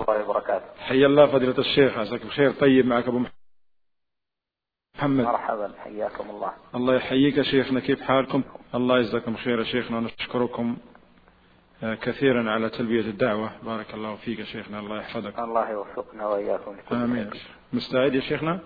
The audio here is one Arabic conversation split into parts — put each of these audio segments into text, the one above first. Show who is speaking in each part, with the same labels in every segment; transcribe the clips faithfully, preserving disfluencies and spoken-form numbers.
Speaker 1: الله وبركاته.
Speaker 2: حيا الله فضيلة الشيخ، عساك بخير. طيب، معك أبو محمد.
Speaker 1: مرحبا، حياكم الله.
Speaker 2: الله يحييك يا شيخنا، كيف حالكم؟ الله يجزاكم خير يا شيخنا، ونشكركم كثيرا على تلبية الدعوة. بارك الله فيك يا شيخنا، الله يحفظك.
Speaker 1: الله يوفقنا وإياكم.
Speaker 2: آمين. مستعد يا شيخنا؟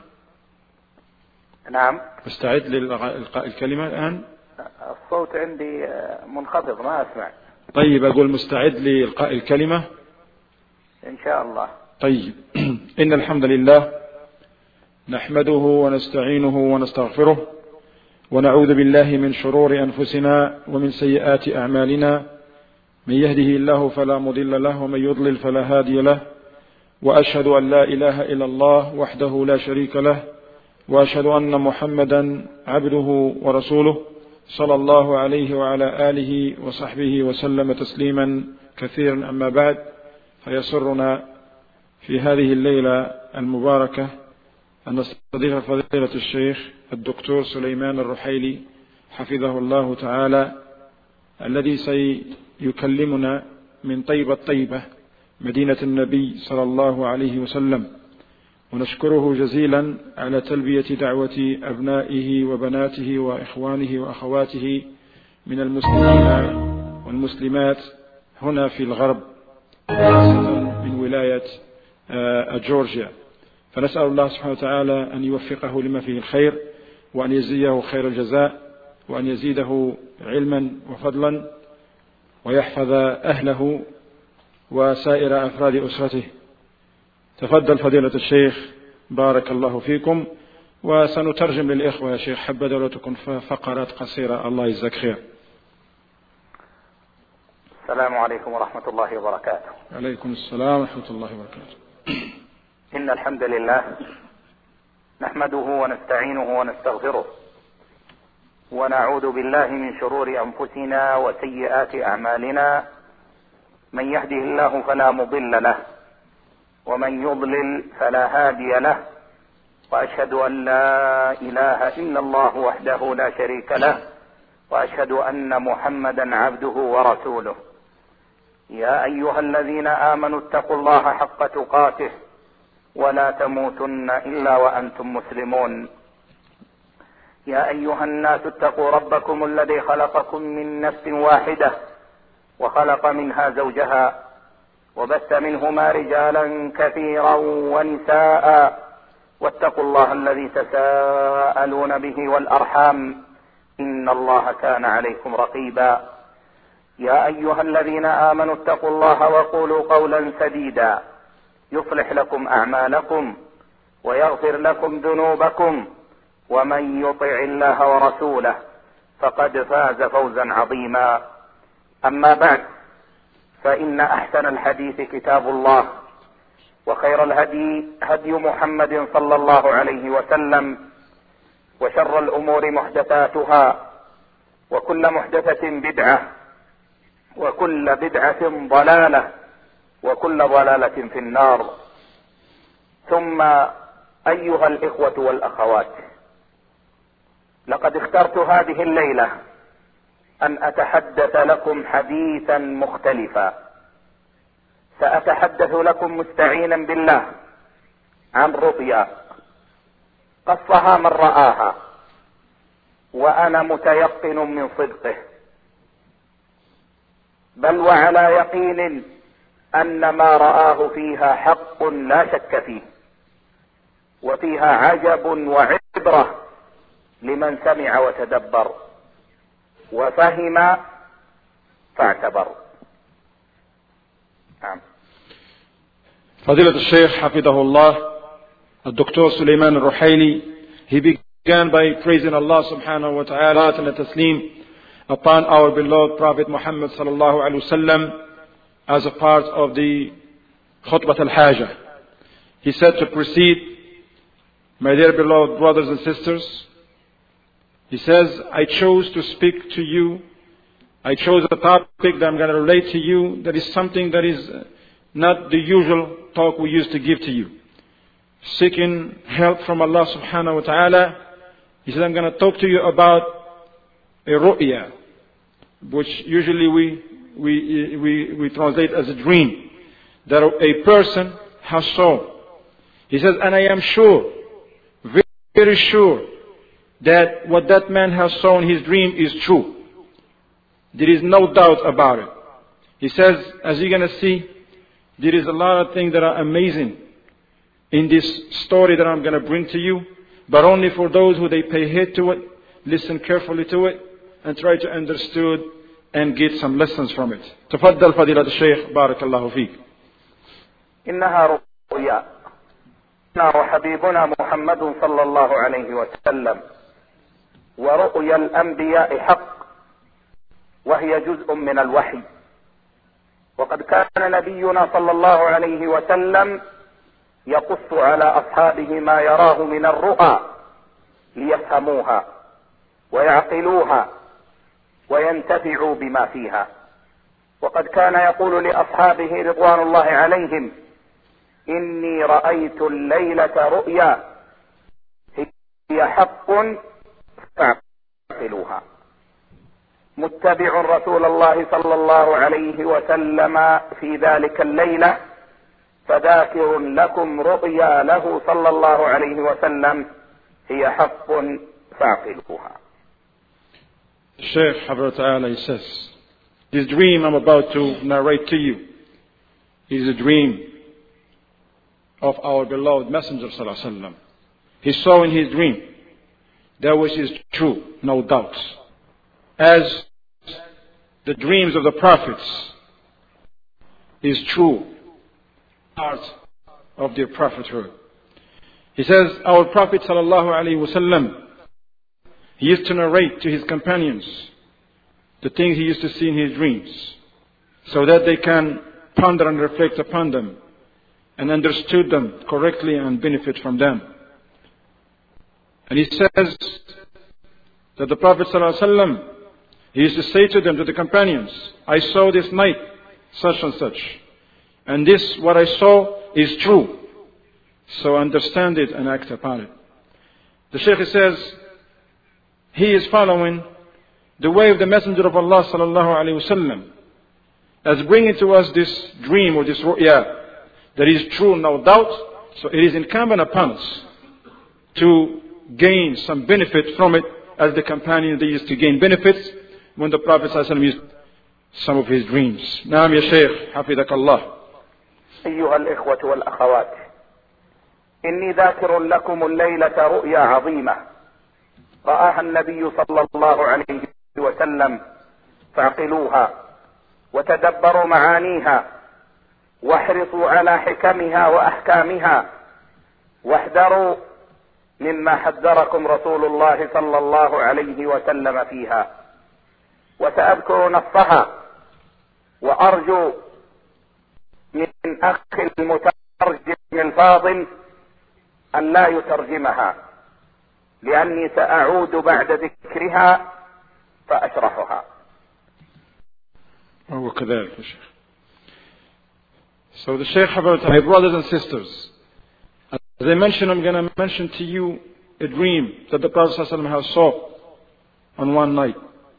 Speaker 1: نعم.
Speaker 2: مستعد لإلقاء الكلمة الآن؟
Speaker 1: الصوت عندي منخفض، ما أسمع.
Speaker 2: طيب، أقول مستعد لإلقاء الكلمة
Speaker 1: إن شاء الله.
Speaker 2: طيب. إن الحمد لله نحمده ونستعينه ونستغفره، ونعوذ بالله من شرور أنفسنا ومن سيئات أعمالنا، من يهده الله فلا مضل له ومن يضلل فلا هادي له، وأشهد أن لا إله إلا الله وحده لا شريك له، وأشهد أن محمدا عبده ورسوله صلى الله عليه وعلى آله وصحبه وسلم تسليما كثيرا. أما بعد، فيسرنا في هذه الليلة المباركة أن نستضيف فضيلة الشيخ الدكتور سليمان الرحيلي حفظه الله تعالى، الذي سيكلمنا من طيبة طيبة مدينة النبي صلى الله عليه وسلم، ونشكره جزيلا على تلبية دعوة أبنائه وبناته وإخوانه وأخواته من المسلمين والمسلمات هنا في الغرب، خاصة من ولاية جورجيا. فنسأل الله سبحانه وتعالى أن يوفقه لما فيه الخير، وأن يجزيه خير الجزاء، وأن يزيده علما وفضلا، ويحفظ أهله وسائر أفراد أسرته. تفضل فضيلة الشيخ، بارك الله فيكم. وسنترجم للإخوة يا شيخ، حبذا ولا تكن فقرات قصيرة. الله يجزاك خير.
Speaker 1: السلام عليكم ورحمة الله وبركاته.
Speaker 2: عليكم السلام ورحمة الله وبركاته.
Speaker 1: إن الحمد لله نحمده ونستعينه ونستغفره، ونعوذ بالله من شرور أنفسنا وسيئات أعمالنا. من يهده الله فلا مضل له، ومن يضلل فلا هادي له، وأشهد أن لا إله إلا الله وحده لا شريك له، وأشهد أن محمدا عبده ورسوله. يا أيها الذين آمنوا اتقوا الله حق تقاته ولا تموتن إلا وأنتم مسلمون. يا أيها الناس اتقوا ربكم الذي خلقكم من نفس واحدة، وخلق منها زوجها، وبث منهما رجالا كثيرا ونساء، واتقوا الله الذي تساءلون به والأرحام، إن الله كان عليكم رقيبا. يا أيها الذين آمنوا اتقوا الله وقولوا قولا سديدا يصلح لكم أعمالكم ويغفر لكم ذنوبكم، ومن يطع الله ورسوله فقد فاز فوزا عظيما. أما بعد، فإن أحسن الحديث كتاب الله، وخير الهدي هدي محمد صلى الله عليه وسلم، وشر الأمور محدثاتها، وكل محدثة بدعة، وكل بدعة ضلالة، وكل ضلالة في النار. ثم أيها الإخوة والأخوات، لقد اخترت هذه الليلة أن أتحدث لكم حديثا مختلفا. سأتحدث لكم مستعينا بالله عن رؤيا قصها من رآها، وأنا متيقن من صدقه، بل وعلى يقين أن ما رآه فيها حق لا شك فيه، وفيها عجب وعبرة لمن سمع وتدبر وفهم فاعتبر. نعم.
Speaker 2: فضيلة الشيخ حفظه الله الدكتور سليمان الرحيلي, he began by praising Allah subhanahu wa ta'ala and taslim upon our beloved Prophet Muhammad sallallahu alaihi wasallam as a part of the khutbah al-hajah. He said to proceed, my dear beloved brothers and sisters, he says, I chose to speak to you. I chose a topic that I'm going to relate to you that is something that is not the usual talk we used to give to you. Seeking help from Allah subhanahu wa ta'ala. He said, I'm going to talk to you about a ru'ya, which usually we, we, we, we translate as a dream. that a person has saw. He says, and I am sure, very, very sure, that what that man has saw in his dream is true. There is no doubt about it. He says, as you're going to see, there is a lot of things that are amazing in this story that I'm going to bring to you, but only for those who they pay heed to it, listen carefully to it, and try to understand and get some lessons from it. تفضل فضيلة الشيخ بارك الله فيك.
Speaker 1: إنها رؤيا وحبيبنا محمد صلى الله عليه وسلم، ورؤيا الأنبياء حق، وهي جزء من الوحي. وقد كان نبينا صلى الله عليه وسلم يقص على أصحابه ما يراه من الرؤى ليفهموها ويعقلوها وينتفعوا بما فيها. وقد كان يقول لأصحابه رضوان الله عليهم: إني رأيت الليلة رؤيا هي حق فاعقلوها. متبع رسول الله صلى الله عليه وسلم في ذلك الليلة، فذاكر لكم رؤيا له صلى الله عليه وسلم هي حق فاعقلوها.
Speaker 2: Shaykh Habib Ta'ala, he says, this dream I'm about to narrate to you is a dream of our beloved Messenger Sallallahu Alaihi Wasallam. He saw in his dream that which is true, no doubt. As the dreams of the prophets is true, part of their prophethood. He says, our Prophet Sallallahu Alaihi Wasallam, he used to narrate to his companions the things he used to see in his dreams, so that they can ponder and reflect upon them and understood them correctly and benefit from them. And he says that the Prophet ﷺ, he used to say to them, to the companions, I saw this night such and such, and this, what I saw, is true, so understand it and act upon it. The Shaykh says, he is following the way of the Messenger of Allah sallallahu alaihi wasallam, as bringing to us this dream or this ru'ya that is true, no doubt. So it is incumbent upon us to gain some benefit from it, as the companions they used to gain benefits when the Prophet sallallahu alaihi wasallam used some of his dreams. Naam ya Shaykh, حفظك الله.
Speaker 1: أيها الإخوة والأخوات، إني ذاكر لكم الليلة رؤيا عظيمة رآها النبي صلى الله عليه وسلم، فاعقلوها وتدبروا معانيها واحرصوا على حكمها وأحكامها، واحذروا مما حذركم رسول الله صلى الله عليه وسلم فيها. وسأذكر نصها، وأرجو من أخي المترجم الفاضل أن لا يترجمها، لأني سأعود بعد ذكرها فأشرحها.
Speaker 2: وكذلك يا شيخ. So the Shaykh about my brothers and sisters, as I mentioned, I'm going to mention to you a dream that the Prophet ﷺ has saw on one night.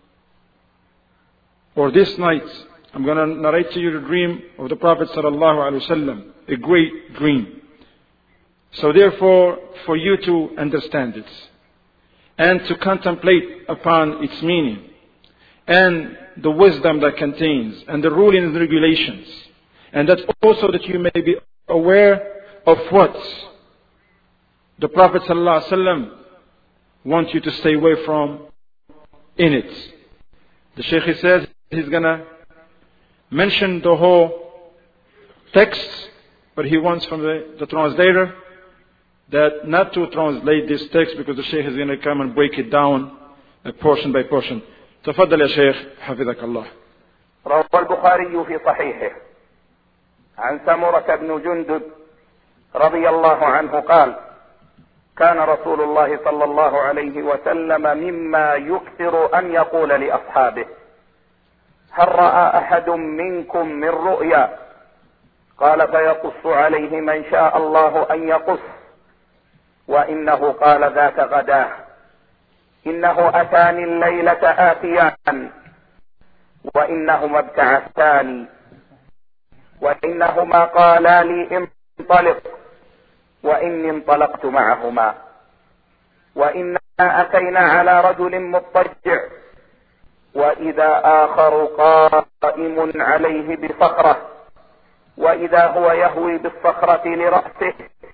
Speaker 2: Or this night, I'm going to narrate to you the dream of the Prophet ﷺ, a great dream. So therefore, for you to understand it and to contemplate upon its meaning and the wisdom that contains and the rulings and regulations, and that also that you may be aware of what the Prophet ﷺ wants you to stay away from in it. The Shaykh says he's going to mention the whole text, but he wants from the, the translator that not to translate this text, because the Shaykh is going to come and break it down uh, portion by portion. تفضل يا شيخ حفظك الله.
Speaker 1: روى البخاري في صحيحه عن سمرة بن جندب رضي الله عنه قال: كان رسول الله صلى الله عليه وسلم مما يكثر أن يقول لأصحابه: هل رأى أحد منكم من رؤيا؟ قال: فيقص عليه من شاء الله أن يقص، وإنه قال ذات غداه: إنه أتاني الليلة آتيان، وإنهما ابتعثاني، وإنهما قالا لي انطلق، وإني انطلقت معهما. وإنا أتينا على رجل مضطجع، وإذا آخر قائم عليه بصخرة، وإذا هو يهوي بالصخرة لرأسه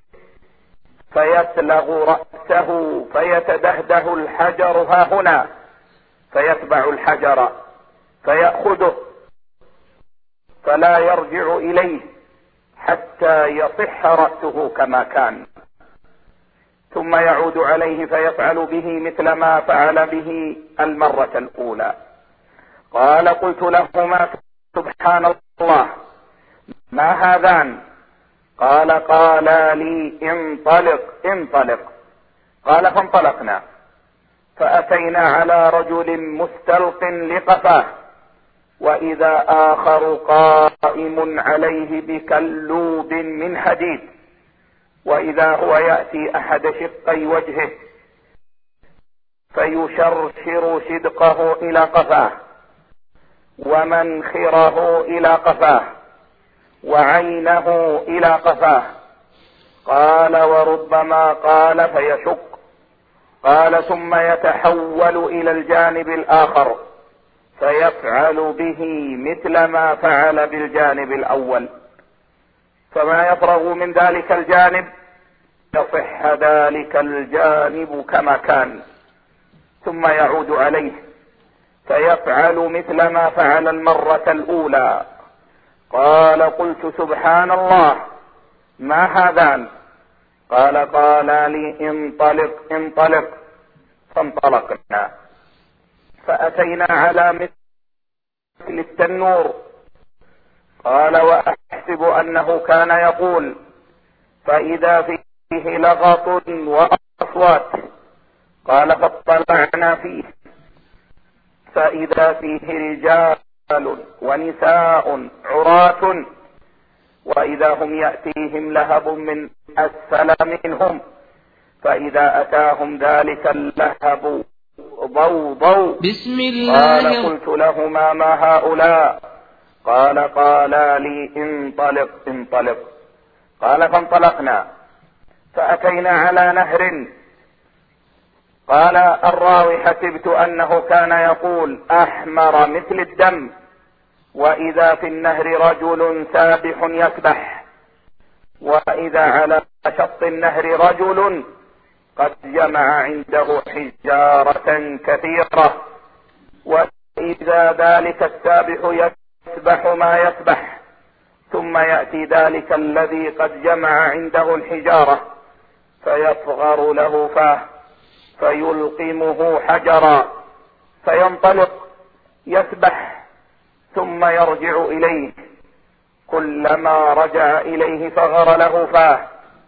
Speaker 1: فيسلغ رأسه فيتدهده الحجر ها هنا، فيتبع الحجر فيأخذه فلا يرجع إليه حتى يصح رأسه كما كان، ثم يعود عليه فيفعل به مثل ما فعل به المرة الأولى. قال: قلت لهما: سبحان الله، ما هذان؟ قال: قالا لي انطلق انطلق. قال: فانطلقنا، فأتينا على رجل مستلق لقفاه، وإذا آخر قائم عليه بكلوب من حديد، وإذا هو يأتي أحد شقي وجهه فيشرشر شدقه إلى قفاه، ومنخره إلى قفاه، وعينه إلى قفاه. قال: وربما قال فيشق. قال: ثم يتحول إلى الجانب الآخر فيفعل به مثل ما فعل بالجانب الأول، فما يفرغ من ذلك الجانب يصح ذلك الجانب كما كان، ثم يعود عليه فيفعل مثل ما فعل المرة الأولى. قال: قلت: سبحان الله، ما هذان؟ قال: قالا لي انطلق انطلق. فانطلقنا، فأتينا على مثل التنور. قال: وأحسب أنه كان يقول، فإذا فيه لغط وأصوات. قال: فاطلعنا فيه، فإذا فيه رجال ونساء عراة، وإذا هم يأتيهم لهب من أسفل منهم، فإذا أتاهم ذلك اللهب ضوضوا.
Speaker 3: بسم الله.
Speaker 1: قال: قلت لهما: ما هؤلاء؟ قال: قالا لي انطلق انطلق. قال: فانطلقنا، فأتينا على نهر. قال الراوي: حسبت أنه كان يقول أحمر مثل الدم، وإذا في النهر رجل سابح يسبح، وإذا على شط النهر رجل قد جمع عنده حجارة كثيرة، وإذا ذلك السابح يسبح ما يسبح، ثم يأتي ذلك الذي قد جمع عنده الحجارة فيصغر له فاه فيلقمه حجرا، فينطلق يسبح ثم يرجع إليه، كلما رجع إليه صغر له فاه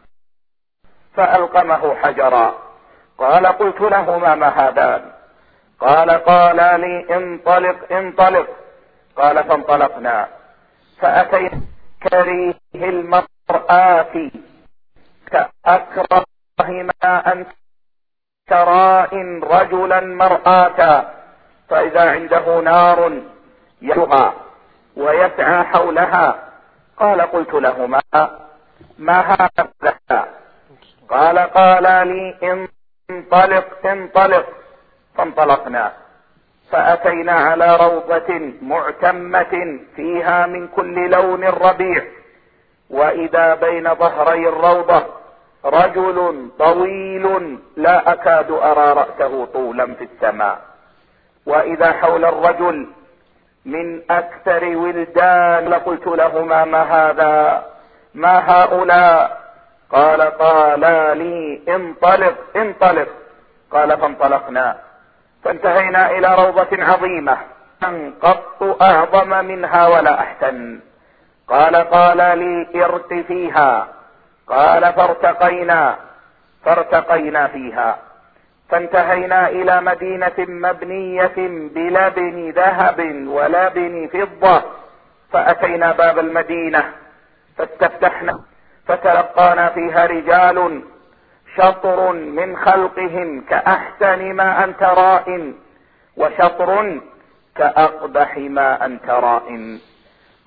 Speaker 1: فألقمه حجرا. قال: قلت لهما: ما هذان؟ قال: قالا لي انطلق انطلق. قال: فانطلقنا، فأتينا كريه المرآة كأكره ما أن ترائن رجلا مرآة، فإذا عنده نار يلها ويسعى حولها. قال: قلت لهما: ما هذا؟ قال: قالا لي انطلق انطلق. فانطلقنا، فأتينا على روضة معتمة فيها من كل لون ربيع، وإذا بين ظهري الروضة رجل طويل لا أكاد أرى رأسه طولا في السماء، وإذا حول الرجل من أكثر ولدان. لقلت لهما: ما هذا؟ ما هؤلاء؟ قال: قالا لي انطلق انطلق. قال: فانطلقنا، فانتهينا إلى روضة عظيمة قط أعظم منها ولا أحسن. قال: قالا لي ارق فيها. قال: فارتقينا فارتقينا فيها، فانتهينا إلى مدينة مبنية بلبن ذهب ولبن فضة، فأتينا باب المدينة فاستفتحنا، فتلقانا فيها رجال شطر من خلقهم كأحسن ما أنت رائن، وشطر كأقبح ما أنت رائن.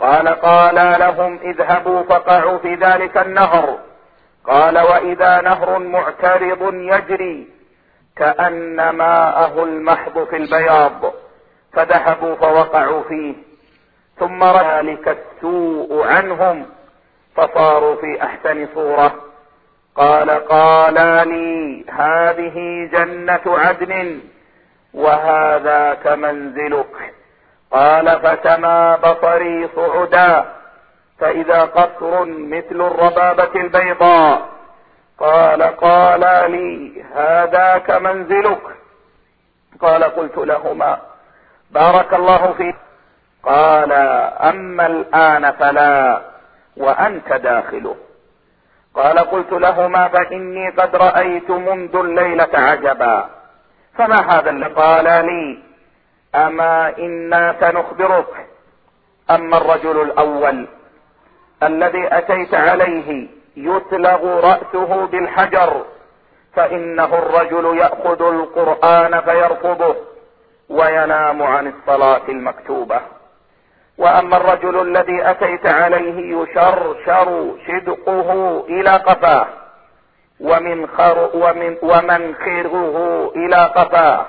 Speaker 1: قال قال لهم اذهبوا فقعوا في ذلك النهر. قال وإذا نهر معترض يجري كأن ماءه المحض في البياض، فذهبوا فوقعوا فيه، ثم ذلك السوء عنهم فصاروا في أحسن صورة. قال قال لي هذه جنة عدن وهذاك منزلك. قال فسما بصري صعدا فإذا قصر مثل الربابة البيضاء. قال قال لي هذاك منزلك. قال قلت لهما بارك الله فيك. قال أما الآن فلا وأنت داخله. قال قلت لهما فإني قد رأيت منذ الليلة عجبا. فما هذا اللي قال لي أما إنا سنخبرك. أما الرجل الأول الذي أتيت عليه يتلغ رأسه بالحجر، فإنه الرجل يأخذ القرآن فيرفضه وينام عن الصلاة المكتوبة. وأما الرجل الذي أتيت عليه يشرشر شدقه إلى قفاه ومنخر ومن ومنخره إلى قفاه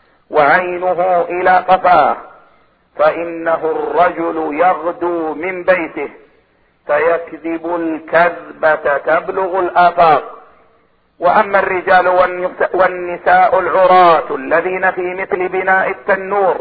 Speaker 1: وعينه إلى قفاه، فإنه الرجل يغدو من بيته فيكذب الكذبة تبلغ الآفاق. وأما الرجال والنساء العراة الذين في مثل بناء التنور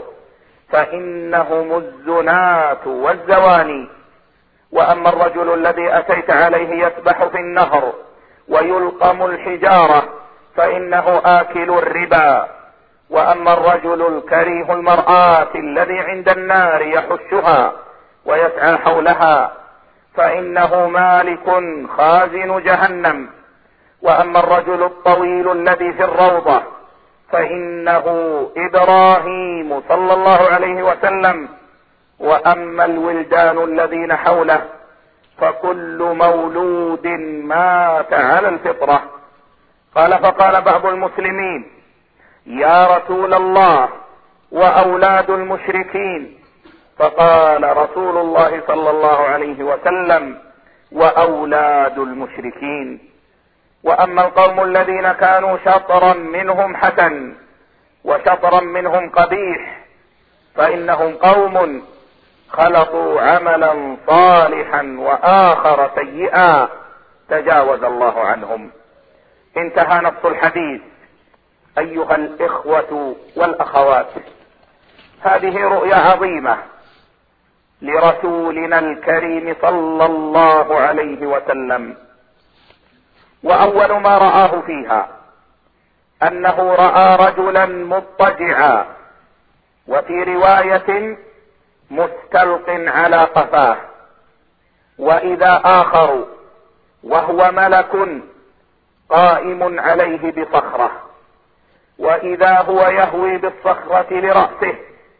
Speaker 1: فإنهم الزنات والزواني. وأما الرجل الذي أتيت عليه يسبح في النهر ويلقم الحجارة فإنه آكل الربا. وأما الرجل الكريه المرآة الذي عند النار يحشها ويسعى حولها فإنه مالك خازن جهنم. وأما الرجل الطويل الذي في الروضة فإنه إبراهيم صلى الله عليه وسلم. وأما الولدان الذين حوله فكل مولود مات على الفطرة. قال فقال بعض المسلمين يا رسول الله وأولاد المشركين. فقال رسول الله صلى الله عليه وسلم وأولاد المشركين. وأما القوم الذين كانوا شطرا منهم حسن وشطرا منهم قبيح فإنهم قوم خلطوا عملا صالحا وآخر سيئا تجاوز الله عنهم. انتهى نص الحديث. أيها الإخوة والأخوات، هذه رؤيا عظيمة لرسولنا الكريم صلى الله عليه وسلم. وأول ما رآه فيها أنه رأى رجلا مضطجعا، وفي رواية مستلق على قفاه، وإذا آخر وهو ملك قائم عليه بصخرة، وإذا هو يهوي بالصخرة لرأسه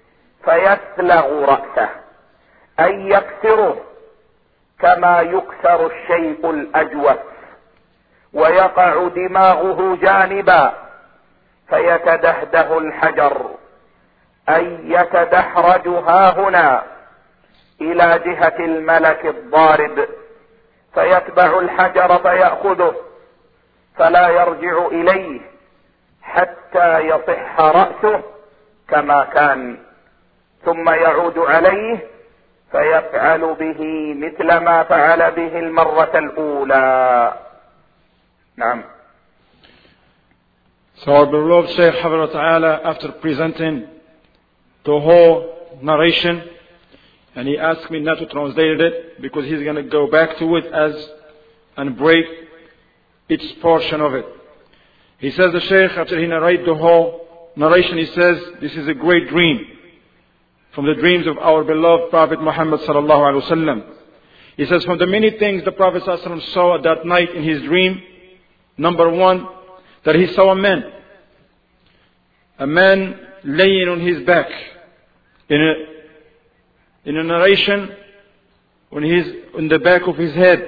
Speaker 1: فيسلغ رأسه أي يكسره كما يكسر الشيء الأجوف، ويقع دماغه جانبا فيتدهده الحجر أي يتدحرج هاهنا إلى جهة الملك الضارب، فيتبع الحجر فيأخذه فلا يرجع إليه حتى يصح رأسه كما كان، ثم يعود عليه فيفعل به مثل ما فعل به المرة الأولى. نعم.
Speaker 2: So our beloved Shaykh Hafidhahullah Ta'ala, after presenting the whole narration, and he asked me not to translate it because he's going to go back to it as and break each portion of it. He says, the Shaykh, after he narrated the whole narration, he says, this is a great dream from the dreams of our beloved Prophet Muhammad sallallahu alaihi wasallam. He says, from the many things the Prophet sallallahu alaihi wasallam saw at that night in his dream, number one, that he saw a man, a man laying on his back. In a, in a narration, when he's on the back of his head.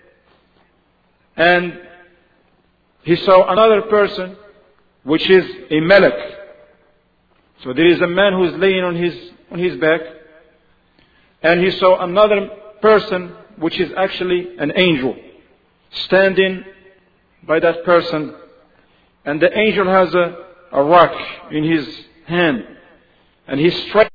Speaker 2: And he saw another person, which is a malak. So there is a man who is laying on his, on his back. and he saw another person, which is actually an angel, standing by that person. And the angel has a, a rock in his hand, and he strikes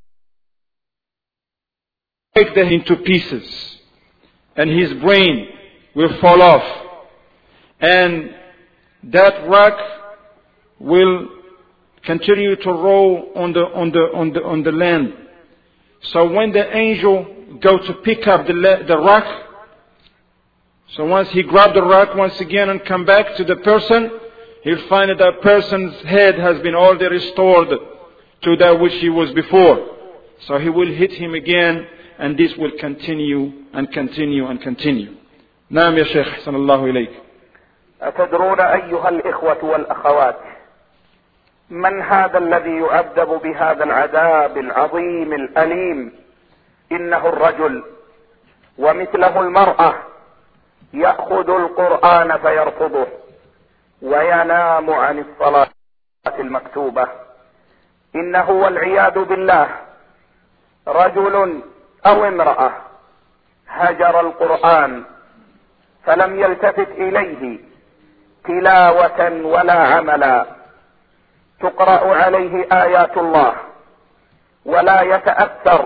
Speaker 2: them into pieces, and his brain will fall off, and that rock will continue to roll on the on the on the on the land. So when the angel go to pick up the the rock, so once he grab the rock once again and come back to the person, he'll find that that person's head has been already restored to that which he was before. So he will hit him again, and this will continue and continue and continue. نعم يا شيخ أحسن الله إليك.
Speaker 1: أتدرون أيها الإخوة والأخوات من هذا الذي يعذب بهذا العذاب العظيم الأليم؟ إنه الرجل، ومثله المرأة يأخذ القرآن فيرفضه وينام عن الصلاة المكتوبة. إنه والعياذ بالله رجل أو امرأة هجر القرآن فلم يلتفت إليه تلاوة ولا عملا، تقرأ عليه آيات الله ولا يتأثر،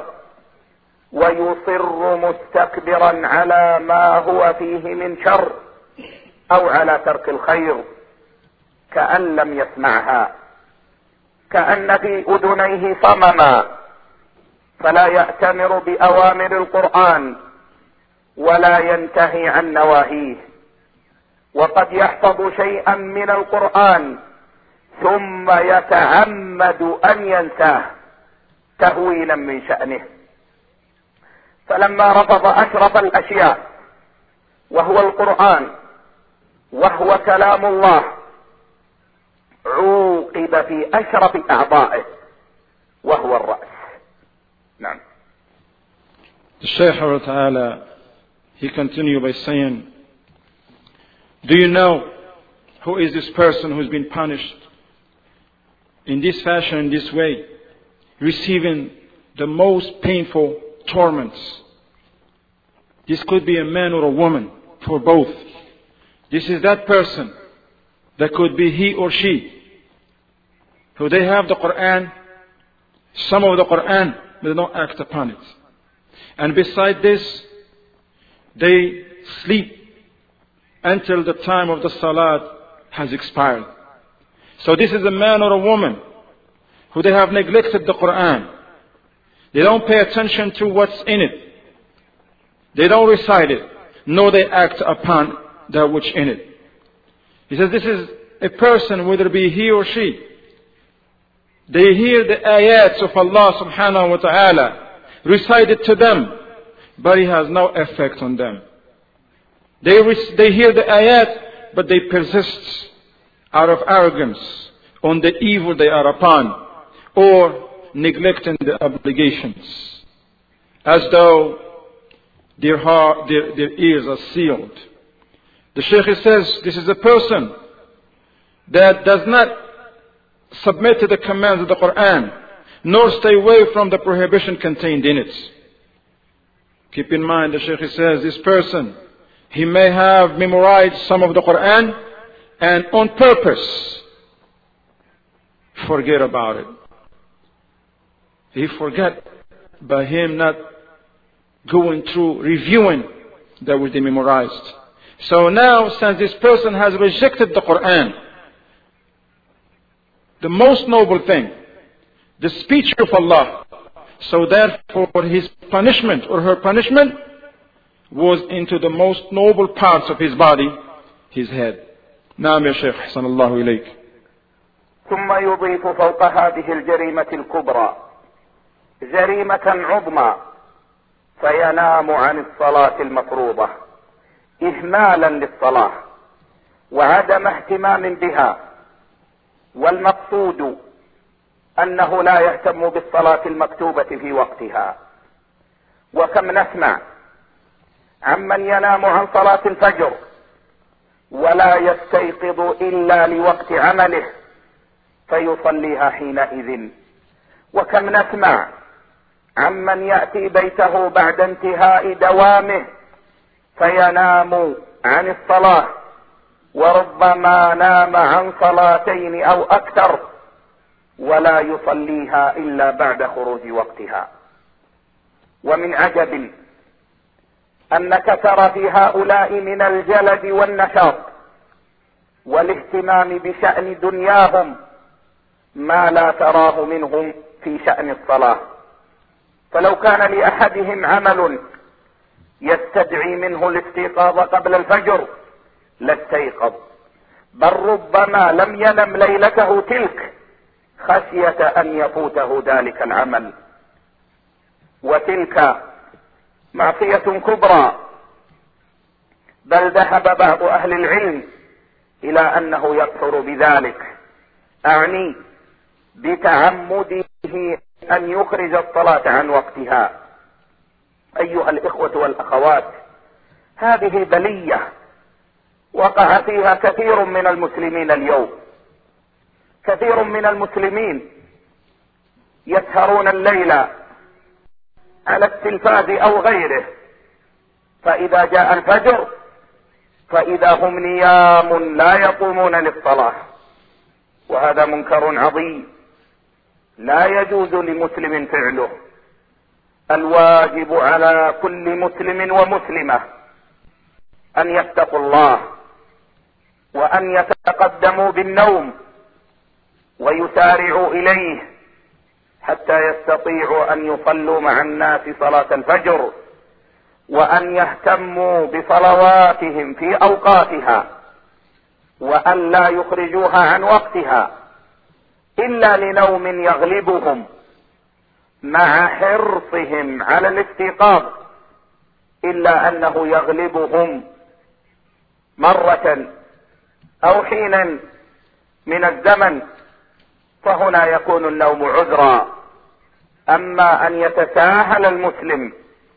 Speaker 1: ويصر مستكبرا على ما هو فيه من شر أو على ترك الخير كأن لم يسمعها، كأن في أذنيه صمما، فلا يأتمر بأوامر القرآن ولا ينتهي عن نواهيه، وقد يحفظ شيئا من القرآن ثم يتعمد أن ينساه تهوينا من شأنه. فلما رفض أشرف الأشياء وهو القرآن وهو كلام الله عوقب في أشرف أعضائه وهو الرأس. نعم.
Speaker 2: The Shaykh wa ta'ala, he continued by saying, do you know who is this person who has been punished in this fashion, in this way, receiving the most painful torments? This could be a man or a woman, for both. This is that person that could be he or she, who they have the Quran, some of the Quran, but they don't act upon it. And beside this, they sleep until the time of the Salat has expired. So this is a man or a woman who they have neglected the Quran. They don't pay attention to what's in it. They don't recite it, nor they act upon that which in it. He says this is a person, whether it be he or she. They hear the ayats of Allah subhanahu wa ta'ala recited to them, but it has no effect on them. They, re- they hear the ayat, but they persist out of arrogance on the evil they are upon, or neglecting the obligations, as though their, heart, their, their ears are sealed. The Shaykh says this is a person that does not submit to the commands of the Quran, nor stay away from the prohibition contained in it. Keep in mind, the Shaykh says this person, he may have memorized some of the Quran and on purpose forget about it. He forget by him not going through reviewing that which they memorized. So now, since this person has rejected the Quran, the most noble thing, the speech of Allah, so therefore his punishment or her punishment was into the most noble parts of his body, his head. نعم يا شيخ حسن الله إليك.
Speaker 1: ثم يضيف فوق هذه الجريمة الكبرى جريمة عظمى فينام عن الصلاة المفروضة إهمالا للصلاة وعدم اهتمام بها، والمقصود أنه لا يهتم بالصلاة المكتوبة في وقتها. وكم نسمع عمن ينام عن صلاة الفجر ولا يستيقظ إلا لوقت عمله فيصليها حينئذ. وكم نسمع عمن يأتي بيته بعد انتهاء دوامه فينام عن الصلاة، وربما نام عن صلاتين او اكثر ولا يصليها الا بعد خروج وقتها. ومن عجب ان كثر في هؤلاء من الجلد والنشاط والاهتمام بشأن دنياهم ما لا تراه منهم في شأن الصلاة. فلو كان لأحدهم عمل يستدعي منه الاستيقاظ قبل الفجر لاستيقظ، بل ربما لم ينم ليلته تلك خشية أن يفوته ذلك العمل، وتلك معصية كبرى. بل ذهب بعض أهل العلم إلى أنه يكفر بذلك، أعني بتعمده أن يخرج الصلاة عن وقتها. أيها الإخوة والأخوات، هذه بلية وقع فيها كثير من المسلمين اليوم. كثير من المسلمين يسهرون الليل على التلفاز أو غيره، فإذا جاء الفجر فإذا هم نيام لا يقومون للصلاة، وهذا منكر عظيم لا يجوز لمسلم فعله. الواجب على كل مسلم ومسلمة أن يتقوا الله وأن يتقدموا بالنوم ويسارعوا إليه حتى يستطيعوا أن يصلوا مع الناس صلاة الفجر، وأن يهتموا بصلواتهم في أوقاتها، وأن لا يخرجوها عن وقتها إلا لنوم يغلبهم مع حرصهم على الاستيقاظ، إلا أنه يغلبهم مرة أو حينا من الزمن، فهنا يكون النوم عذرا. أما أن يتساهل المسلم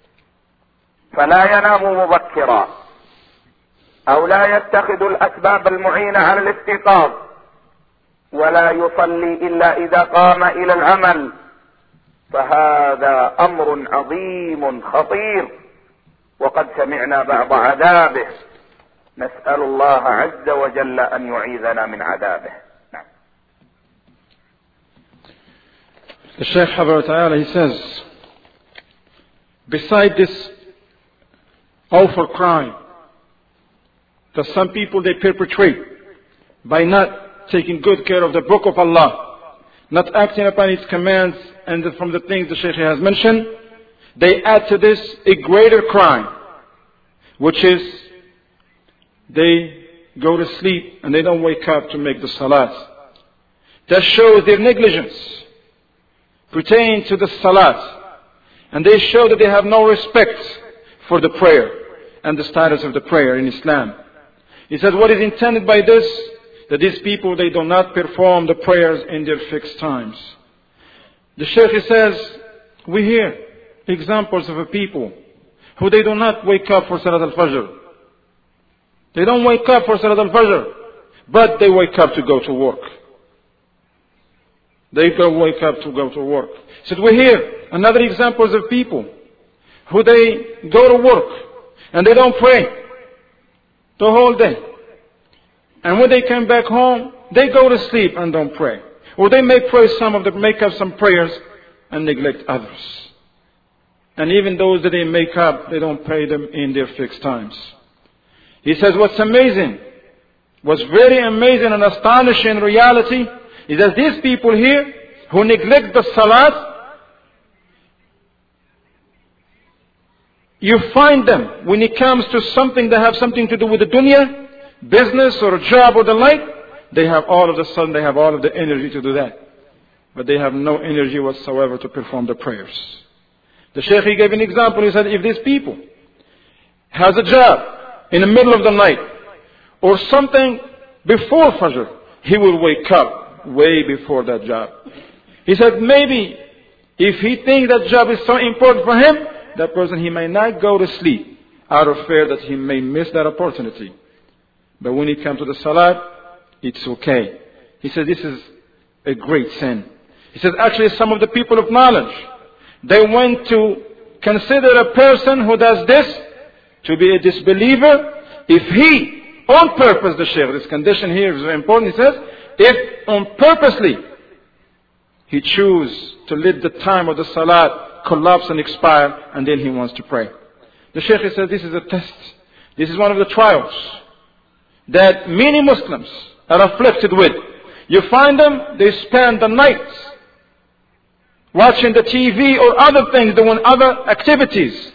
Speaker 1: فلا ينام مبكرا أو لا يتخذ الأسباب المعينة على الاستيقاظ ولا يصلي إلا إذا قام إلى العمل، فهذا أمر عظيم خطير وقد سمعنا بعض عذابه. نسأل الله عز وجل أن يعيذنا من عذابه. نعم.
Speaker 2: The Shaykh Habib Ta'ala, he says, beside this awful crime that some people they perpetrate by not taking good care of the book of Allah, not acting upon its commands, and from the things the Shaykh has mentioned, they add to this a greater crime, which is they go to sleep and they don't wake up to make the salat. That shows their negligence pertaining to the salat, and they show that they have no respect for the prayer and the status of the prayer in Islam. He said, what is intended by this? That these people, they do not perform the prayers in their fixed times. The Shaykh says, we hear examples of a people who they do not wake up for Salat al-Fajr. They don't wake up for Salat al-Fajr, but they wake up to go to work. They go wake up to go to work. So we hear another examples of people who they go to work and they don't pray the whole day. And when they come back home, they go to sleep and don't pray. Or they may pray some of them, make up some prayers and neglect others. And even those that they make up, they don't pray them in their fixed times. He says what's amazing, what's very amazing and astonishing in reality is that these people here who neglect the salat, you find them when it comes to something that have something to do with the dunya, business or a job or the like, they have all of a sudden they have all of the energy to do that. But they have no energy whatsoever to perform the prayers. The Shaykh, he gave an example. He said, if these people has a job in the middle of the night or something before Fajr, he will wake up way before that job. He said maybe if he thinks that job is so important for him, that person, he may not go to sleep out of fear that he may miss that opportunity. But when it comes to the salat, it's okay. He says this is a great sin. He says actually some of the people of knowledge, they went to consider a person who does this to be a disbeliever if he, on purpose, the Shaykh, this condition here is very important, he says, if on purposely he chooses to let the time of the salat collapse and expire, and then he wants to pray. The Shaykh says this is a test. This is one of the trials that many Muslims are afflicted with. You find them, they spend the nights watching the T V or other things, doing other activities.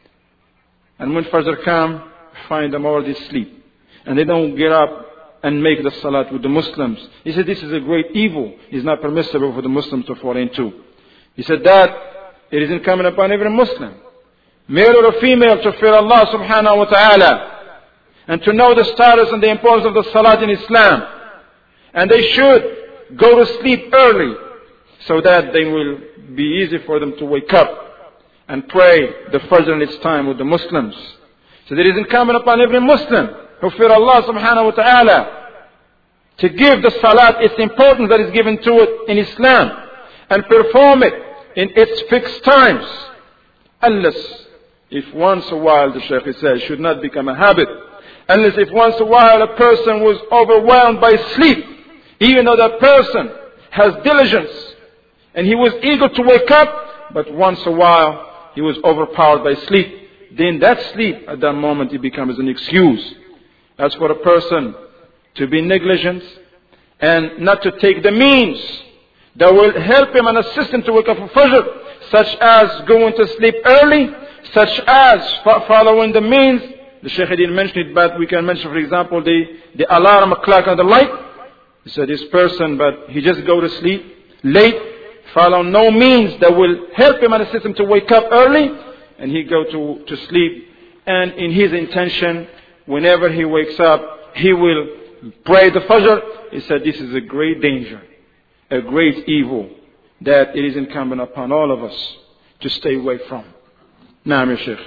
Speaker 2: And when Fajr comes, find them already asleep. And they don't get up and make the salat with the Muslims. He said this is a great evil. It's not permissible for the Muslims to fall into. He said that it is incumbent upon every Muslim, male or female, to fear Allah subhanahu wa ta'ala and to know the status and the importance of the salat in Islam. And they should go to sleep early so that they will be easy for them to wake up and pray the Fajr in its time with the Muslims. So it is incumbent upon every Muslim who fear Allah subhanahu wa ta'ala to give the salat its importance that is given to it in Islam and perform it in its fixed times. Unless if once a while, the Shaykh says, should not become a habit. Unless if once a while a person was overwhelmed by sleep, even though that person has diligence and he was eager to wake up, but once a while he was overpowered by sleep, then that sleep at that moment it becomes an excuse. As for a person to be negligent and not to take the means that will help him and assist him to wake up for Fajr, such as going to sleep early, such as following the means. The Shaykh didn't mention it, but we can mention, for example, the, the alarm clock and the light. He said this person, but he just go to sleep late, follow no means that will help him and assist him to wake up early, and he go to, to sleep. And in his intention, whenever he wakes up, he will pray the Fajr. He said this is a great danger, a great evil that it is incumbent upon all of us to stay away from. Naam ya Shaykh.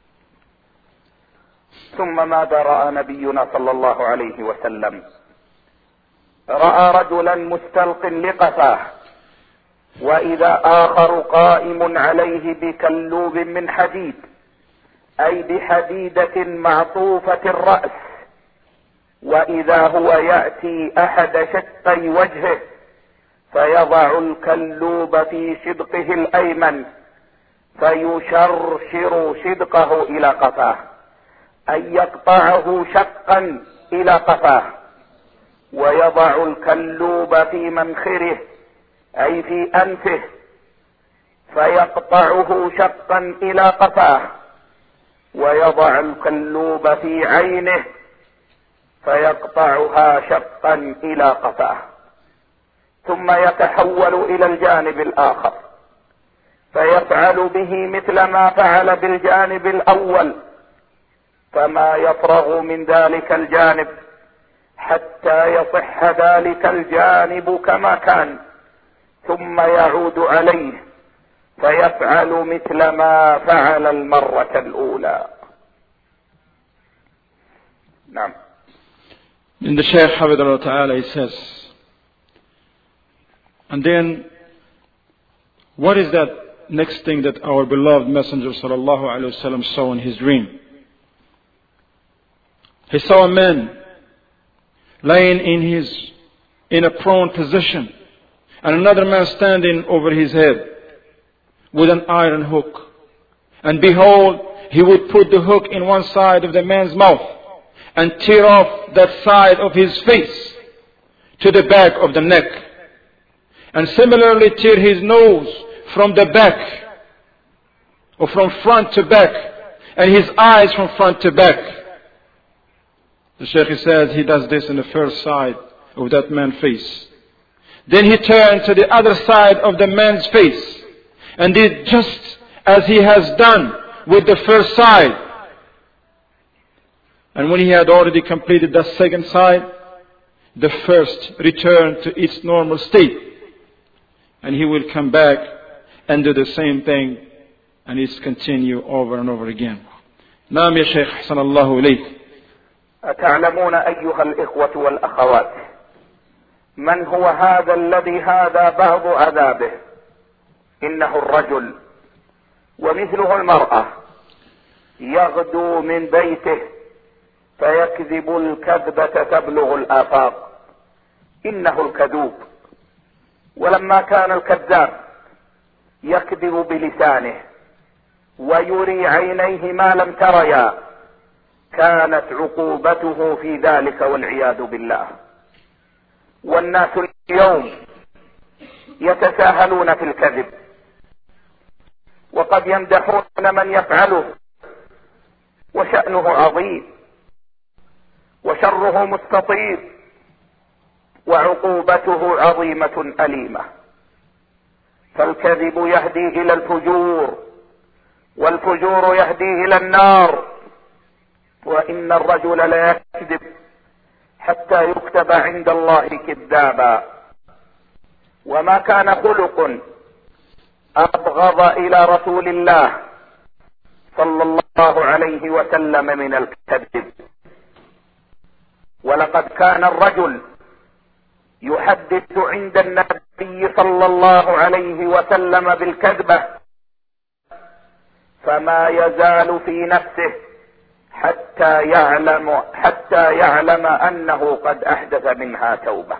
Speaker 1: ثم ماذا رأى نبينا صلى الله عليه وسلم؟ رأى رجلا مستلق لقفاه وإذا آخر قائم عليه بكلوب من حديد، أي بحديدة معطوفة الرأس، وإذا هو يأتي أحد شقي وجهه فيضع الكلوب في شدقه الأيمن فيشرشر شدقه إلى قفاه، أي يقطعه شقا إلى قفاه، ويضع الكلوب في منخره أي في أنفه فيقطعه شقا إلى قفاه، ويضع الكلوب في عينه فيقطعها شقا إلى قفاه، ثم يتحول إلى الجانب الآخر فيفعل به مثل ما فعل بالجانب الأول، فما يفرغ من ذلك الجانب حتى يصح ذلك الجانب كما كان، ثم يعود عليه فيفعل مثل ما فعل المرة الأولى. نعم.
Speaker 2: In the Shaykh Hafidhahullah Ta'ala, he says, and then what is that next thing that our beloved Messenger sallallahu alaihi wasallam saw in his dream? He saw a man laying in his in a prone position, and another man standing over his head with an iron hook. And behold, he would put the hook in one side of the man's mouth and tear off that side of his face to the back of the neck, and similarly tear his nose from the back or from front to back, and his eyes from front to back. The Shaykh says he does this in the first side of that man's face. Then he turned to the other side of the man's face and did just as he has done with the first side. And when he had already completed the second side, the first returned to its normal state. And he will come back and do the same thing, and it's continue over and over again. Naam ya Shaykh, ahsanallahu ilayk.
Speaker 1: أتعلمون أيها الإخوة والأخوات من هو هذا الذي هذا بعض عذابه؟ إنه الرجل ومثله المرأة يغدو من بيته فيكذب الكذبة تبلغ الآفاق، إنه الكذوب. ولما كان الكذاب يكذب بلسانه ويري عينيه ما لم تريا كانت عقوبته في ذلك والعياذ بالله. والناس اليوم يتساهلون في الكذب، وقد يمدحون من يفعله، وشأنه عظيم وشره مستطير وعقوبته عظيمة أليمة. فالكذب يهدي إلى الفجور، والفجور يهدي إلى النار. وإن الرجل لا يكذب حتى يكتب عند الله كذابا. وما كان خلق أبغض إلى رسول الله صلى الله عليه وسلم من الكذب. ولقد كان الرجل يحدث عند النبي صلى الله عليه وسلم بالكذبة فما يزال في نفسه حتى يعلم حتى يعلم أنه قد أحدث منها توبة.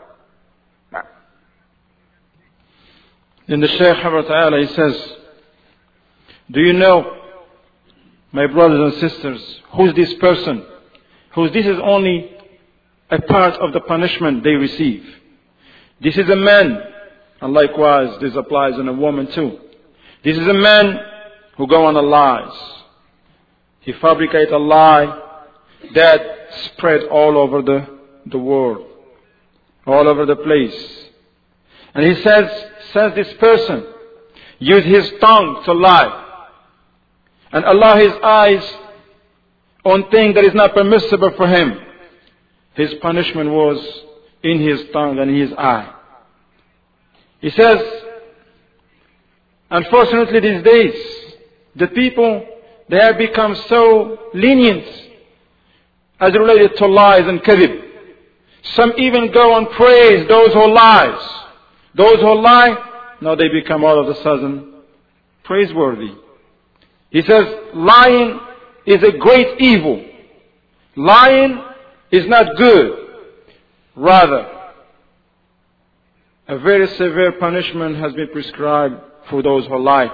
Speaker 2: In the Shaykh Habib Ta'ala, he says, do you know, my brothers and sisters, who's this person? Who's this is only a part of the punishment they receive. This is a man, and likewise this applies on a woman too. This is a man who go on a lies. He fabricate a lie that spread all over the, the world, all over the place. And he says, says this person use his tongue to lie and allow his eyes on things that is not permissible for him. His punishment was in his tongue and his eye. He says, unfortunately these days, the people, they have become so lenient as related to lies and kadhib. Some even go and praise those who lies. Those who lie, now they become all of a sudden praiseworthy. He says, lying is a great evil. Lying is not good. Rather, a very severe punishment has been prescribed for those who lie.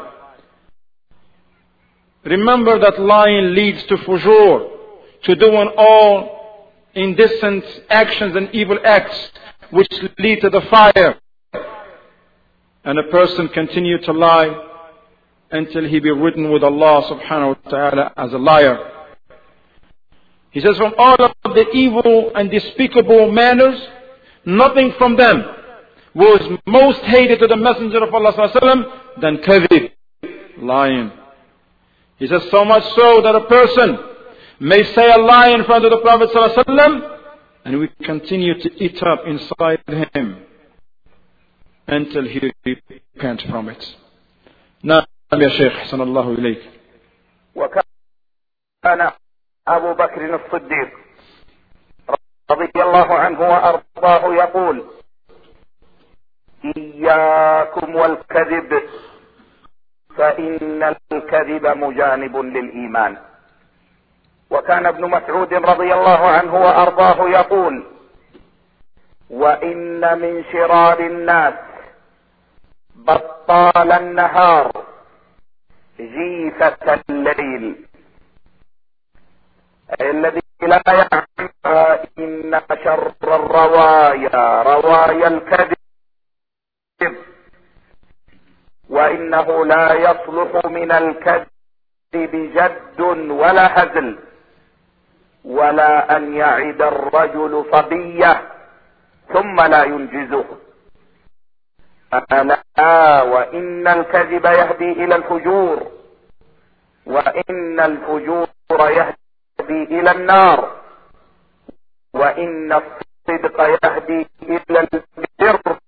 Speaker 2: Remember that lying leads to fujur, to doing all indecent actions and evil acts which lead to the fire. And a person continue to lie until he be written with Allah subhanahu wa ta'ala as a liar. He says, from all of the evil and despicable manners, nothing from them was most hated to the Messenger of Allah sallallahu alaihi wasallam than kadhib, lying. He says, so much so that a person may say a lie in front of the Prophet sallallahu alaihi wasallam and we continue to eat up inside him until he repents from it. نعم يا شيخ حسن الله إليك.
Speaker 1: وكان أبو بكر الصديق رضي الله عنه وأرضاه يقول إياكم والكذب فإن الكذب مجانب للإيمان. وكان ابن مسعود رضي الله عنه وأرضاه يقول وإن من شرار الناس بطال النهار جيفة الليل الذي لا يعلم إن شر الروايا روايا الكذب وإنه لا يصلح من الكذب جد ولا هزل ولا أن يعد الرجل صبية ثم لا ينجزه. ألا وإن الكذب يهدي إلى الفجور وإن الفجور يهدي إلى النار وإن الصدق يهدي إلى البر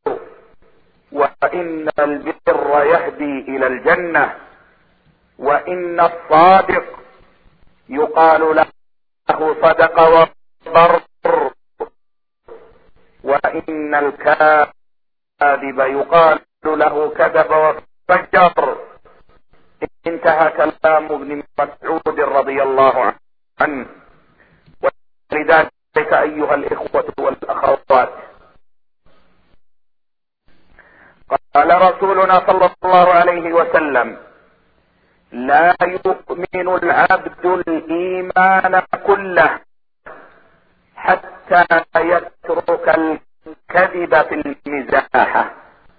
Speaker 1: وإن البر يهدي إلى الجنة وإن الصادق يقال له صدق وبر وإن الكاذب يقال له كذب وفجر انتهى كلام ابن مسعود رضي الله عنه. ولذلك أيها الإخوة والأخوات، قال رسولنا صلى الله عليه وسلم: لا يؤمن العبد الإيمان كله حتى يترك الكذب في المزاحة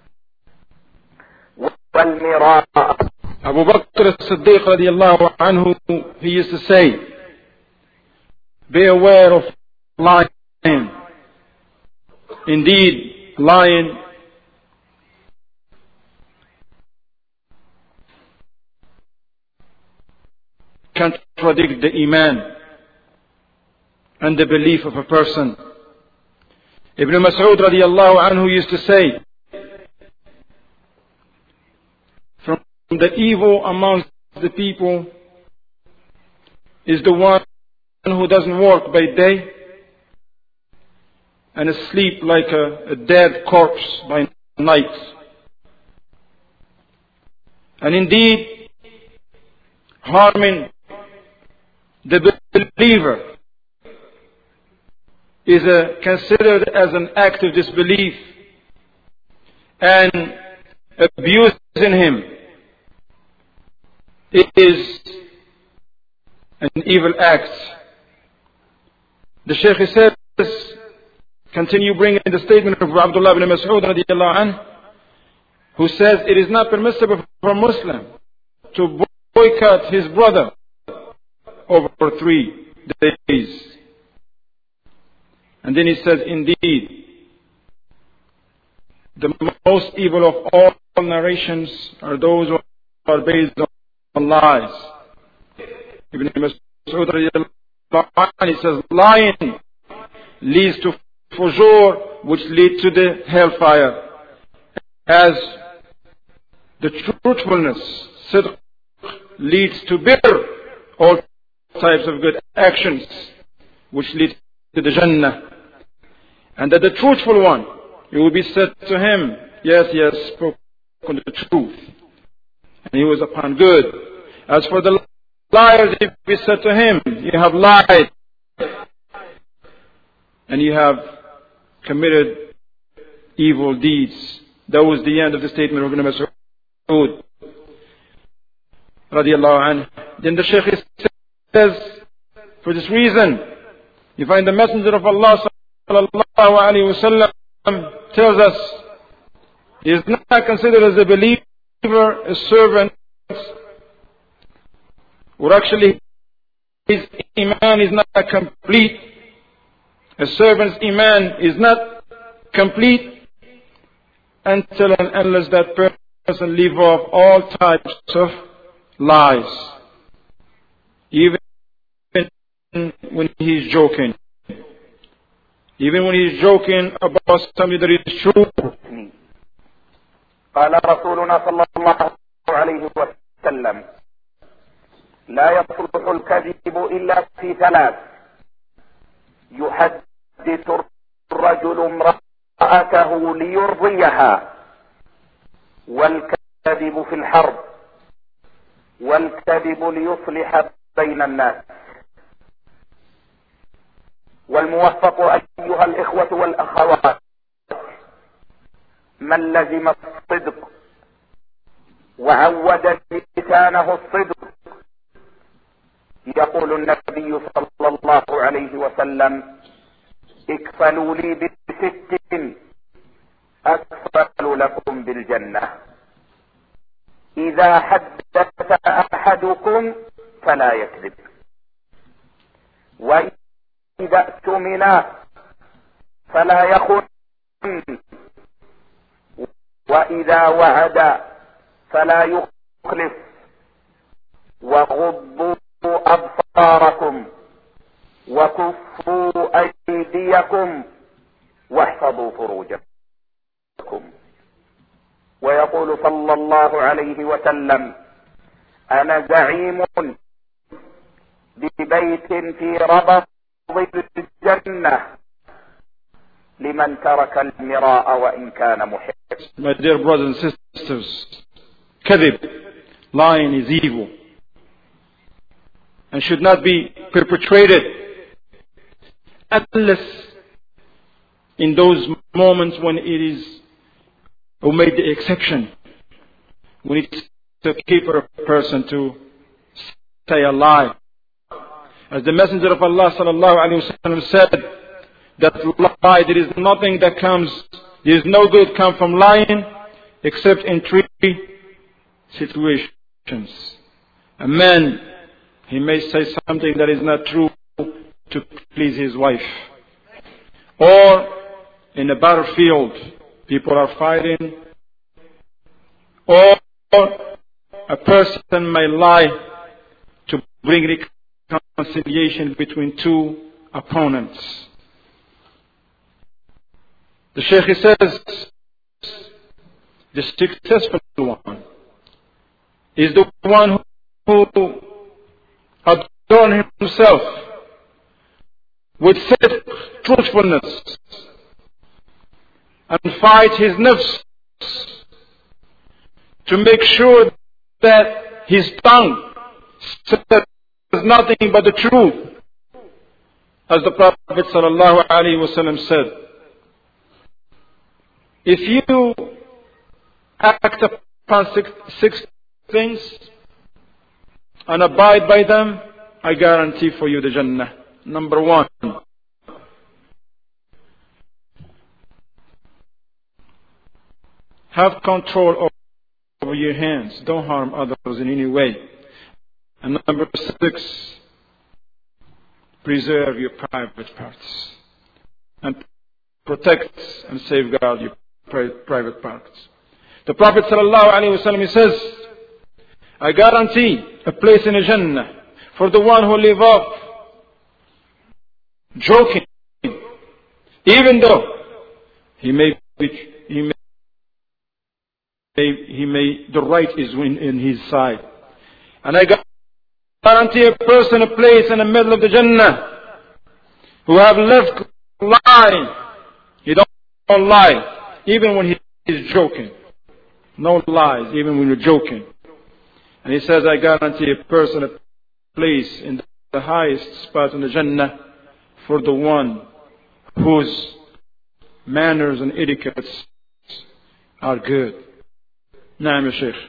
Speaker 1: والمراء.
Speaker 2: Abu Bakr as-Siddiq radiallahu anhu, he used to say, be aware of lying. Indeed, lying contradict the iman and the belief of a person. Ibn Mas'ud radiallahu anhu used to say, from the evil amongst the people is the one who doesn't work by day and is asleep like a, a dead corpse by night. And indeed, harming the believer is a, considered as an act of disbelief, and abusing him is an evil act. The Shaykh says, continue bringing the statement of Abdullah ibn Mas'ud radiallahu anhu, who says it is not permissible for a Muslim to boycott his brother over three days. And then he says, indeed, the most evil of all narrations are those who are based on lies. Ibn Mas'ud, he says, lying leads to fujur, which leads to the hellfire, as the truthfulness, sidq, leads to birr, all types of good actions, which lead to the Jannah. And that the truthful one, it will be said to him, yes, he has spoken the truth, and he was upon good. As for the liars, it will be said to him, you have lied, and you have committed evil deeds. That was the end of the statement of Ibn Mas'ud radiallahu anhu. Then the Shaykh says, for this reason, you find the Messenger of Allah sallallahu alayhi wa sallam tells us he is not considered as a believer, a servant, or actually his iman is not complete. A servant's iman is not complete until and unless that person leave off all types of lies, even when he's joking. Even when he's joking about something that is true.
Speaker 1: قال رسولنا صلى الله عليه وسلم: لا يصلح الكذب إلا في ثلاث: يحدث الرجل امرأته ليرضيها، والكذب في الحرب، والكذب ليصلح بين الناس. والموفق أيها الإخوة والأخوات من لزم الصدق وعود لسانه الصدق. يقول النبي صلى الله عليه وسلم: اكفلوا لي بست أكفل لكم بالجنة. إذا حدث أحدكم فلا يكذب، وإذا اؤتمن فلا يخن، وإذا وعد فلا يخلف. وغضوا أبصاركم وكفوا أيديكم واحفظوا فروجكم. ويقول صلى الله عليه وسلم: أنا زعيم ببيت في ربض الجنة لمن ترك المراء وإن كان محب.
Speaker 2: My dear brothers and sisters, kadhib, lying is evil and should not be perpetrated unless in those moments when it is who made the exception, when it's okay for a person to say a lie. As the Messenger of Allah sallallahu alaihi wasallam said, that lie, there is nothing that comes, there is no good come from lying except in three situations. A man, he may say something that is not true to please his wife. Or in a battlefield, people are fighting. Or a person may lie to bring reconciliation between two opponents. The Shaykh says, the successful one is the one who adorns himself with truthfulness and fight his nafs to make sure that his tongue says nothing but the truth. As the Prophet sallallahu alaihi wasallam said, if you act upon six, six things and abide by them, I guarantee for you the Jannah. Number one, have control over your hands. Don't harm others in any way. And number six, preserve your private parts and protect and safeguard your private parts. The Prophet sallallahu alaihi wasallam says, I guarantee a place in the Jannah for the one who live off joking, even though he may be, he may, he may the right is in, in his side. And I guarantee a person a place in the middle of the Jannah who have left lying. He don't, don't lie. Even when he is joking. No lies, even when you're joking. And he says, I guarantee a person a place in the highest spot in the Jannah for the one whose manners and etiquettes are good. نعم يا شيخ.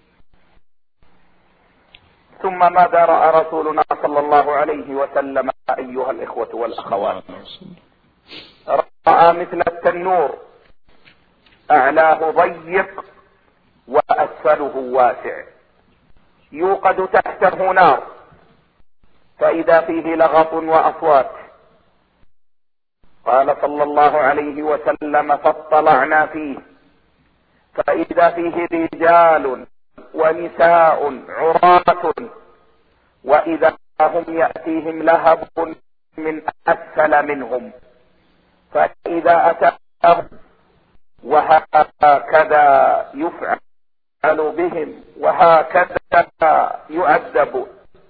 Speaker 1: ثم ماذا رأى رسولنا صلى الله عليه وسلم أيها الإخوة والأخوات؟ رأى مثل التنور أعلاه ضيق وأسفله واسع، يوقد تحته نار فإذا فيه لغط وأصوات. قال صلى الله عليه وسلم فاطلعنا فيه فإذا فيه رجال ونساء عراة وإذا هم يأتيهم لهب من أسفل منهم فإذا أتاهم وهكذا يفعل بهم وهكذا يؤدبون.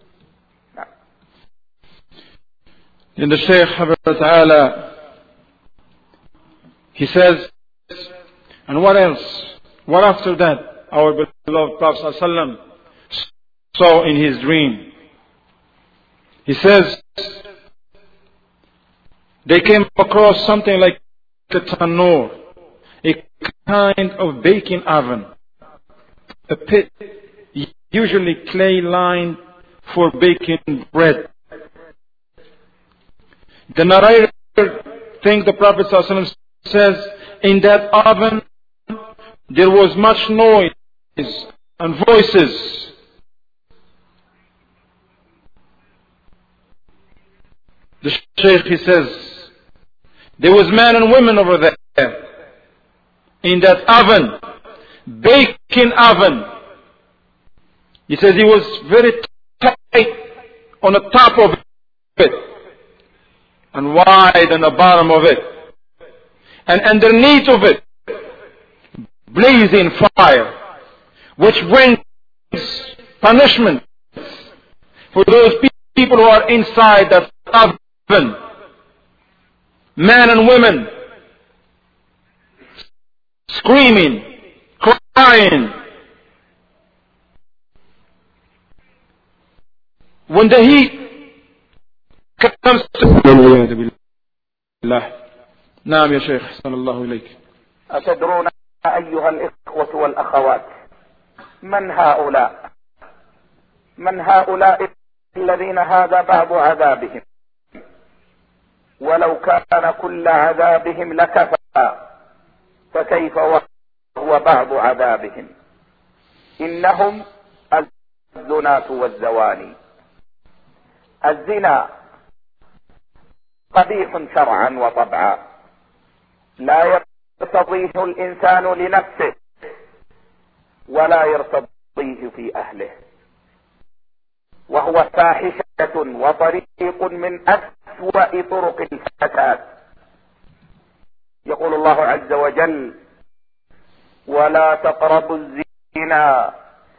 Speaker 2: In the Shaykh Habib Ta'ala, he says, and what else? What after that our beloved Prophet ﷺ saw in his dream? He says, they came across something like a tanur, a kind of baking oven, a pit, usually clay lined for baking bread. The narrator thinks the Prophet ﷺ says, in that oven there was much noise and voices. The Shaykh, he says, there was men and women over there in that oven, baking oven. He says he was very tight on the top of it and wide on the bottom of it, and underneath of it blazing fire, which brings punishment for those people who are inside that oven, men and women screaming, crying, when the heat comes to الله. نعم يا شيخ صلى الله إليك.
Speaker 1: أتدرون أيها الإخوة والأخوات من هؤلاء؟ من هؤلاء الذين هذا بعض عذابهم، ولو كان كل عذابهم لكفى، فكيف وهو بعض عذابهم؟ إنهم الزناة والزواني. الزنا قبيح شرعا وطبعا، لا يرتضيه الإنسان لنفسه ولا يرتضيه في أهله، وهو فاحشة وطريق من أسوأ طرق الفساد. يقول الله عز وجل: ولا تقربوا الزنا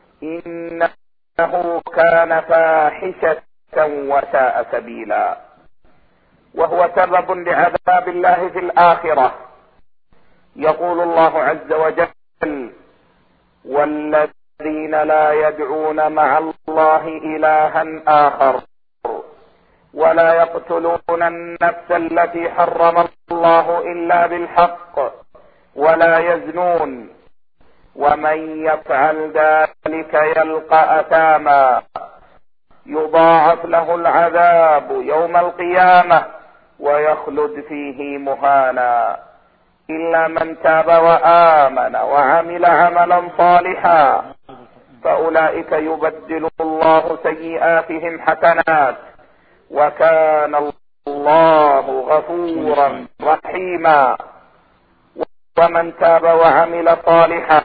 Speaker 1: إنه كان فاحشة وساء سبيلا، وهو سبب لعذاب الله في الآخرة. يقول الله عز وجل: والذين لا يدعون مع الله إلها آخر ولا يقتلون النفس التي حرم الله إلا بالحق ولا يزنون ومن يفعل ذلك يلقى أثاما يضاعف له العذاب يوم القيامة ويخلد فيه مهانا إلا من تاب وآمن وعمل عملا صالحا فأولئك يبدل الله سيئاتهم حسنات وكان الله غفورا رحيما. ومن تاب وعمل صالحا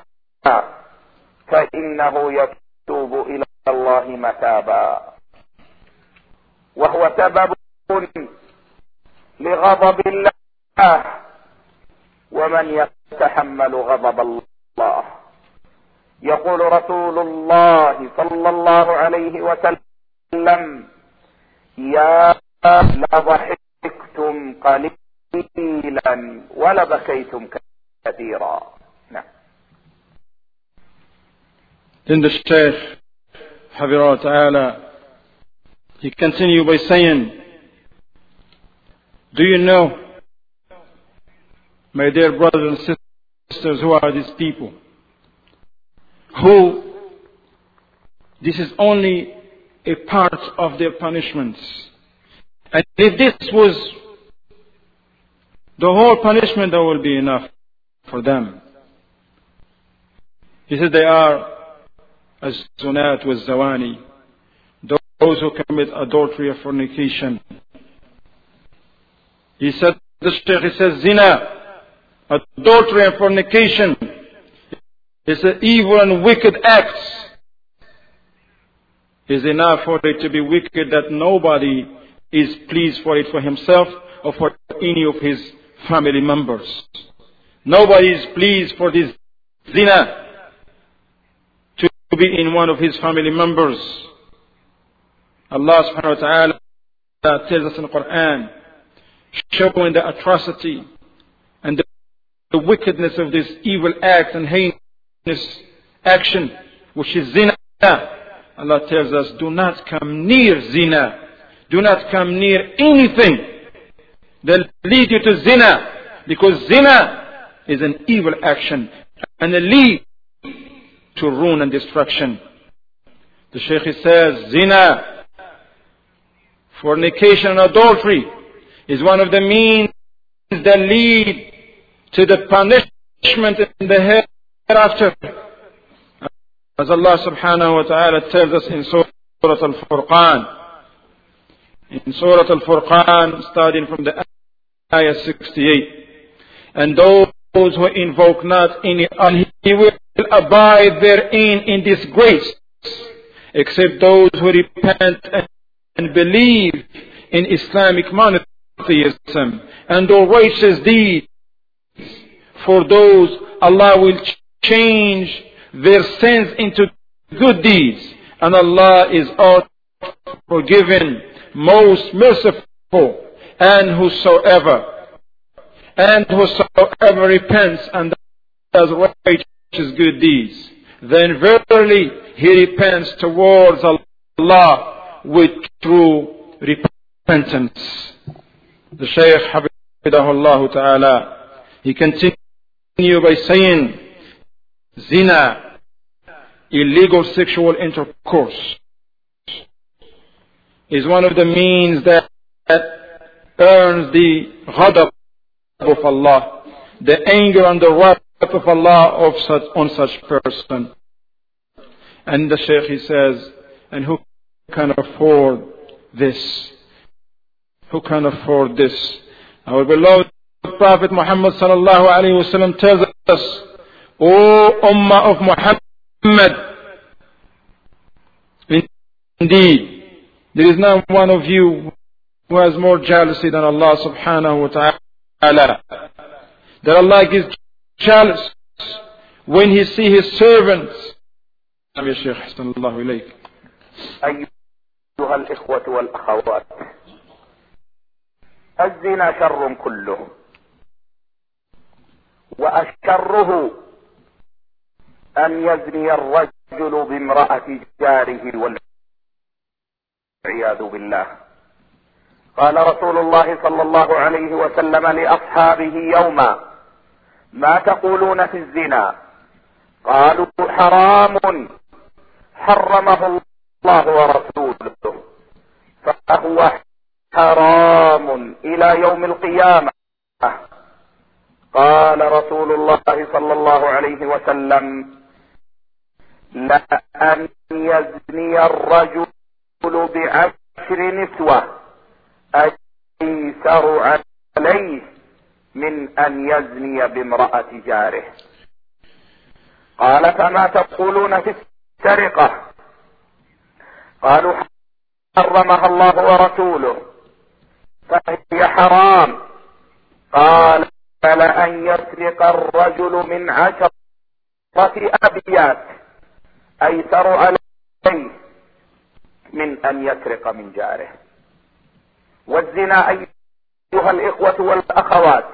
Speaker 1: فإنه يتوب إلى الله متابا، وهو سبب لغضب الله، ومن يتحمل غضب الله. يقول رسول الله صلى الله عليه وسلم: يا لضحكتم قليلا ولبكيتم كثيرا. نعم.
Speaker 2: Then the Shaykh, Hafidhahullah Ta'ala, he continued by saying, do you know, my dear brothers and sisters, who are these people? Who, this is only a part of their punishments. And if this was the whole punishment, that will be enough for them. He said they are as-zunat wa zawani, those who commit adultery or fornication. He said, the Shaykh, he says, zina, adultery and fornication, is an evil and wicked acts. Is enough for it to be wicked that nobody is pleased for it for himself or for any of his family members. Nobody is pleased for this zina to be in one of his family members. Allah subhanahu wa ta'ala tells us in the Quran, showing the atrocity and the, the wickedness of this evil act and heinous action, which is zina. Allah tells us, do not come near zina. Do not come near anything that lead you to zina, because zina is an evil action and it leads to ruin and destruction. The Shaykh says, zina, fornication and adultery is one of the means that lead to the punishment in the hereafter. As Allah subhanahu wa ta'ala tells us in Surah Al-Furqan. In Surah Al-Furqan, starting from the ayah sixty-eight. And those who invoke not any, and He will abide therein in disgrace, except those who repent and believe in Islamic monotheism and do righteous deeds. For those, Allah will change their sins into good deeds, and Allah is all forgiving, most merciful. And whosoever and whosoever repents and does righteous good deeds, then verily he repents towards Allah with true repentance. The Shaykh Hafidahullah Ta'ala, he continued by saying, zina, illegal sexual intercourse, is one of the means that earns the ghadab of Allah, the anger and the wrath of Allah of such, on such person. And the Shaykh, he says, and who can afford this? Who can afford this? Our beloved Prophet Muhammad sallallahu alayhi wa sallam tells us, O Ummah of Muhammad, indeed, there is not one of you who has more jealousy than Allah subhanahu wa ta'ala. That Allah gets jealous when He sees His servants. يا شيخ أحسن الله إليك.
Speaker 1: أيها الإخوة والأخوات، الزنا شر كله، وأشره أن يزني الرجل بامرأة جاره والعياذ بالله. قال رسول الله صلى الله عليه وسلم لأصحابه يوما: ما تقولون في الزنا؟ قالوا: حرام حرمه الله ورسوله، فهو حرام إلى يوم القيامة. قال رسول الله صلى الله عليه وسلم: لأن يزني الرجل بعشر نسوة أيسر عليه من أن يزني بامرأة جاره. قال: فما تقولون في السرقة؟ قالوا: حرمها الله ورسوله، فهي حرام. قال: لأن يسرق الرجل من عشرة أبيات أيسر عليه من أن يسرق من جاره. والزنا أيها الإخوة والأخوات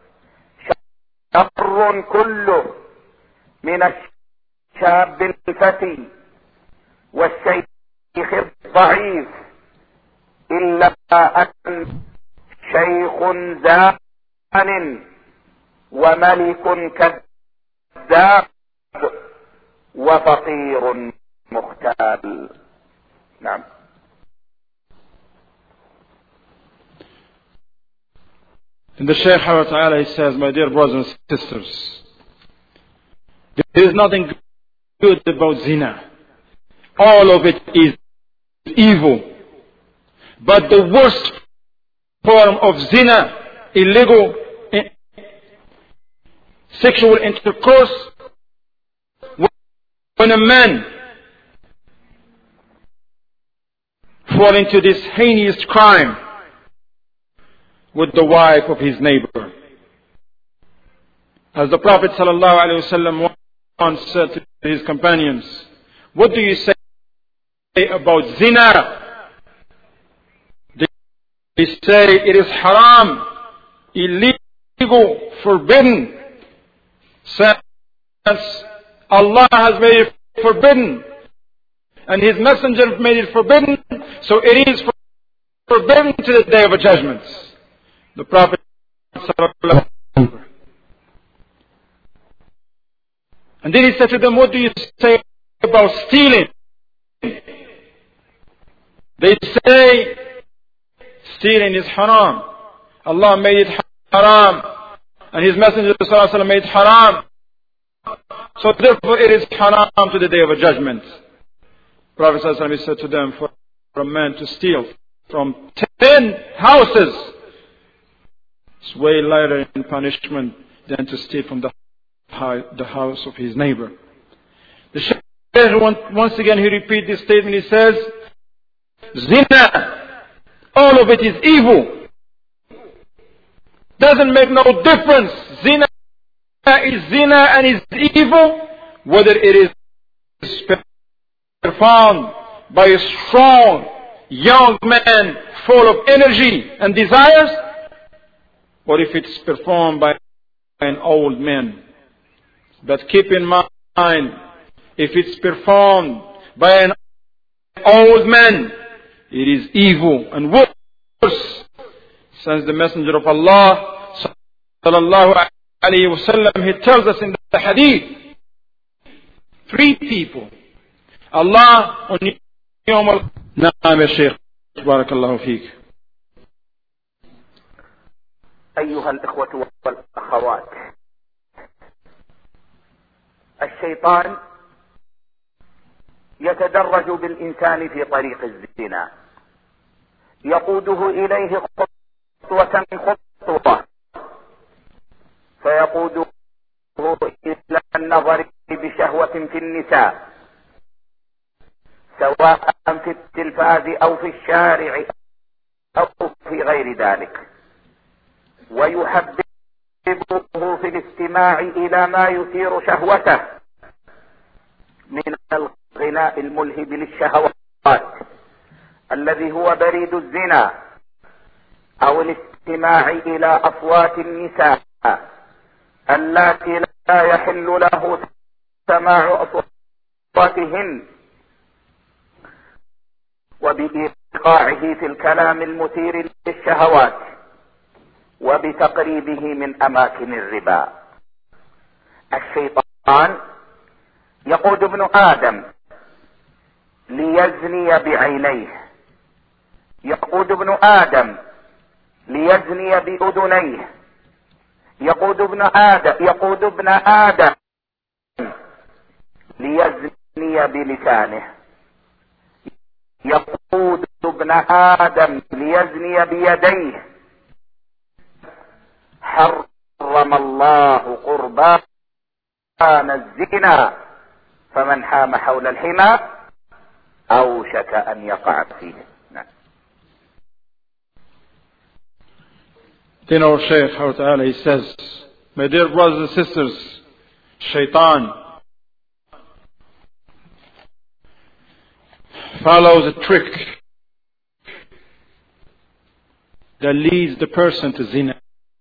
Speaker 1: شر كله، من الشاب الفتي والشيخ الضعيف، إلا أن شيخ زان وملك كذاب وفقير مختال. نعم.
Speaker 2: And the Shaykh Ta'ala, he says, my dear brothers and sisters, there is nothing good about zina. All of it is evil. But the worst form of zina, illegal sexual intercourse, when a man falls into this heinous crime with the wife of his neighbor. As the Prophet sallallahu alaihi wasallam once said to his companions, what do you say about zina? They say it is haram, illegal, forbidden. Since Allah has made it forbidden and His Messenger made it forbidden, so it is forbidden to the Day of Judgment. The Prophet sallallahu alaihi wasallam, and then he said to them, what do you say about stealing? They say stealing is haram. Allah made it haram, and His Messenger sallallahu alaihi wasallam made it haram. So therefore it is haram to the Day of Judgment. Prophet sallallahu alaihi wasallam said to them, for a man to steal from ten houses, it's way lighter in punishment than to steal from the the house of his neighbor. The Shaykh, once again, he repeats this statement. He says, zina, all of it is evil. Doesn't make no difference. Zina is zina and is evil, whether it is performed by a strong young man full of energy and desires, or if it's performed by an old man. But keep in mind, if it's performed by an old man, it is evil and worse. Since the Messenger of Allah sallallahu alayhi wa sallam, he tells us in the hadith, three people, Allah on Yawm al- Naam ya Shaykh, barakallahu feek.
Speaker 1: أيها الإخوة والأخوات، الشيطان يتدرج بالإنسان في طريق الزنا، يقوده إليه خطوة خطوة، فيقوده إلى النظر بشهوة في النساء، سواء في التلفاز أو في الشارع أو في غير ذلك، ويحببه في الاستماع إلى ما يثير شهوته من الغناء الملهب للشهوات الذي هو بريد الزنا، أو الاستماع إلى أصوات النساء اللاتي لا يحل له سماع أصواتهن، وبإيقاعه في الكلام المثير للشهوات، وبتقريبه من أماكن الربا. الشيطان يقود ابن آدم ليزني بعينيه، يقود ابن آدم ليزني بأذنيه، يقود ابن آدم يقود ابن آدم ليزني بلسانه، يقود ابن آدم ليزني بيديه. حرم الله قربان الزنا، فمن حام حول الحمى أوشك أن يقع فيه. نعم.
Speaker 2: Then our Shaykh, how ta'ala, he says, my dear brothers and sisters, Shaitan follows a trick that leads the person to zina.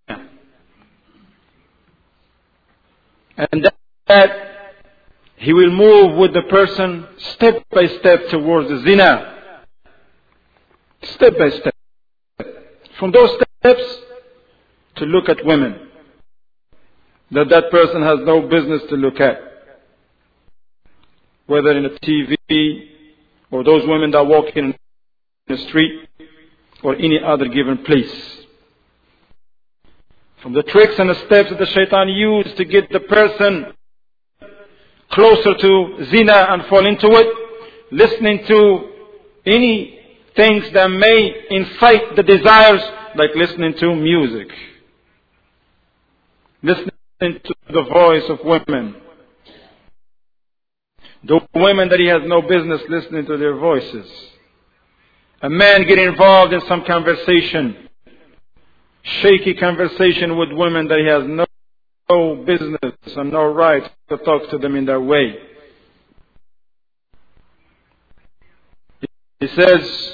Speaker 2: And that he will move with the person step by step towards the zina. Step by step. From those steps, to look at women that that person has no business to look at. Whether in a T V, or those women that walk in the street, or any other given place. From the tricks and the steps that the shaitan used to get the person closer to zina and fall into it, listening to any things that may incite the desires, like listening to music, listening to the voice of women, the women that he has no business listening to their voices. A man getting involved in some conversation, shaky conversation with women that he has no, no business and no right to talk to them in that way. He says,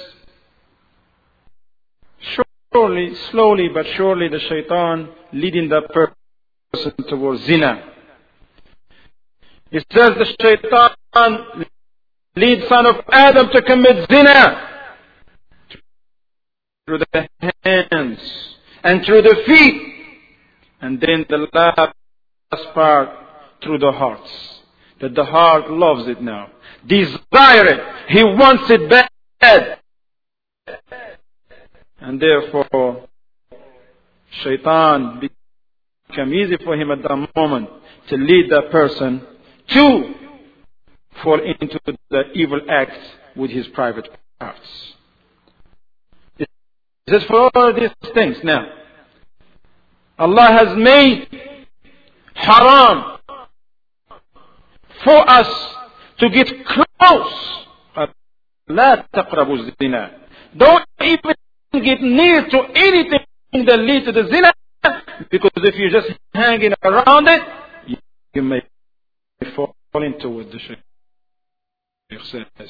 Speaker 2: surely, slowly but surely the shaitan leading that person towards zina. He says the shaitan leads son of Adam to commit zina through the hands and through the feet, and then the last part through the hearts. That the heart loves it now, desire it, he wants it bad, and therefore shaitan become easy for him at that moment to lead that person to fall into the evil acts with his private parts. This is for all these things. Now, Allah has made haram for us to get close. لا تقربوا الزنا. Don't even get near to anything that leads to the zina, because if you're just hanging around it, you may fall into it, the Shaykh says.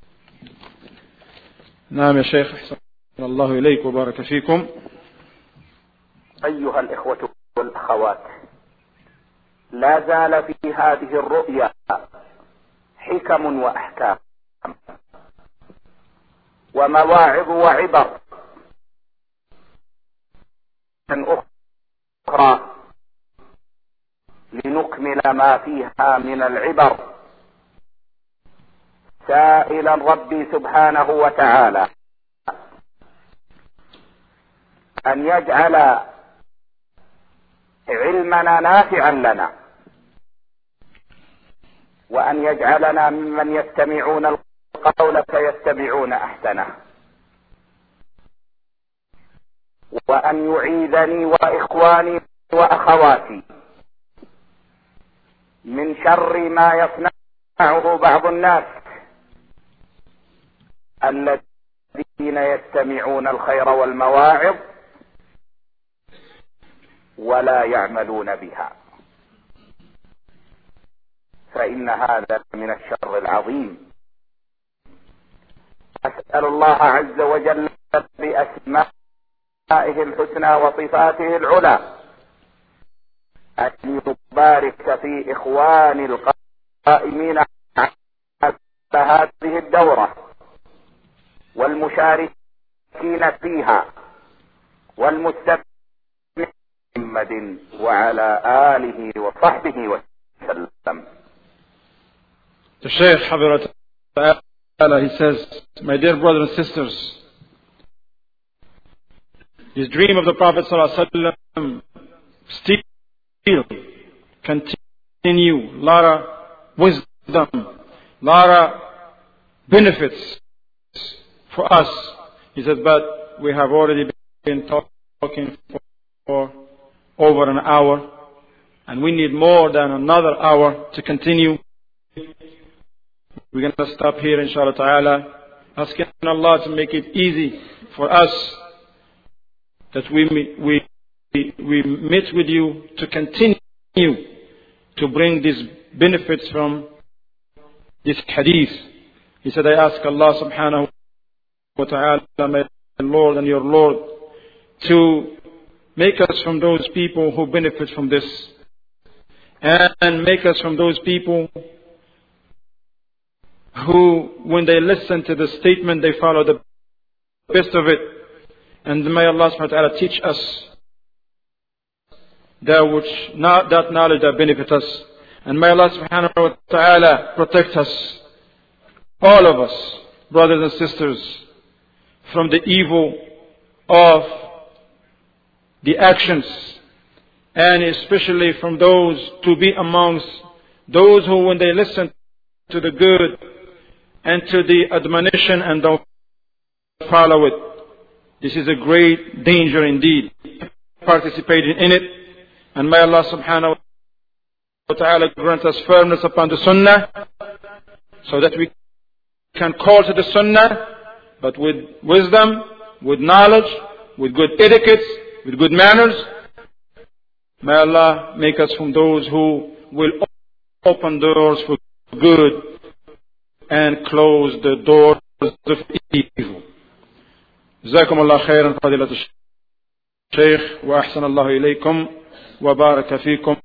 Speaker 2: نعم يا شيخ، أحسن الله إليك وبارك فيكم.
Speaker 1: أيها الإخوة والأخوات، لا زال في هذه الرؤيا حكم وأحكام، ومواعظ وعبر أخرى لنكمل ما فيها من العبر، سائلا ربي سبحانه وتعالى أن يجعل علمنا نافعا لنا، وأن يجعلنا ممن يستمعون القول فيتبعون أحسنه، وأن يعيذني وإخواني وأخواتي من شر ما يصنعه بعض الناس الذين يستمعون الخير والمواعظ ولا يعملون بها، فإن هذا من الشر العظيم. أسأل الله عز وجل بأسمائه الحسنى وصفاته العلى أن يبارك في إخواني القائمين على هذه الدورة والمشاركين فيها والمستمعين محمد وعلى آله وصحبه وسلم.
Speaker 2: The Shaykh Habirat Ta'ala, he says, my dear brothers and sisters, this dream of the Prophet ﷺ still continue, lot of wisdom, lot of benefits for us. He said, but we have already been talking for over an hour, and we need more than another hour to continue. We're going to stop here, inshallah ta'ala, asking Allah to make it easy for us that we we we meet with you to continue to bring these benefits from this hadith. He said, I ask Allah subhanahu wa ta'ala, my Lord and your Lord, to make us from those people who benefit from this, and make us from those people who, when they listen to the statement, they follow the best of it. And may Allah subhanahu wa ta'ala teach us that which not that knowledge that benefits us. And may Allah subhanahu wa ta'ala protect us, all of us, brothers and sisters, from the evil of the actions, and especially from those to be amongst those who, when they listen to the good and to the admonition and don't follow it. This is a great danger indeed, participating in it. And may Allah subhanahu wa ta'ala grant us firmness upon the sunnah, so that we can call to the sunnah, but with wisdom, with knowledge, with good etiquettes, with good manners. May Allah make us from those who will open doors for good and close the doors of evil. جزاكم الله خيرا فضيلة الشيخ وأحسن الله إليكم وبارك فيكم.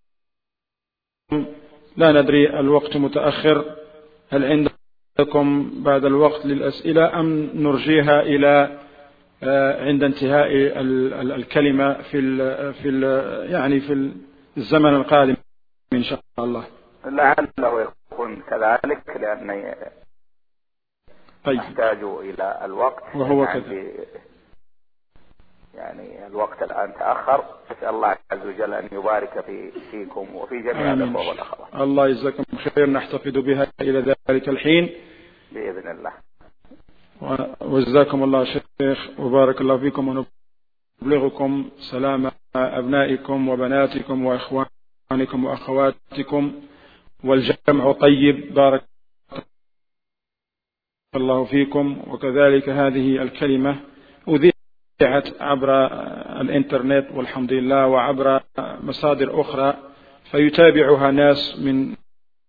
Speaker 2: لا ندري الوقت متأخر، هل عندكم بعد الوقت للأسئلة أم نرجيها إلى عند انتهاء الكلمة في ال في ال يعني في الزمن القادم إن شاء الله؟
Speaker 1: لعله يكون كذلك، لأني
Speaker 2: طيب.
Speaker 1: نحتاج إلى الوقت،
Speaker 2: وهو
Speaker 1: يعني
Speaker 2: كذا،
Speaker 1: يعني الوقت الآن تأخر. أسأل الله عز وجل أن يبارك في فيكم وفي جميع الأخوة والأخوات.
Speaker 2: الله يجزاكم خير، نحتفظ بها إلى ذلك الحين
Speaker 1: بإذن الله.
Speaker 2: وجزاكم الله شيخ وبارك الله فيكم، ونبلغكم سلام أبنائكم وبناتكم وإخوانكم وأخواتكم، والجمع طيب، بارك الله فيكم. وكذلك هذه الكلمة أذيعت عبر الإنترنت والحمد لله، وعبر مصادر أخرى فيتابعها ناس من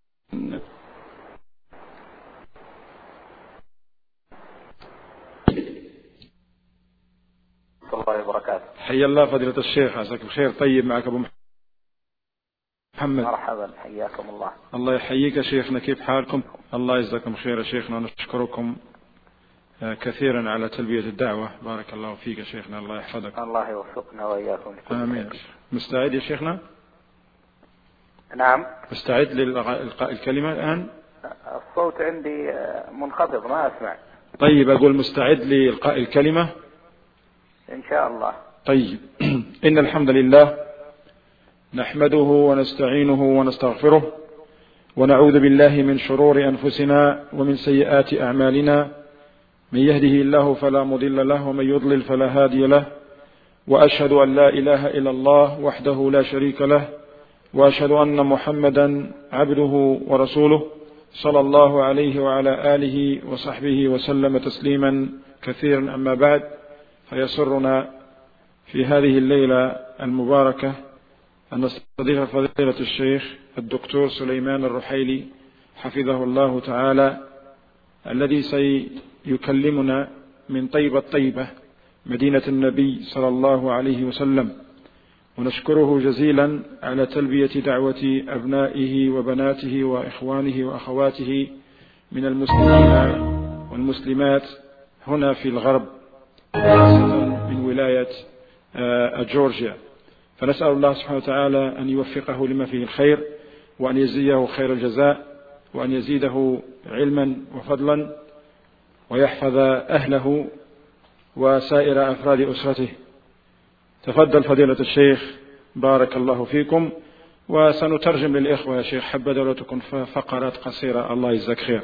Speaker 1: الله وبركاته.
Speaker 2: حيا الله فضيلة الشيخ، عساك بخير. طيب، معك أبو محمد.
Speaker 1: مرحبا، حياكم الله.
Speaker 2: الله يحييك يا شيخنا، كيف حالكم؟ الله يجزاكم خير يا شيخنا، ونشكركم كثيرا على تلبية الدعوة. بارك الله فيك يا شيخنا، الله يحفظك.
Speaker 1: الله يوفقنا وإياكم.
Speaker 2: آمين. مستعد يا شيخنا؟
Speaker 1: نعم.
Speaker 2: مستعد لإلقاء الكلمة الآن؟
Speaker 1: الصوت عندي منخفض ما أسمع.
Speaker 2: طيب أقول مستعد لإلقاء الكلمة
Speaker 1: إن شاء الله.
Speaker 2: طيب. إن الحمد لله نحمده ونستعينه ونستغفره ونعوذ بالله من شرور أنفسنا ومن سيئات أعمالنا، من يهده الله فلا مضل له ومن يضلل فلا هادي له، وأشهد أن لا إله إلا الله وحده لا شريك له، وأشهد أن محمدا عبده ورسوله صلى الله عليه وعلى آله وصحبه وسلم تسليما كثيرا. أما بعد، فيسرنا في هذه الليلة المباركة أن نستضيف فضيلة الشيخ الدكتور سليمان الرحيلي حفظه الله تعالى، الذي سيكلمنا من طيبة طيبة مدينة النبي صلى الله عليه وسلم، ونشكره جزيلا على تلبية دعوة أبنائه وبناته وإخوانه وأخواته من المسلمين والمسلمات هنا في الغرب، خاصة من ولاية جورجيا. فنسأل الله سبحانه وتعالى أن يوفقه لما فيه الخير، وأن يجزيه خير الجزاء، وأن يزيده علما وفضلا، ويحفظ أهله وسائر أفراد أسرته. تفضل فضيلة الشيخ، بارك الله فيكم. وسنترجم للإخوة يا شيخ، حبذا لو تكون فقرات قصيرة. الله يجزاك خير.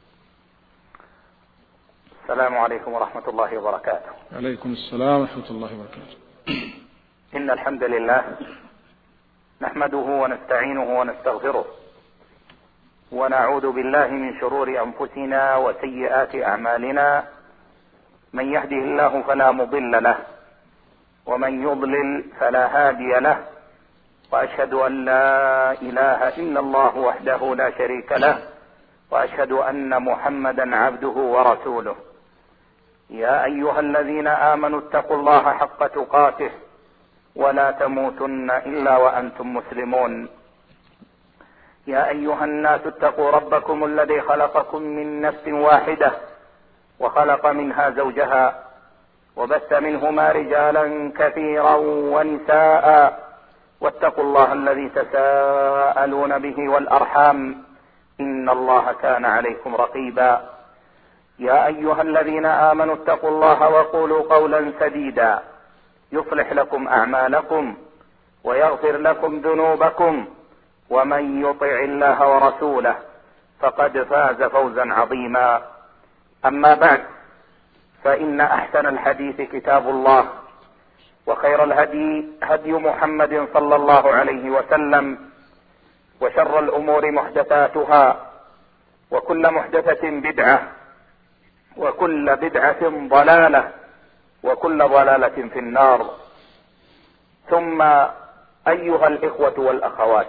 Speaker 1: السلام عليكم ورحمة الله وبركاته.
Speaker 2: عليكم السلام ورحمة الله وبركاته.
Speaker 1: إن الحمد لله نحمده ونستعينه ونستغفره، ونعوذ بالله من شرور أنفسنا وسيئات أعمالنا، من يهده الله فلا مضل له ومن يضلل فلا هادي له، وأشهد أن لا إله إلا الله وحده لا شريك له، وأشهد أن محمدا عبده ورسوله. يا أيها الذين آمنوا اتقوا الله حق تقاته ولا تموتن إلا وأنتم مسلمون. يا أيها الناس اتقوا ربكم الذي خلقكم من نفس واحدة وخلق منها زوجها وبث منهما رجالا كثيرا ونساء، واتقوا الله الذي تساءلون به والأرحام، إن الله كان عليكم رقيبا. يا أيها الذين آمنوا اتقوا الله وقولوا قولا سديدا يصلح لكم أعمالكم ويغفر لكم ذنوبكم، ومن يطع الله ورسوله فقد فاز فوزا عظيما. أما بعد، فإن أحسن الحديث كتاب الله، وخير الهدي هدي محمد صلى الله عليه وسلم، وشر الأمور محدثاتها، وكل محدثة بدعة، وكل بدعة ضلالة، وكل ضلالة في النار. ثم أيها الإخوة والأخوات،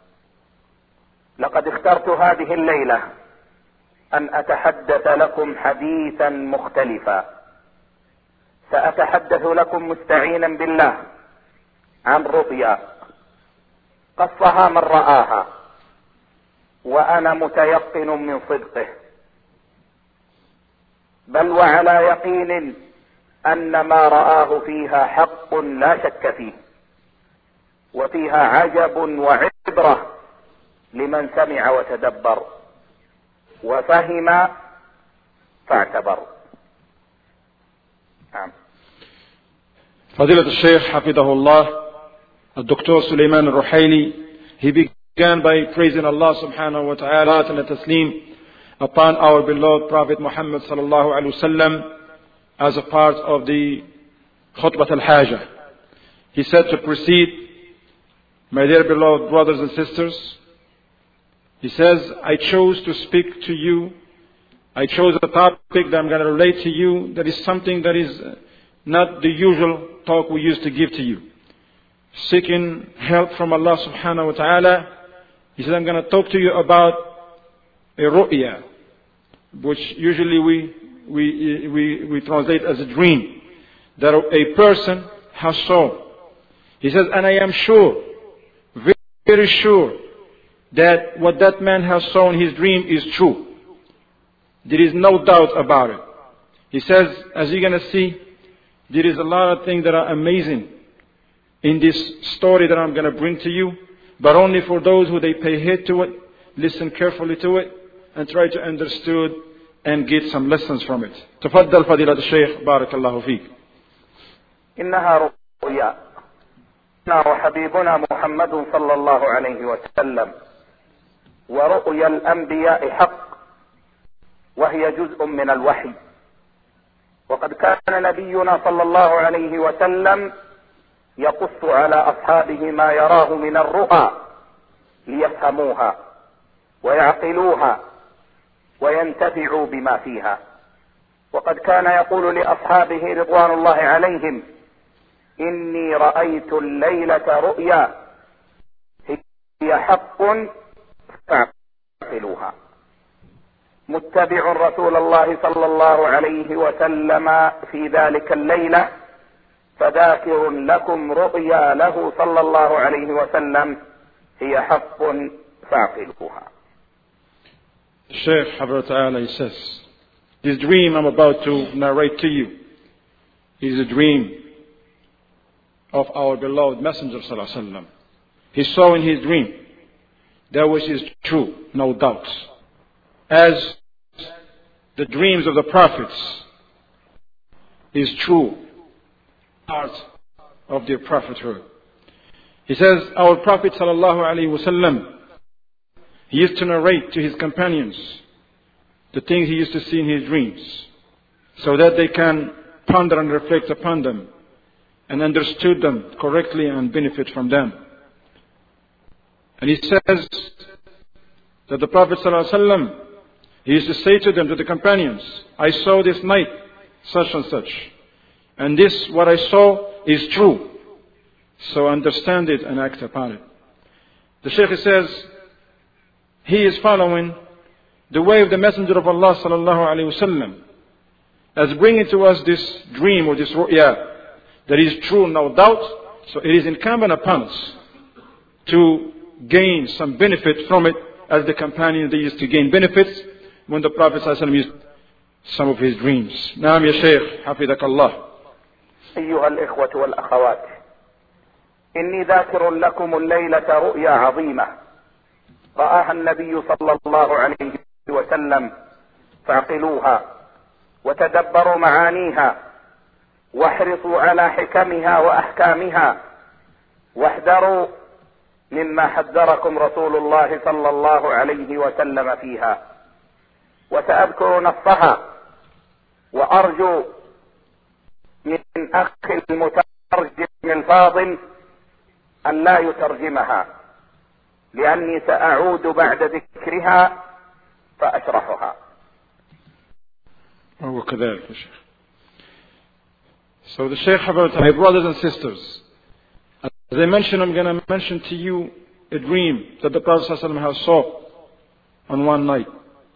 Speaker 1: لقد اخترت هذه الليلة أن أتحدث لكم حديثا مختلفا. سأتحدث لكم مستعينا بالله عن رؤيا قصها من رآها، وأنا متيقن من صدقه، بل وعلى يقين أن ما رآه فيها حق لا شك فيه، وفيها عجب وعبرة لمن سمع وتدبر وفهم فاعتبر. نعم.
Speaker 2: فضيلة الشيخ حفظه الله الدكتور سليمان الرحيلي, he began by praising Allah subhanahu wa ta'ala and a taslim upon our beloved Prophet Muhammad sallallahu alaihi wasallam as a part of the khutbah al-hajah. He said to proceed, my dear beloved brothers and sisters, he says, I chose to speak to you. I chose a topic that I'm going to relate to you that is something that is not the usual talk we used to give to you. Seeking help from Allah subhanahu wa ta'ala, he said, I'm going to talk to you about a ru'ya, which usually we, we, we, we translate as a dream, that a person has saw. He says, and I am sure, very, very sure, that what that man has saw in his dream is true. There is no doubt about it. He says, as you're going to see, there is a lot of things that are amazing in this story that I'm going to bring to you, but only for those who they pay heed to it, listen carefully to it, and try to understand and get some lessons from it. تفضل فضيلة الشيخ بارك الله فيك.
Speaker 1: إنها رؤيا وحبيبنا محمد صلى الله عليه وسلم، ورؤيا الأنبياء حق، وهي جزء من الوحي. وقد كان نبينا صلى الله عليه وسلم يقص على أصحابه ما يراه من الرؤى ليفهموها ويعقلوها وينتفعوا بما فيها. وقد كان يقول لأصحابه رضوان الله عليهم: إني رأيت الليلة رؤيا هي حق فاعقلوها. متبع رسول الله صلى الله عليه وسلم في ذلك الليلة، فذاكر لكم رؤيا له صلى الله عليه وسلم هي حق فاعقلوها.
Speaker 2: Shaykh Habib Ta'ala, he says, this dream I'm about to narrate to you is a dream of our beloved Messenger Sallallahu Alaihi Wasallam. He saw in his dream that which is true, no doubt. As the dreams of the prophets is true, part of their prophethood. He says, our Prophet Sallallahu Alaihi Wasallam, he used to narrate to his companions the things he used to see in his dreams, so that they can ponder and reflect upon them and understood them correctly and benefit from them. And he says that the Prophet ﷺ, he used to say to them, to the companions, I saw this night such and such, and this, what I saw, is true, so understand it and act upon it. The Shaykh says, he is following the way of the Messenger of Allah sallallahu alaihi wasallam, as bringing to us this dream or this ru'ya that is true, no doubt. So it is incumbent upon us to gain some benefit from it, as the companions they used to gain benefits when the Prophet sallallahu alaihi wasallam used some of his dreams. Naam ya Shaykh, حفظك الله.
Speaker 1: أيها الإخوة والأخوات، إني ذاكر لكم الليلة رؤيا عظيمة رآها النبي صلى الله عليه وسلم، فاعقلوها وتدبروا معانيها واحرصوا على حكمها وأحكامها، واحذروا مما حذركم رسول الله صلى الله عليه وسلم فيها. وسأذكر نصها، وأرجو من أخي المترجم الفاضل أن لا يترجمها، لأني سأعود بعد ذكرها فأشرحها.
Speaker 2: So the Shaykh Habib, my brothers and sisters, as I mentioned, I'm going to mention to you a dream that the Prophet ﷺ has saw on one night.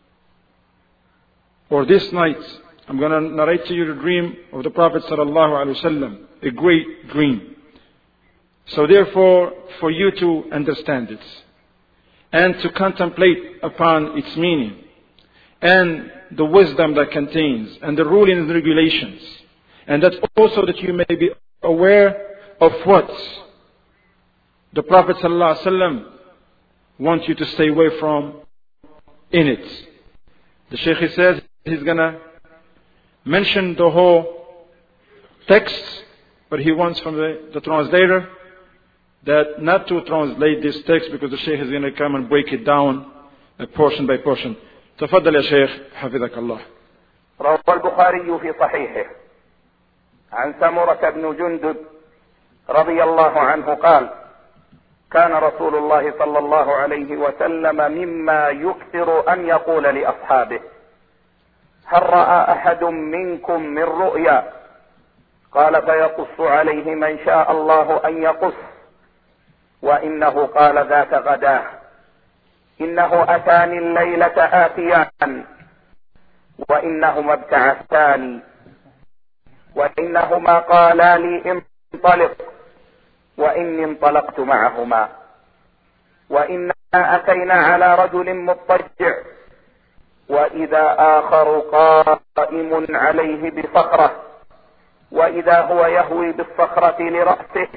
Speaker 2: Or this night, I'm going to narrate to you the dream of the Prophet ﷺ, a great dream. So therefore, for you to understand it, and to contemplate upon its meaning, and the wisdom that contains, and the rulings and regulations, and that also that you may be aware of what the Prophet ﷺ wants you to stay away from in it. The Shaykh says he's going to mention the whole text, but he wants from the, the translator that not to translate this text, because the Shaykh is going to come and break it down uh, portion by portion. تفضل يا شيخ حفظك الله.
Speaker 1: روى البخاري في صحيحه عن سمرة بن جندب رضي الله عنه قال: كان رسول الله صلى الله عليه وسلم مما يكثر أن يقول لأصحابه: هل رأى أحد منكم من رؤيا؟ قال: فيقص عليه من شاء الله أن يقص. وإنه قال ذات غداه: إنه أتاني الليلة آتيان، وإنهما ابتعثاني، وإنهما قالا لي انطلق، وإني انطلقت معهما، وإنا أتينا على رجل مضطجع، وإذا آخر قائم عليه بصخرة، وإذا هو يهوي بالصخرة لرأسه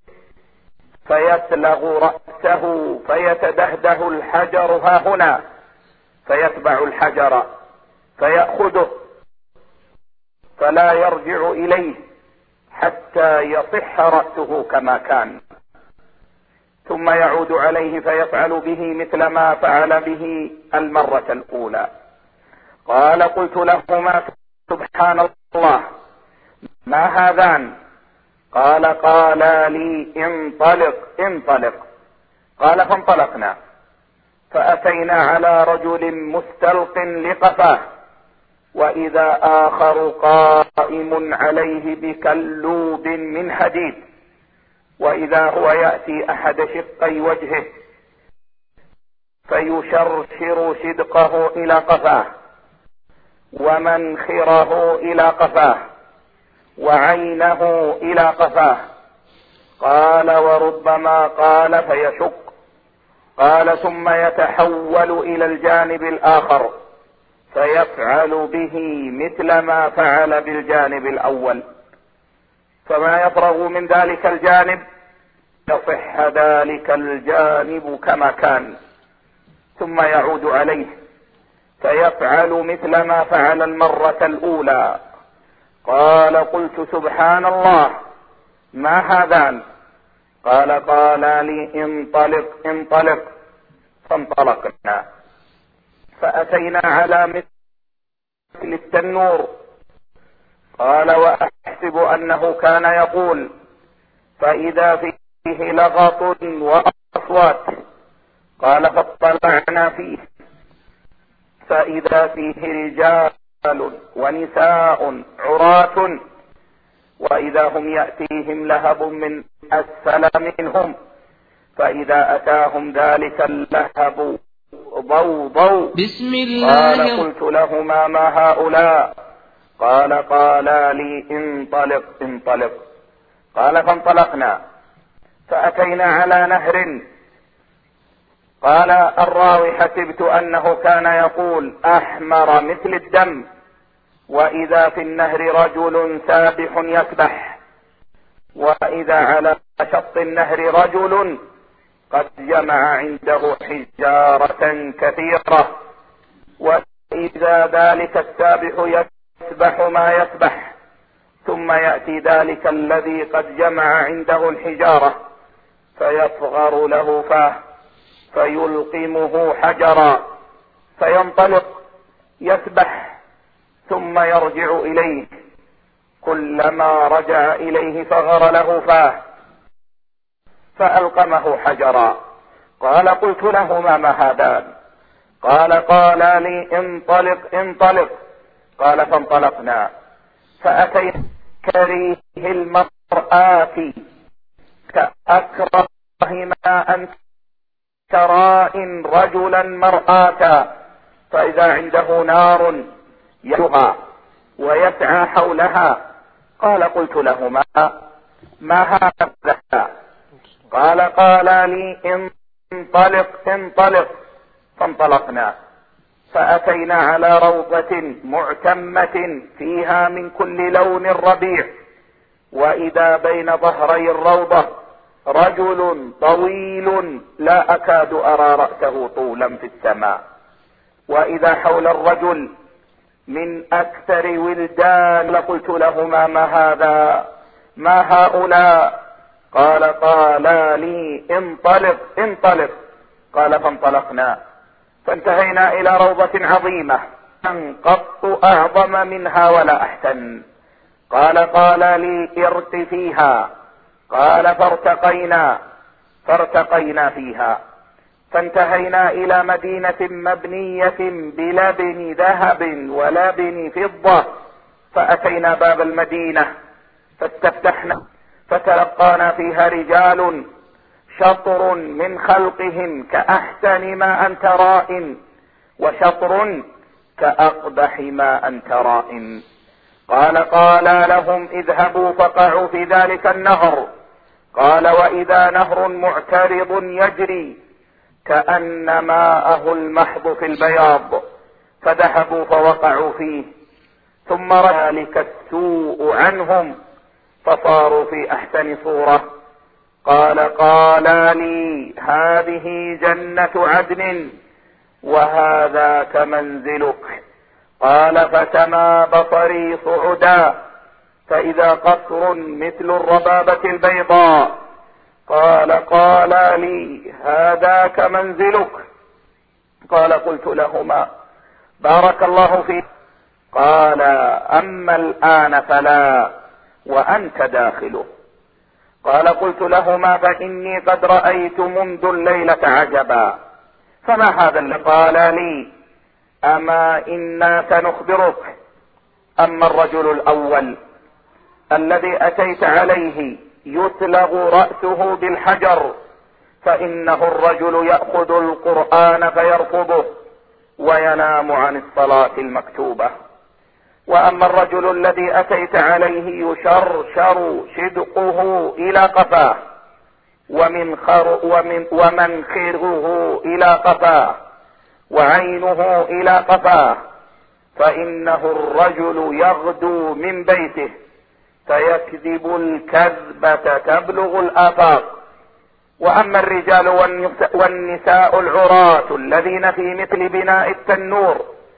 Speaker 1: فيسلغ رأسه فيتدهده الحجر ها هنا، فيتبع الحجر فيأخذه فلا يرجع إليه حتى يصح رأسه كما كان، ثم يعود عليه فيفعل به مثل ما فعل به المرة الأولى. قال: قلت لهما: سبحان الله، ما هذان؟ قال: قالا لي: انطلق انطلق. قال: فانطلقنا فأتينا على رجل مستلق لقفاه، وإذا آخر قائم عليه بكلوب من حديد، وإذا هو يأتي أحد شقي وجهه فيشرشر شدقه إلى قفاه، ومنخره إلى قفاه، وعينه إلى قفاه. قال: وربما قال فيشق. قال: ثم يتحول إلى الجانب الآخر فيفعل به مثل ما فعل بالجانب الأول، فما يفرغ من ذلك الجانب يصح ذلك الجانب كما كان، ثم يعود عليه فيفعل مثل ما فعل المرة الأولى. قال: قلت: سبحان الله، ما هذان؟ قال: قالا لي: انطلق انطلق. فانطلقنا فأتينا على مثل التنور. قال: وأحسب أنه كان يقول: فإذا فيه لغط وأصوات. قال: فاطلعنا فيه فإذا فيه رجال ونساء عراة، وإذا هم يأتيهم لهب من أسفل منهم، فإذا أتاهم ذلك اللهب ضوضوا.
Speaker 3: بسم الله.
Speaker 1: قال: قلت لهما: ما هؤلاء؟ قال: قالا لي: انطلق انطلق. قال: فانطلقنا فأتينا على نهر. قال الراوي: حسبت أنه كان يقول: أحمر مثل الدم. وإذا في النهر رجل سابح يسبح، وإذا على شط النهر رجل قد جمع عنده حجارة كثيرة، وإذا ذلك السابح يسبح ما يسبح، ثم يأتي ذلك الذي قد جمع عنده الحجارة فيصغر له فاه فيلقمه حجرا، فينطلق يسبح ثم يرجع إليه، كلما رجع إليه صغر له فاه فألقمه حجرا. قال: قلت لهما: ما هذان؟ قال: قالا لي: انطلق انطلق. قال: فانطلقنا فأتينا كريه المرآة كأكره ما أن ترائن رجلا مرآة، فإذا عنده نار يلها ويسعى حولها. قال: قلت لهما: ما هذا؟ قال: قالا لي: انطلق انطلق. فانطلقنا فأتينا على روضة معتمة فيها من كل لون ربيع، وإذا بين ظهري الروضة رجل طويل لا أكاد أرى رأسه طولا في السماء، وإذا حول الرجل من أكثر ولدان. لقلت لهما: ما هذا؟ ما هؤلاء؟ قال: قالا لي: انطلق انطلق. قال: فانطلقنا فانتهينا إلى روضة عظيمة قط أعظم منها ولا أحسن. قال: قالا لي: ارق فيها. قال: فارتقينا فارتقينا فيها فانتهينا إلى مدينة مبنية بلبن ذهب ولبن فضة، فأتينا باب المدينة فاستفتحنا فتلقانا فيها رجال شطر من خلقهم كأحسن ما أنت رائن، وشطر كأقبح ما أنت رائن. قال: قالا لهم: اذهبوا فقعوا في ذلك النهر. قال: وإذا نهر معترض يجري كأن ماءه المحض في البياض، فذهبوا فوقعوا فيه، ثم ذلك السوء عنهم فصاروا في أحسن صورة. قال: قال لي: هذه جنة عدن وهذاك منزلك. قال: فسما بصري صعدا فإذا قصر مثل الربابة البيضاء. قال: قال لي: هذاك منزلك. قال: قلت لهما: بارك الله فيك. قال: أما الآن فلا، وأنت داخله. قال: قلت لهما: فإني قد رأيت منذ الليلة عجبا. فما هذا اللي قال لي: أما إنا سنخبرك. أما الرجل الأول الذي أتيت عليه يتلغ رأسه بالحجر، فإنه الرجل يأخذ القرآن فيرفضه وينام عن الصلاة المكتوبة. وأما الرجل الذي أتيت عليه يشرشر شدقه إلى قفاه ومنخر ومن ومنخره إلى قفاه وعينه إلى قفاه، فإنه الرجل يغدو من بيته فيكذب الكذبة تبلغ الآفاق. وأما الرجال والنساء العراة الذين في مثل بناء التنور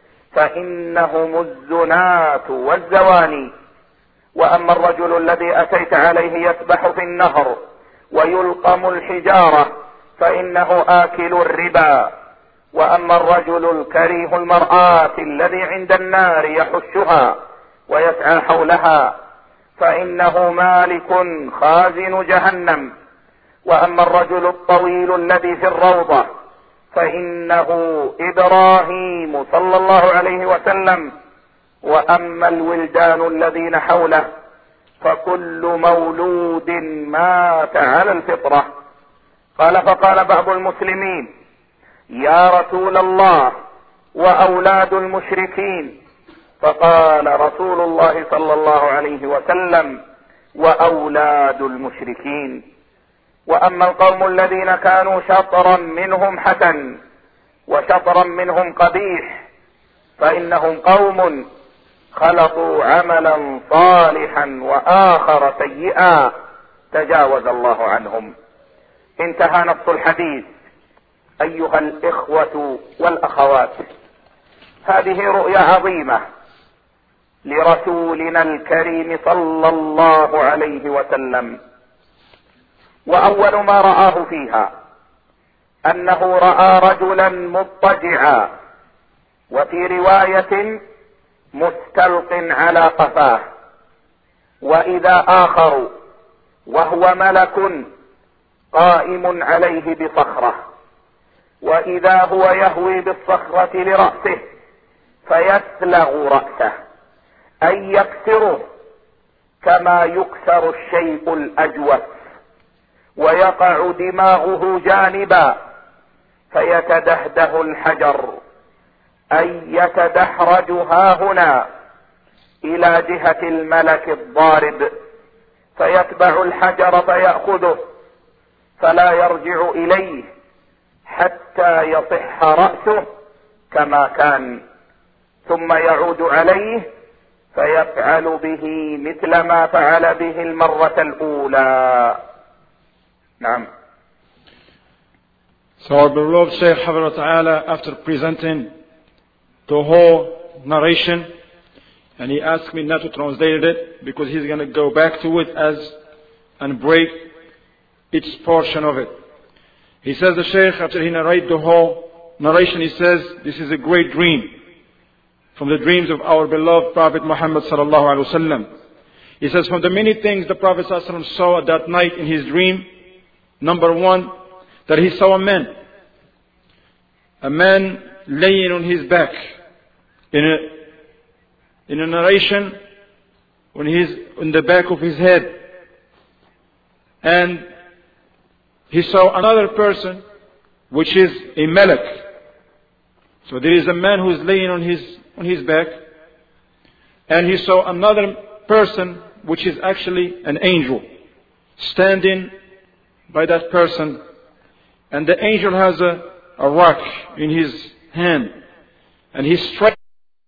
Speaker 1: فإنهم الزنات والزواني. وأما الرجل الذي أتيت عليه يسبح في النهر ويلقم الحجارة فإنه آكل الربا. وأما الرجل الكريه المرآة الذي عند النار يحشها ويسعى حولها فإنه مالك خازن جهنم. وأما الرجل الطويل الذي في الروضة فإنه إبراهيم صلى الله عليه وسلم. وأما الولدان الذين حوله فكل مولود مات على الفطرة. قال: فقال بعض المسلمين: يا رسول الله، وأولاد المشركين؟ فقال رسول الله صلى الله عليه وسلم: وأولاد المشركين. وأما القوم الذين كانوا شطرا منهم حسن وشطرا منهم قبيح فإنهم قوم خلطوا عملا صالحا وآخر سيئا تجاوز الله عنهم. انتهى نص الحديث. أيها الإخوة والأخوات، هذه رؤيا عظيمة لرسولنا الكريم صلى الله عليه وسلم. وأول ما رآه فيها أنه رأى رجلا مضطجعا، وفي رواية مستلق على قفاه، وإذا آخر وهو ملك قائم عليه بصخرة، وإذا هو يهوي بالصخرة لرأسه فيسلغ رأسه أي يكسره كما يكسر الشيء الأجوف، ويقع دماغه جانبا فيتدهده الحجر أي يتدحرج هاهنا إلى جهة الملك الضارب، فيتبع الحجر فيأخذه فلا يرجع إليه حتى يصح رأسه كما كان، ثم يعود عليه فيفعل به مثل ما فعل به المرة الأولى. نعم.
Speaker 2: So our beloved Shaykh Hafidhahullah Ta'ala, after presenting the whole narration, and he asked me not to translate it because he's going to go back to it as and break each portion of it. He says, the Shaykh, after he narrated the whole narration, he says, this is a great dream from the dreams of our beloved Prophet Muhammad sallallahu alaihi wasallam. He says, from the many things the Prophet sallallahu alaihi wasallam saw that night in his dream, number one, that he saw a man, a man laying on his back. In a, in a narration, when he's on the back of his head. And he saw another person, which is a malak. So there is a man who is laying on his, on his back. And he saw another person, which is actually an angel, standing by that person. And the angel has a, a rock in his hand. and he strikes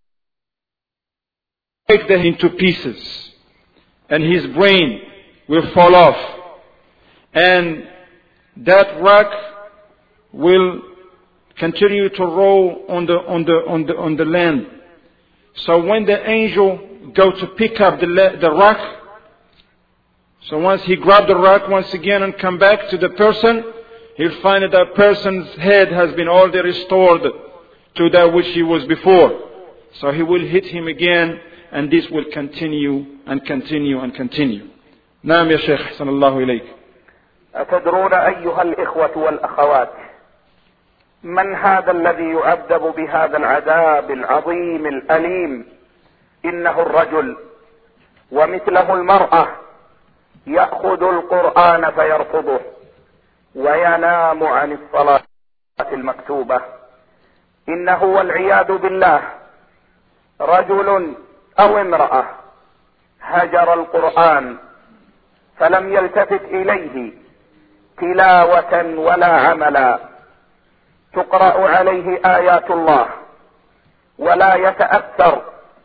Speaker 2: them into pieces, and his brain will fall off, and that rock will continue to roll on the on the on the on the land. So when the angel go to pick up the the rock, so once he grab the rock once again and come back to the person, he'll find that that person's head has been already restored to that which he was before. So he will hit him again, and this will continue and continue and continue. نعم يا شيخ أحسن الله إليك.
Speaker 1: أتدرون أيها الإخوة والأخوات من هذا الذي يعذب بهذا العذاب العظيم الأليم؟ إنه الرجل، ومثله المرأة يأخذ القرآن فيرفضه وينام عن الصلاة المكتوبة. إنه والعياذ بالله رجل أو امرأة هجر القرآن فلم يلتفت إليه تلاوة ولا عملا، تقرأ عليه آيات الله ولا يتأثر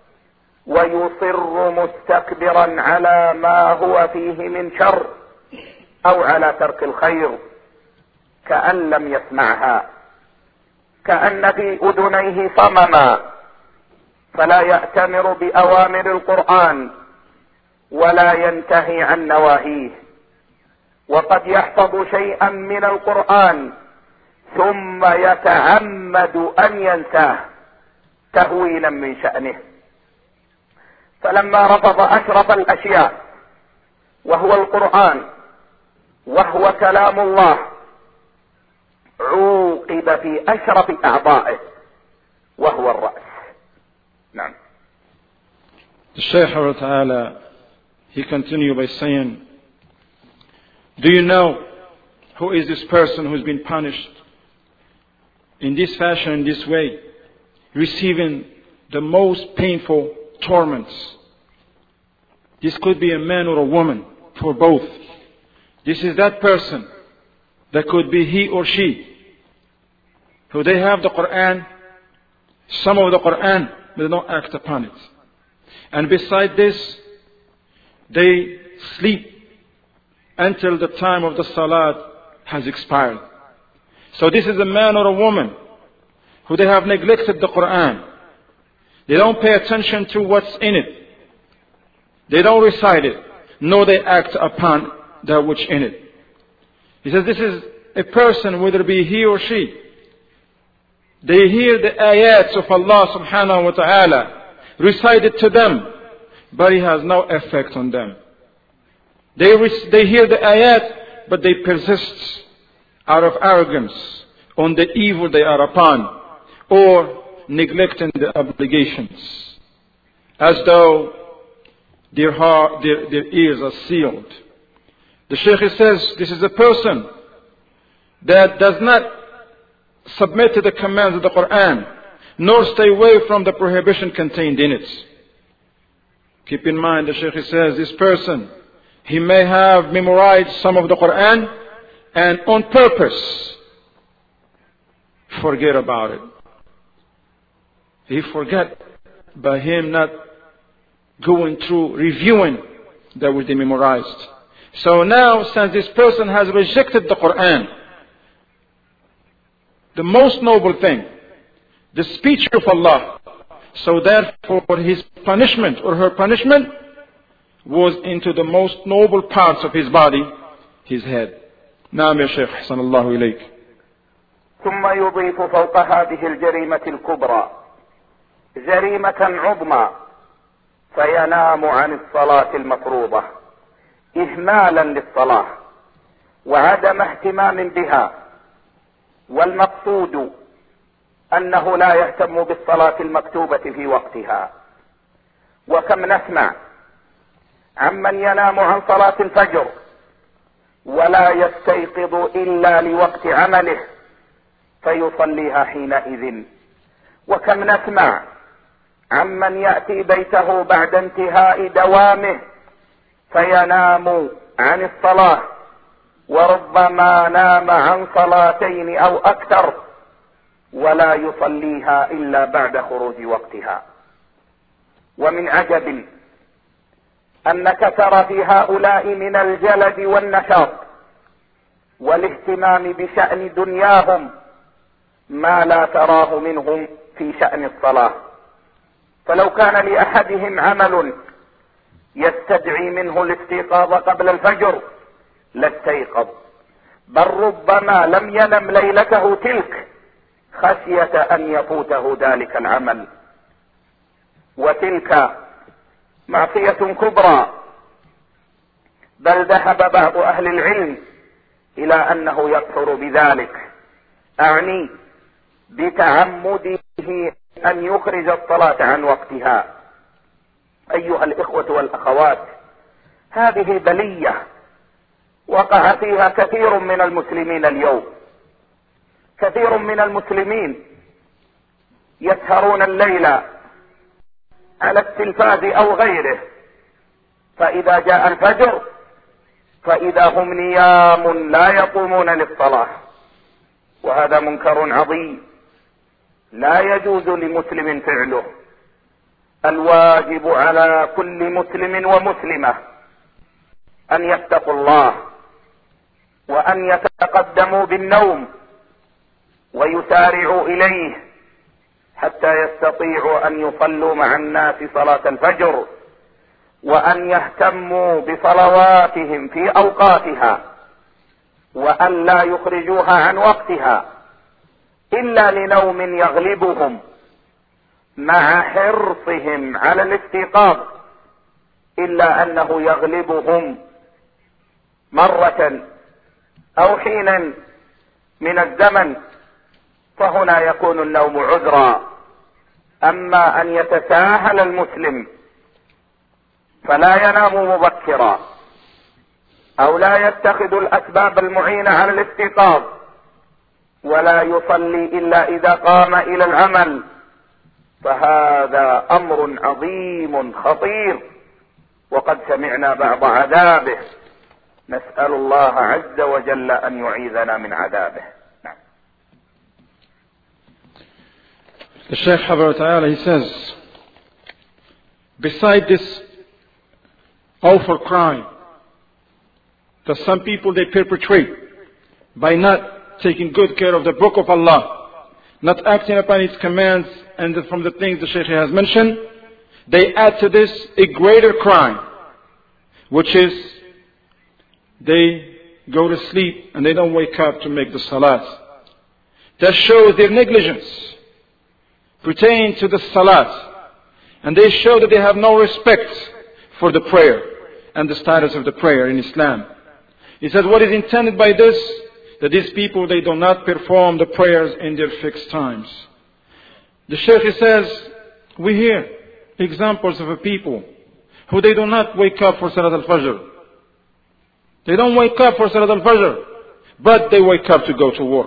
Speaker 1: ويصر مستكبرا على ما هو فيه من شر أو على ترك الخير كأن لم يسمعها، كأن في أذنيه صمما، فلا يأتمر بأوامر القرآن ولا ينتهي عن نواهيه، وقد يحفظ شيئا من القرآن ثم يتعمد أن ينساه تهويلا من شأنه. فلما رفض أشرف الأشياء وهو القرآن وهو كلام الله عوقب في أشرف أعضائه وهو الرأس. نعم.
Speaker 2: The Shaykh Ta'ala, he continued by saying, do you know who is this person who's been punished in this fashion, in this way, receiving the most painful torments? This could be a man or a woman, for both. This is that person that could be he or she, who they have the Quran, some of the Quran, but they don't act upon it. And beside this, they sleep until the time of the Salat has expired. So this is a man or a woman who they have neglected the Quran. They don't pay attention to what's in it. They don't recite it, nor they act upon that which in it. He says this is a person, whether it be he or she. They hear the ayats of Allah subhanahu wa ta'ala recited to them, but it has no effect on them. They, they hear the ayat, but they persist out of arrogance on the evil they are upon, or neglecting the obligations, as though their, heart, their, their ears are sealed. The Shaykh says this is a person that does not submit to the commands of the Quran, nor stay away from the prohibition contained in it. Keep in mind, the Shaykh says this person, he may have memorized some of the Quran and on purpose forget about it. He forget by him not going through reviewing that which they memorized. So now, since this person has rejected the Quran, the most noble thing, the speech of Allah, so therefore his punishment or her punishment was into the most noble parts of his body, his head. نعم يا شيخ حسن الله إليك.
Speaker 1: ثم يضيف فوق هذه الجريمة الكبرى جريمة عظمى فينام عن الصلاة المفروضة إهمالا للصلاة وعدم اهتمام بها، والمقصود أنه لا يهتم بالصلاة المكتوبة في وقتها. وكم نسمع عمن ينام عن صلاة الفجر ولا يستيقظ إلا لوقت عمله فيصليها حينئذ. وكم نسمع عمن يأتي بيته بعد انتهاء دوامه فينام عن الصلاة وربما نام عن صلاتين أو أكثر ولا يصليها إلا بعد خروج وقتها. ومن عجب أنك ترى في هؤلاء من الجلد والنشاط والاهتمام بشأن دنياهم ما لا تراه منهم في شأن الصلاة. فلو كان لأحدهم عمل يستدعي منه الاستيقاظ قبل الفجر لاستيقظ، بل ربما لم ينم ليلته تلك خشية أن يفوته ذلك العمل، وتلك معصية كبرى. بل ذهب بعض أهل العلم إلى أنه يكفر بذلك، أعني بتعمده أن يخرج الصلاة عن وقتها. أيها الإخوة والأخوات، هذه بلية وقع فيها كثير من المسلمين اليوم. كثير من المسلمين يسهرون الليل على التلفاز أو غيره، فإذا جاء الفجر فإذا هم نيام لا يقومون للصلاة، وهذا منكر عظيم لا يجوز لمسلم فعله. الواجب على كل مسلم ومسلمة أن يتقوا الله وأن يتقدموا بالنوم ويسارعوا إليه حتى يستطيعوا أن يصلوا مع الناس صلاة الفجر، وأن يهتموا بصلواتهم في أوقاتها، وأن لا يخرجوها عن وقتها إلا لنوم يغلبهم مع حرصهم على الاستيقاظ، إلا أنه يغلبهم مرة أو حين من الزمن، فهنا يكون النوم عذرا. أما أن يتساهل المسلم فلا ينام مبكرا أو لا يتخذ الأسباب المعينة على الاستيقاظ ولا يصلي إلا إذا قام إلى العمل، فهذا أمر عظيم خطير وقد سمعنا بعض عذابه. نسأل الله عز وجل أن يعيذنا من عذابه. نعم.
Speaker 2: The Shaykh Habib Ta'ala, he says, beside this awful crime that some people they perpetrate by not taking good care of the book of Allah, not acting upon its commands, and from the things the Shaykh has mentioned, they add to this a greater crime, which is they go to sleep and they don't wake up to make the salat. That shows their negligence pertaining to the salat, and they show that they have no respect for the prayer and the status of the prayer in Islam. He says what is intended by this, that these people, they do not perform the prayers in their fixed times. The Shaykh says, we hear examples of a people who they do not wake up for Salat al-Fajr. They don't wake up for Salat al-Fajr, but they wake up to go to work.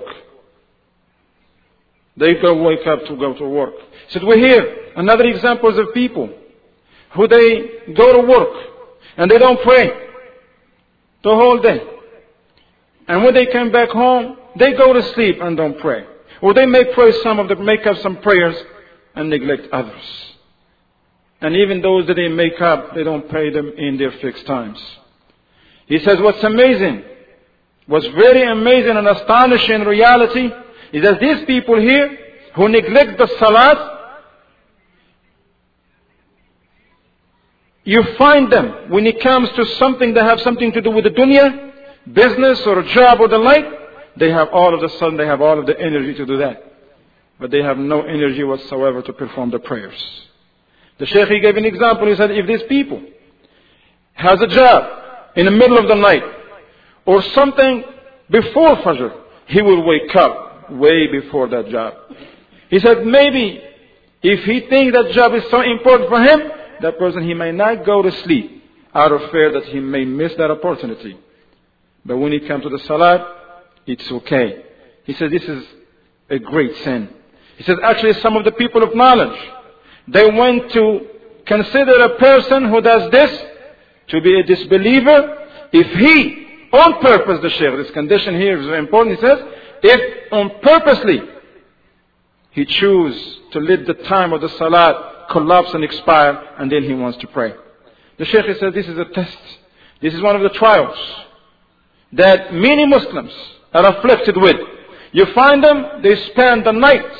Speaker 2: They go wake up to go to work. So we hear another examples of people who they go to work and they don't pray the whole day. And when they come back home, they go to sleep and don't pray. Or they may pray some of them, make up some prayers and neglect others. And even those that they make up, they don't pray them in their fixed times. He says what's amazing, what's very amazing and astonishing in reality, is that these people here who neglect the salat, you find them when it comes to something that have something to do with the dunya, business or a job or the like, they have all of the sudden they have all of the energy to do that. But they have no energy whatsoever to perform the prayers. The Shaykh, he gave an example. He said if these people has a job in the middle of the night or something before Fajr, he will wake up way before that job. He said maybe if he thinks that job is so important for him, that person, he may not go to sleep out of fear that he may miss that opportunity. But when it comes to the salat, it's okay. He said this is a great sin. He says actually some of the people of knowledge, they went to consider a person who does this to be a disbeliever if he, on purpose, the Shaykh, this condition here is very important. He says, if on purposely he chooses to let the time of the salat collapse and expire, and then he wants to pray. The Shaykh says this is a test. This is one of the trials that many Muslims are afflicted with. You find them, they spend the nights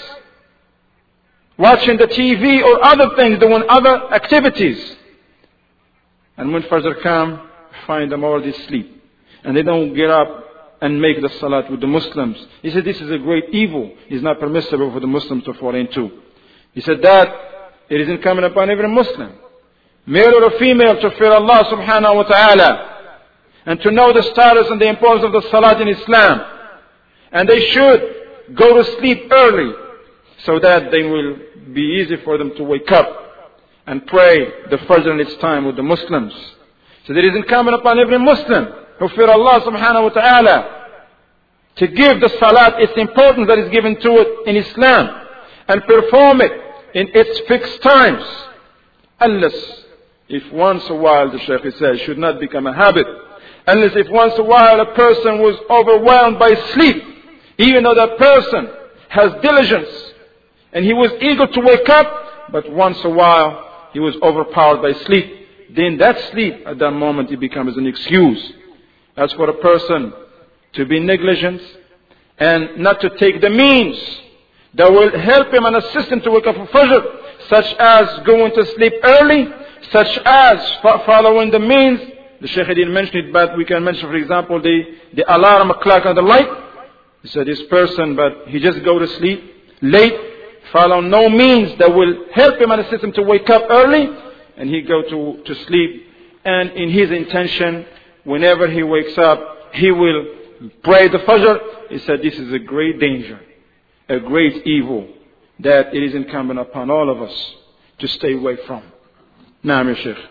Speaker 2: watching the T V or other things, doing other activities. And when Fajr comes, find them already asleep. And they don't get up and make the salat with the Muslims. He said this is a great evil. It's not permissible for the Muslims to fall into. He said that it is incumbent upon every Muslim, male or female, to fear Allah subhanahu wa ta'ala and to know the status and the importance of the salat in Islam. And they should go to sleep early so that they will be easy for them to wake up and pray the Fajr in its time with the Muslims. So it is incumbent upon every Muslim who fear Allah subhanahu wa ta'ala to give the salat its importance that is given to it in Islam and perform it in its fixed times. Unless if once a while, the Shaykh says, should not become a habit. Unless if once a while a person was overwhelmed by sleep, even though that person has diligence and he was eager to wake up, but once a while he was overpowered by sleep, then that sleep at that moment it becomes an excuse. As for a person to be negligent and not to take the means that will help him and assist him to wake up for Fajr, such as going to sleep early, such as following the means. The Shaykh didn't mention it, but we can mention, for example, the, the alarm clock and the light. He said this person, but he just go to sleep late, follow no means that will help him and assist him to wake up early, and he go to, to sleep. And in his intention, whenever he wakes up, he will pray the Fajr. He said this is a great danger, a great evil that it is incumbent upon all of us to stay away from. نعم يا شيخ.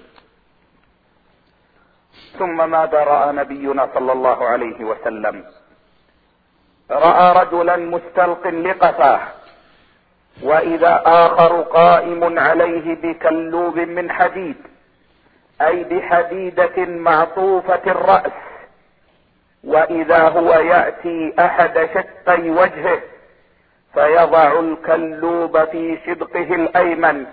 Speaker 1: ثم ماذا رأى نبينا صلى الله عليه وسلم؟ رأى رجلا مستلق لقفاه وإذا آخر قائم عليه بكلوب من حديد، أي بحديدة معطوفة الرأس، وإذا هو يأتي أحد شقي وجهه فيضع الكلوب في شدقه الأيمن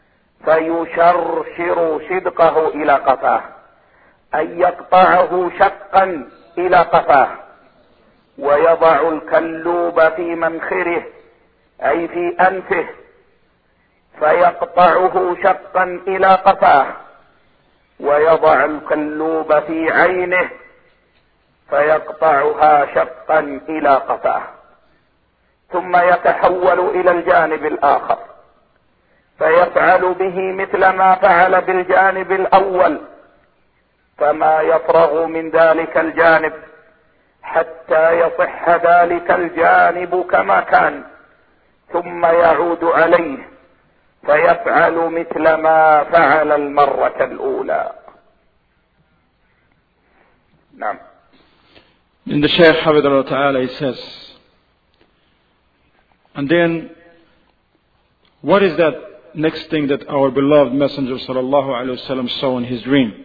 Speaker 1: فيشرشر شدقه إلى قفاه، أي يقطعه شقا إلى قفاه، ويضع الكلوب في منخره أي في أنفه فيقطعه شقا إلى قفاه، ويضع الكلوب في عينه فيقطعها شقا إلى قفاه، ثم يتحول إلى الجانب الآخر فيفعل به مثل ما فعل بالجانب الأول، فما يفرغ من ذلك الجانب حتى يصح ذلك الجانب كما كان، ثم يعود عليه فيفعل مثل ما فعل المرة الأولى. نعم.
Speaker 2: In the Shaykh Hafidhahullah Ta'ala, he says, and then what is that next thing that our beloved Messenger sallallahu alaihi wasallam saw in his dream?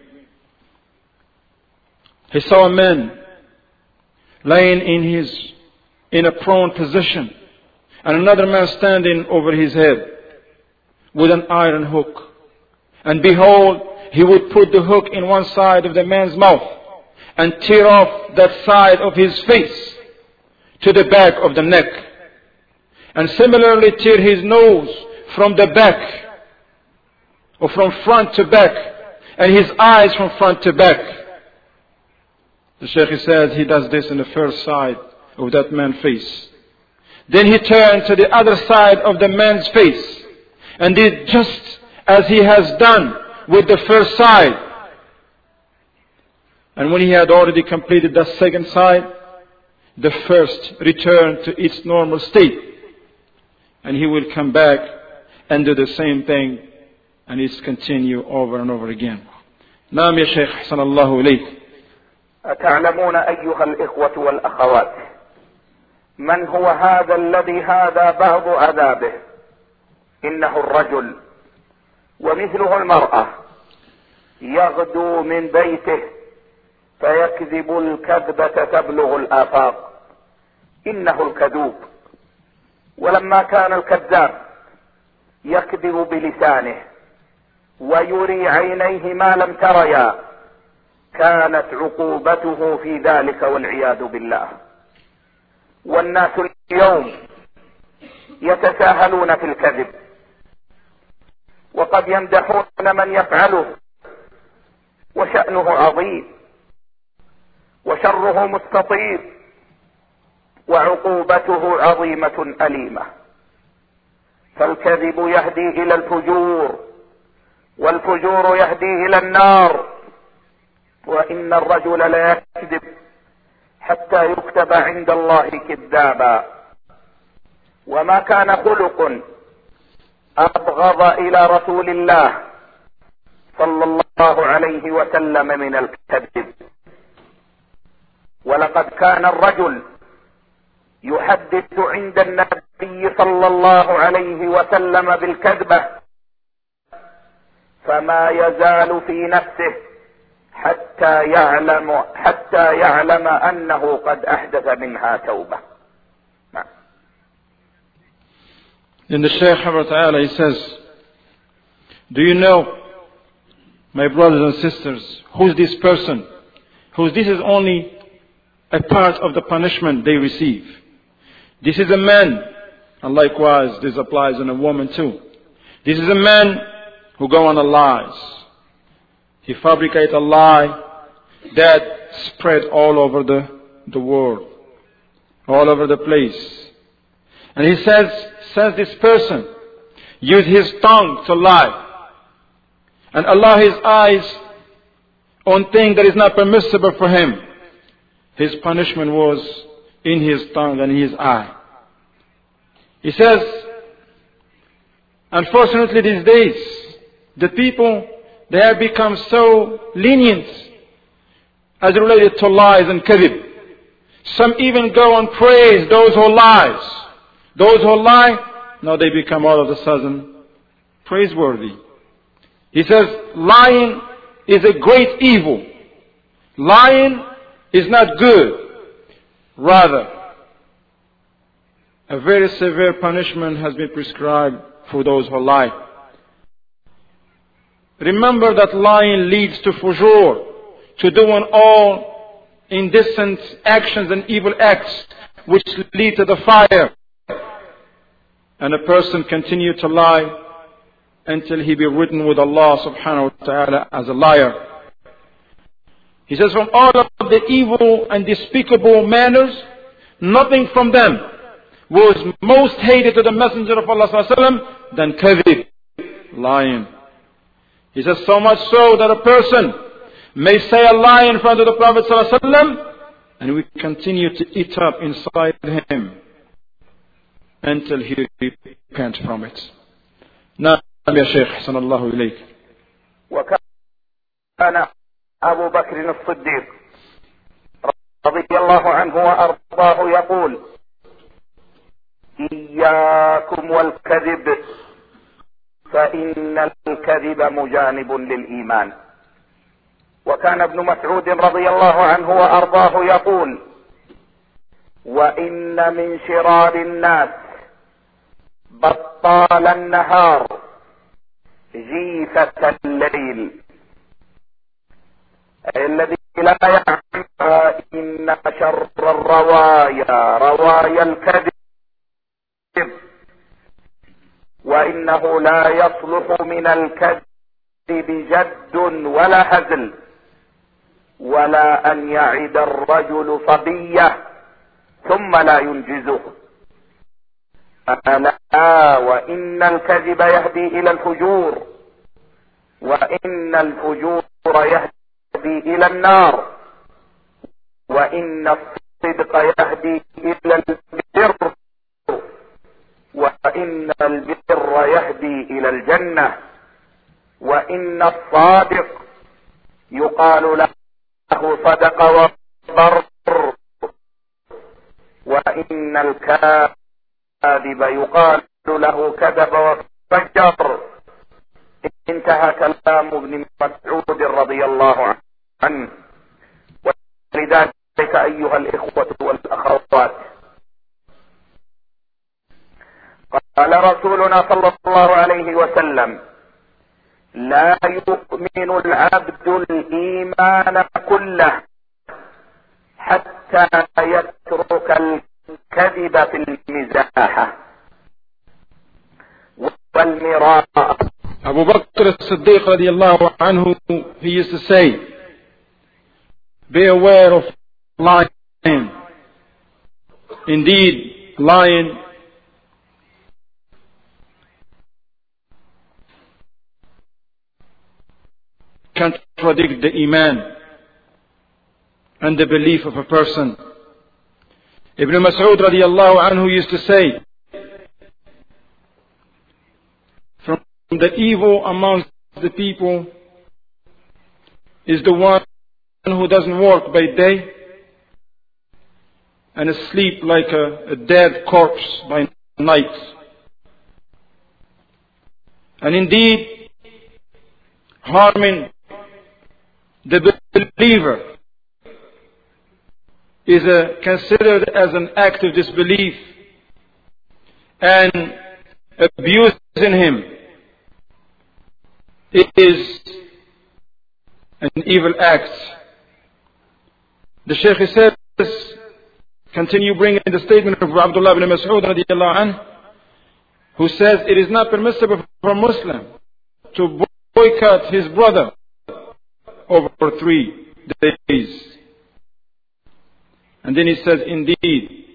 Speaker 2: He saw a man laying in his in a prone position, and another man standing over his head with an iron hook. And behold, he would put the hook in one side of the man's mouth and tear off that side of his face to the back of the neck, and similarly tear his nose from the back or from front to back, and his eyes from front to back. The Shaykh says he does this in the first side of that man's face. Then he turned to the other side of the man's face and did just as he has done with the first side. And when he had already completed the second side, the first returned to its normal state. And he will come back and do the same thing, and it's continue over and over again. نعم يا شيخ حسن الله إليك.
Speaker 1: أتعلمون أيها الإخوة والأخوات من هو هذا الذي هذا بعض عذابه؟ إنه الرجل ومثله المرأة يغدو من بيته فيكذب الكذبة تبلغ الآفاق. إنه الكذوب ولما كان الكذاب يكذب بلسانه ويري عينيه ما لم تريا كانت عقوبته في ذلك والعياذ بالله. والناس اليوم يتساهلون في الكذب وقد يمدحون من يفعله وشأنه عظيم وشره مستطير وعقوبته عظيمة أليمة. فالكذب يهدي إلى الفجور والفجور يهدي إلى النار، وإن الرجل لا يكذب حتى يكتب عند الله كذابا. وما كان خلق أبغض إلى رسول الله صلى الله عليه وسلم من الكذب. ولقد كان الرجل يحدث عند النبي صلى الله عليه وسلم بالكذبة فما يزال في نفسه حتى يعلم حتى يعلم أنه قد أحدث منها توبة.
Speaker 2: In the Shaykh Ta'ala, he says, do you know, my brothers and sisters, who's this person? Who's this is only a part of the punishment they receive. This is a man, and likewise this applies on a woman too. This is a man who go on a lies. He fabricate a lie that spread all over the, the world, all over the place. And he says, says this person use his tongue to lie and allow his eyes on things that is not permissible for him. His punishment was in his tongue and his eye. He says, unfortunately these days, the people, they have become so lenient as related to lies and kadhib. Some even go and praise those who lies. Those who lie, now they become all of a sudden praiseworthy. He says, lying is a great evil. Lying is not good. Rather, a very severe punishment has been prescribed for those who lie. Remember that lying leads to fujur, to doing all indecent actions and evil acts which lead to the fire. And a person continue to lie until he be written with Allah subhanahu wa ta'ala as a liar. He says, from all of the evil and despicable manners, nothing from them was most hated to the Messenger of Allah sallallahu alaihi wasallam than kadhib, lying. He says, so much so that a person may say a lie in front of the Prophet sallallahu alaihi wasallam and we continue to eat up inside him until he repents from it. نعم يا شيخ حسن الله إليك.
Speaker 1: وكان أبو بكر الصديق رضي الله عنه وأرضاه يقول إياكم والكذب فإن الكذب مجانب للإيمان. وكان ابن مسعود رضي الله عنه وأرضاه يقول وإن من شرار الناس بطال النهار جيفة الليل الذي لا يعلم إن شر الروايا روايا الكذب وإنه لا يصلح من الكذب جد ولا هزل ولا أن يعد الرجل صبيه ثم لا ينجزه. ألا وإن الكذب يهدي إلى الفجور وإن الفجور يهدي إلى النار وإن الصدق يهدي إلى البر وإن البر يهدي إلى الجنة وإن الصادق يقال له صدق وبر وإن الكاذب يقال له كذب وفجر. انتهى كلام ابن مسعود رضي الله عنه. ولذلك أيها الإخوة والأخوات قال رسولنا صلى الله عليه وسلم: لا يؤمن العبد الإيمان كله حتى يترك الكذب في المزاحة والمراء.
Speaker 2: Abu Bakr as-Siddiq radiallahu anhu, he used to say, be aware of lying. Indeed, lying contradict the iman and the belief of a person. Ibn Mas'ud radiallahu anhu used to say, from the evil amongst the people is the one who doesn't work by day and asleep like a, a dead corpse by night. And indeed, harming the believer is a, considered as an act of disbelief, and abusing him is an evil act. The Shaykh says, continue bringing the statement of Abdullah ibn Mas'ud radiallahu anhu, who says it is not permissible for a Muslim to boycott his brother over three days. And then he says, indeed,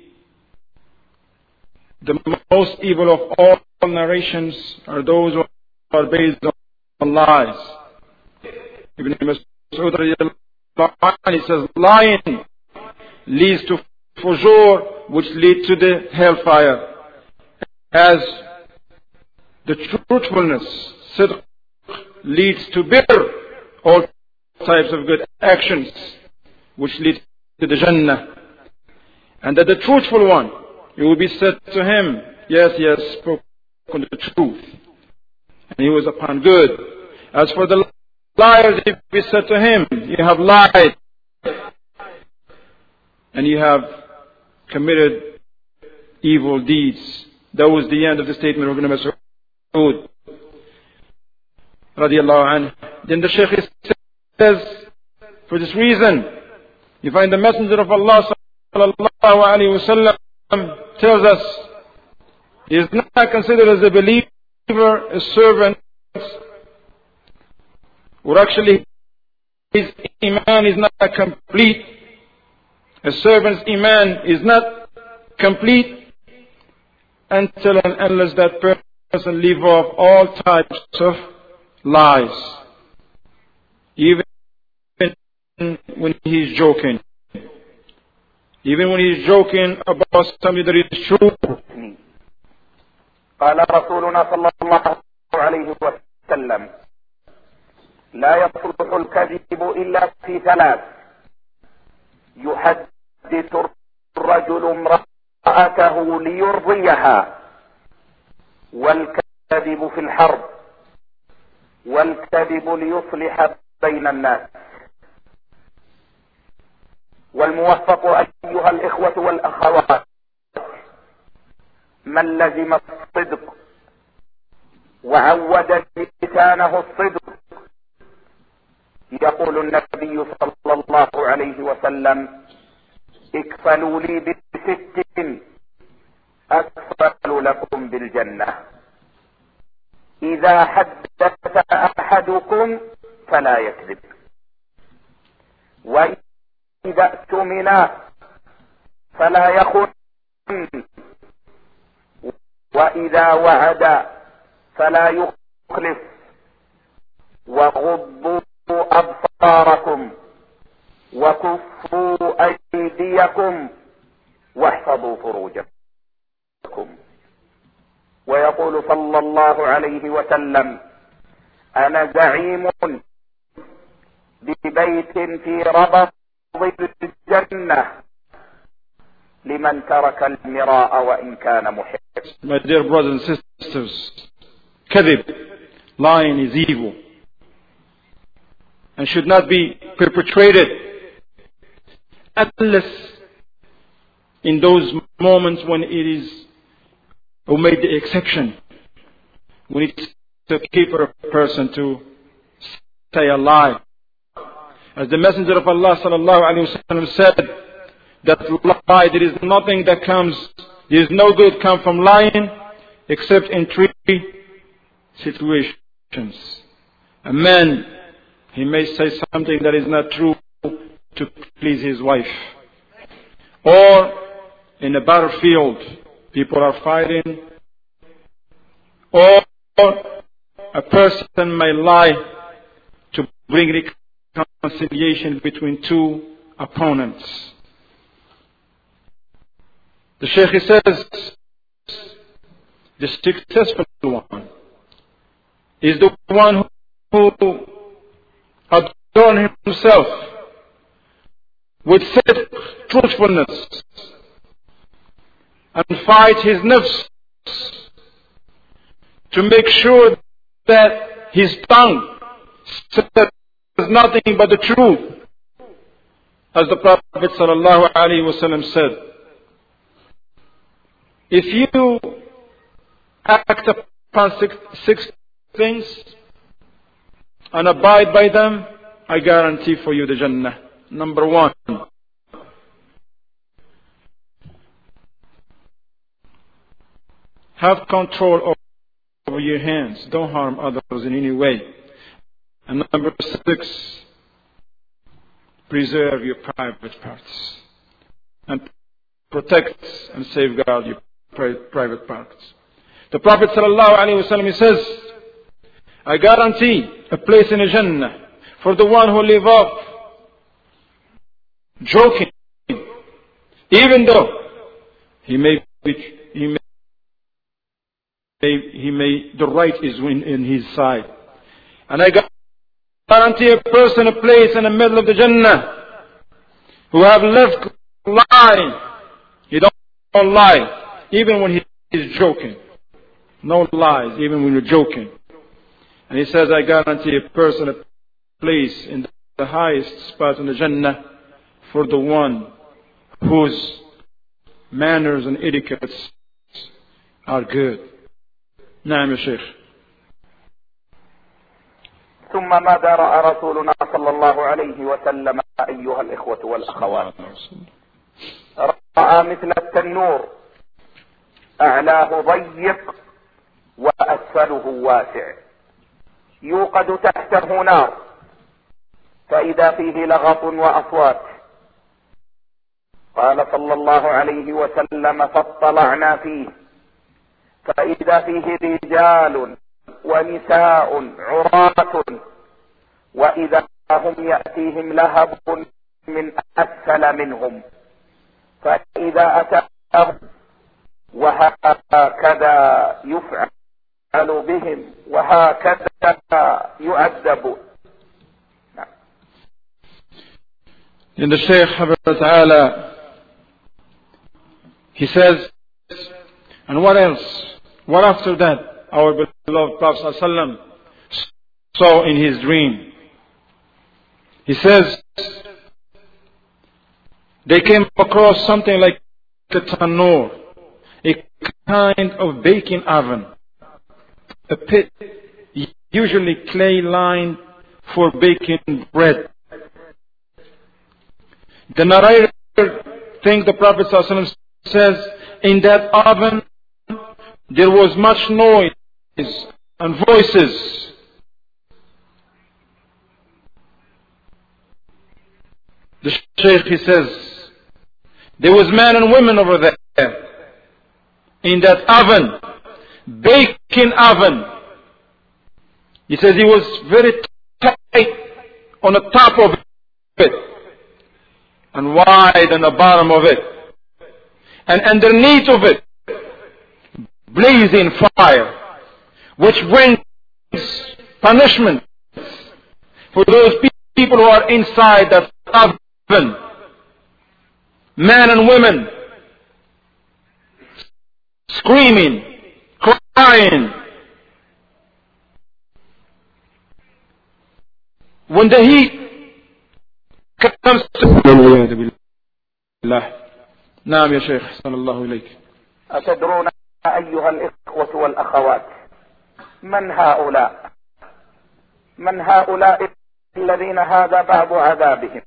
Speaker 2: the most evil of all narrations are those who are based on lies. Ibn Mas'ud radiallahu anhu, he says, lying leads to fujur, which leads to the hellfire, as the truthfulness, sidq, leads to birr, all types of good actions, which lead to the Jannah. And that the truthful one, it will be said to him, yes, he has spoken the truth, and he was upon good. As for the liars, it will be said to him, you have lied, and you have committed evil deeds. That was the end of the statement of Ibn Mas'ud radiallahu anhu. Then the Shaykh says, for this reason, you find the Messenger of Allah sallallahu alayhi wa sallam tells us he is not considered as a believer, a servant, or actually his iman is not complete. A servant's iman is not complete until and unless that person leave off all types of lies, even when he's joking, even when he's joking about something that is true.
Speaker 1: قال رسولنا صلى الله عليه وسلم: لا يصلح الكذب إلا في ثلاث: يحدث الرجل امرأته ليرضيها، والكذب في الحرب، والكذب ليصلح بين الناس. والموفق أيها الإخوة والأخوات من لزم الصدق وعود لسانه الصدق. يقول النبي صلى الله عليه وسلم: اكفلوا لي بست أكفل لكم بالجنة: إذا حدث أحدكم فلا يكذب، وإذا اؤتمن فلا يخن، وإذا وعد فلا يخلف، وغضوا أبصاركم وكفوا أيديكم واحفظوا فروجكم. ويقول صلى الله عليه وسلم: أنا زعيم ببيت في ربض الجنة لمن ترك المراء وإن كان محب.
Speaker 2: My dear brothers and sisters, kadhib, lying, is evil and should not be perpetrated unless in those moments when it is who made the exception. We need to keep a person to stay alive. As the Messenger of Allah sallallahu alaihi wasallam said, that lie, there is nothing that comes, there is no good come from lying except in three situations. A man, he may say something that is not true to please his wife. Or in a battlefield, people are fighting. Or a person may lie to bring reconciliation between two opponents. The Shaykh says, the successful one is the one who adorns himself with truthfulness and fights his nafs to make sure that his tongue says nothing but the truth. As the Prophet sallallahu alaihi wasallam said, if you act upon six, six things and abide by them, I guarantee for you the Jannah. Number one, have control over your hands. Don't harm others in any way. And number six, preserve your private parts and protect and safeguard your private parts. The Prophet sallallahu alaihi wasallam says, I guarantee a place in the Jannah for the one who live up joking, even though he may be, he may, he may the right is in, in his side. And I guarantee a person a place in the middle of the Jannah who have left lying. He don't, don't lie, even when he is joking. No lies, even when you're joking. And he says, I guarantee a person a place in the highest spot in the Jannah for the one whose manners and etiquettes are good. نعم يا شيخ.
Speaker 1: ثم ماذا رأى رسولنا صلى الله عليه وسلم أيها الإخوة والأخوات؟ رأى مثل التنور أعلاه ضيق وأسفله واسع، يوقد تحته نار فإذا فيه لغط وأصوات. قال صلى الله عليه وسلم فاطلعنا فيه فإذا فيه رجال ونساء عراة وإذا هم يأتيهم لهب من أسفل منهم فإذا أتاهم وهكذا يفعل بهم وهكذا يعذبون.
Speaker 2: In the Shaykh Habib Ta'ala, he says, and what else? What after that our beloved Prophet ﷺ saw in his dream? He says, they came across something like a tanur, a kind of baking oven, a pit, usually clay lined for baking bread. The narrator thinks the Prophet ﷺ says, in that oven there was much noise and voices. The Shaykh, he says, there was men and women over there in that oven, baking oven. He says he was very tight on the top of it and wide on the bottom of it, and underneath of it blazing fire, which brings punishment for those people who are inside that oven, men and women, screaming, crying. When the heat comes to... نعم يا شيخ صلى الله عليك.
Speaker 1: أتدرون أيها الإخوة والأخوات، من هؤلاء؟ من هؤلاء الذين هذا باب عذابهم؟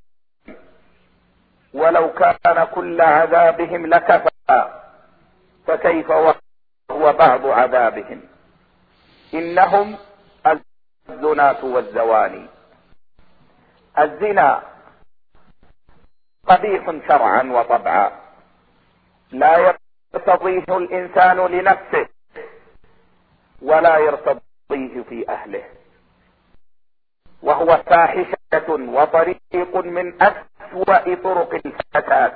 Speaker 1: ولو كان كل عذابهم لكفى، فكيف وهو بعض عذابهم؟ إنهم الزناة والزواني. الزنا قبيح شرعا وطبعا، لا يرتضيه الإنسان لنفسه ولا يرتضيه في أهله، وهو فاحشة وطريق من أسوأ طرق الفساد.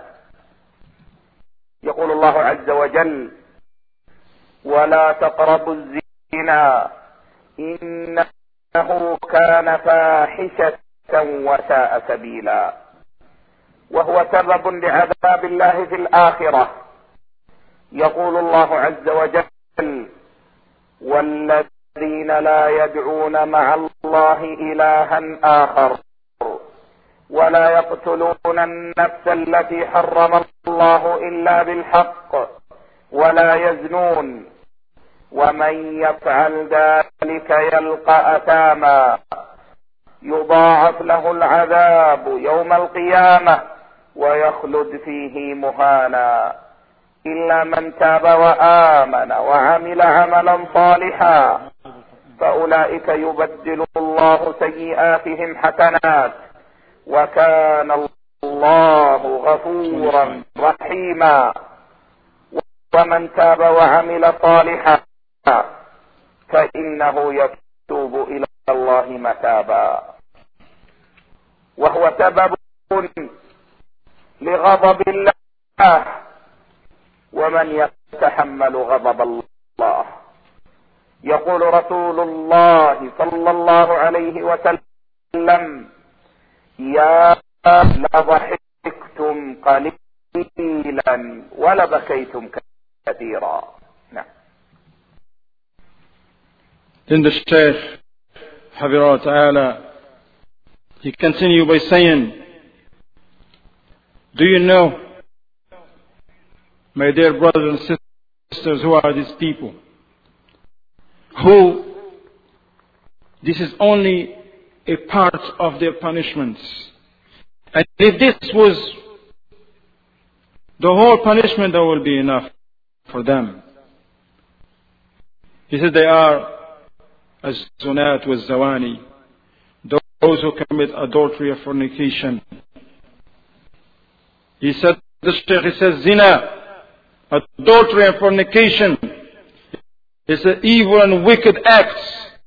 Speaker 1: يقول الله عز وجل: ولا تقربوا الزنا إنه كان فاحشة وساء سبيلا، وهو سبب لعذاب الله في الآخرة. يقول الله عز وجل: والذين لا يدعون مع الله إلها آخر ولا يقتلون النفس التي حرم الله إلا بالحق ولا يزنون ومن يفعل ذلك يلقى أثاما يضاعف له العذاب يوم القيامة ويخلد فيه مهانا إلا من تاب وآمن وعمل عملا صالحا فأولئك يبدل الله سيئاتهم حسنات وكان الله غفورا رحيما. ومن تاب وعمل صالحا فإنه يتوب إلى الله متابا، وهو سبب لغضب الله، ومن يتحمل غضب الله. يقول رسول الله صلى الله عليه وسلم: يا لضحكتم قليلا ولبكيتم كثيرا. نعم.
Speaker 2: Then the Shaykh, Hafidhahullah Ta'ala, he continued by saying, do you know, my dear brothers and sisters, who are these people? Who, this is only a part of their punishments. And if this was the whole punishment, that will be enough for them. He said they are as-zunat waz-zawani, those who commit adultery or fornication. He said, the Shaykh, he says, zina, adultery and fornication, is an evil and wicked acts.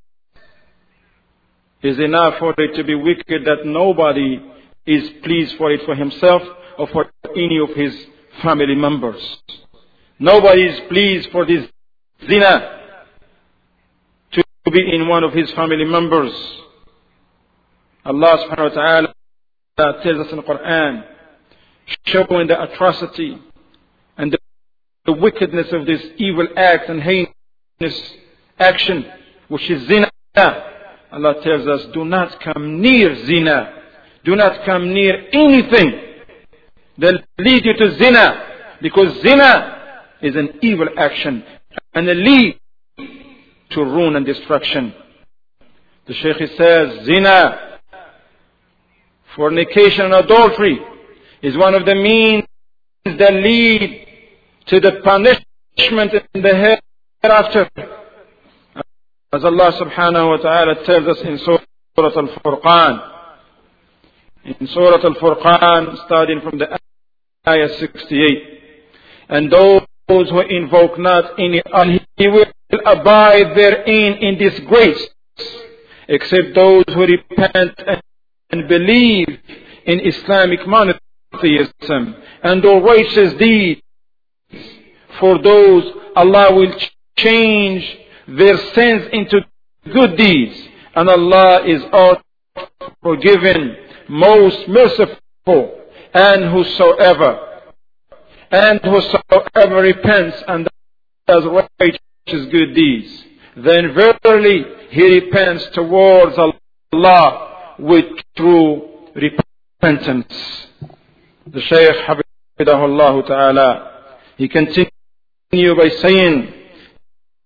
Speaker 2: Is enough for it to be wicked that nobody is pleased for it for himself or for any of his family members. Nobody is pleased for this zina to be in one of his family members. Allah subhanahu wa ta'ala tells us in the Quran, showing the atrocity and the, the wickedness of this evil act and heinous action, which is zina. Allah tells us, do not come near zina. Do not come near anything that will lead you to zina, because zina is an evil action and it leads to ruin and destruction. The Shaykh says, zina, fornication and adultery is one of the means that lead to the punishment in the hereafter. As Allah subhanahu wa ta'ala tells us in Surah Al-Furqan. In Surah Al-Furqan, starting from the ayah sixty-eight. And those who invoke not any Allah, He will abide therein in disgrace, except those who repent and believe in Islamic monotheism and do righteous deeds. For those, Allah will change their sins into good deeds, and Allah is all forgiving, most merciful. And whosoever and whosoever repents and does righteous good deeds, then verily he repents towards Allah with true repentance. The Shaykh Hafidhahullah Ta'ala, he continued by saying,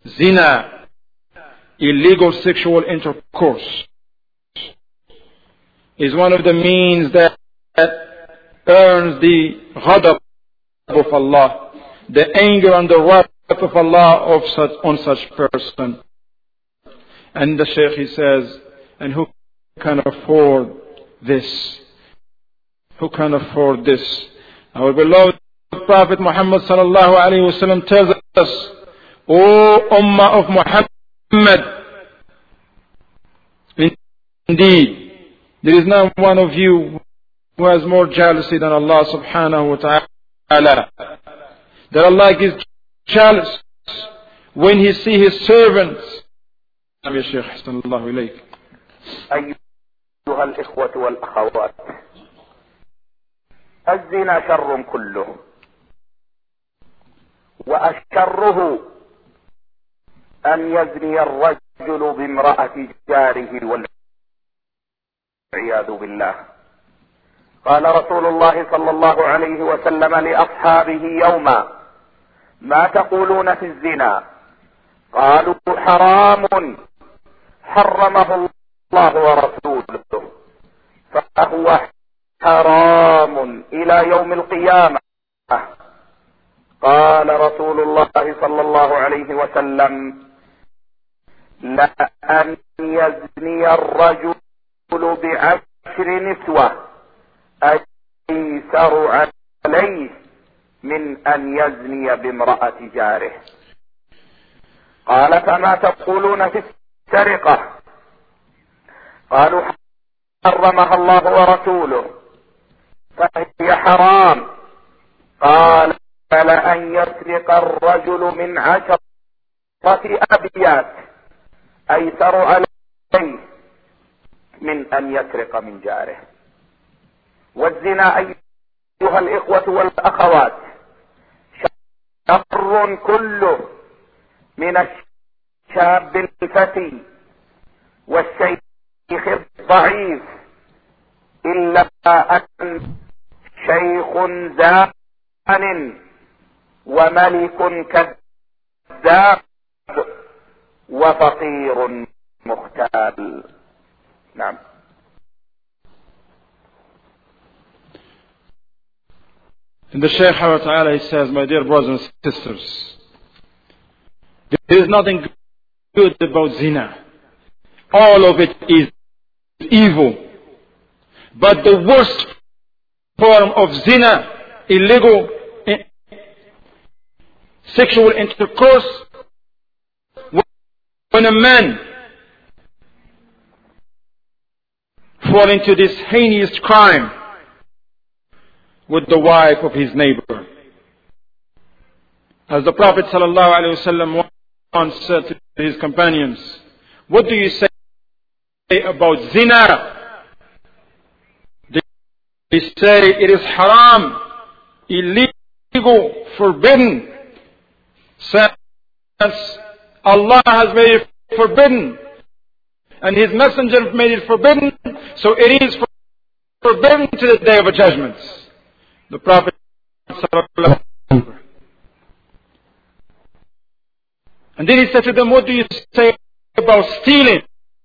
Speaker 2: zina, illegal sexual intercourse, is one of the means that earns the ghadab of Allah, the anger and the wrath of Allah of such, on such person. And the Shaykh, he says, and who can afford this? Who can afford this? Our beloved Prophet Muhammad sallallahu alayhi wa sallam tells us, O Ummah of Muhammad, indeed, there is not one of you who has more jealousy than Allah subhanahu wa ta'ala. That Allah gets jealous when He sees His servants. يا شيخ أحسن الله إليك.
Speaker 1: أيها الإخوة والأخوات، الزنا شر كله، وأشره أن يزني الرجل بامرأة جاره والعياذ بالله. قال رسول الله صلى الله عليه وسلم لأصحابه يوما: ما تقولون في الزنا؟ قالوا: حرام حرمه الله ورسوله، فهو حرام إلى يوم القيامة. قال رسول الله صلى الله عليه وسلم: لأن يزني الرجل بعشر نسوة أيسر عليه من أن يزني بامرأة جاره. قال: فما تقولون في السرقة؟ قالوا: حرمها الله ورسوله، فهي حرام. قال: لأن يسرق الرجل من عشرة أبيات أيسر عليه من أن يسرق من جاره. والزنا أيها الإخوة والأخوات شر كله، من الشاب الفتي والشيخ الضعيف، إلا أن شيخ زان وملك كذاب وفقير مختال. نعم.
Speaker 2: And the Shaykh Ta'ala, he says, my dear brothers and sisters, there is nothing good about zina. All of it is evil. But the worst form of zina, illegal sexual intercourse, when a man falls into this heinous crime with the wife of his neighbor. As the Prophet sallallahu alaihi wasallam once said to his companions, what do you say about zina? They say it is haram, illegal, forbidden. Since Allah has made it forbidden and His Messenger made it forbidden, so it is forbidden to the Day of Judgment. The Prophet sallallahu alaihi wasallam, and then he said to them, what do you say about stealing?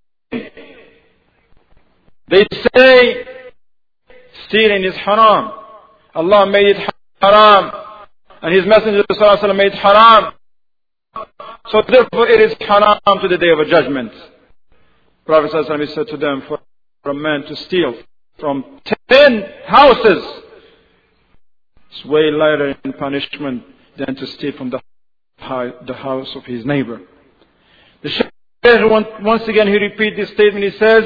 Speaker 2: They say stealing is haram. Allah made it haram, and His Messenger sallallahu alaihi wasallam made it haram. So therefore it is haram to the Day of Judgment. Prophet sallallahu alaihi wasallam said to them, for a man to steal from ten houses, it's way lighter in punishment than to steal from the the house of his neighbor. The Shaykh, once again, he repeats this statement. He says,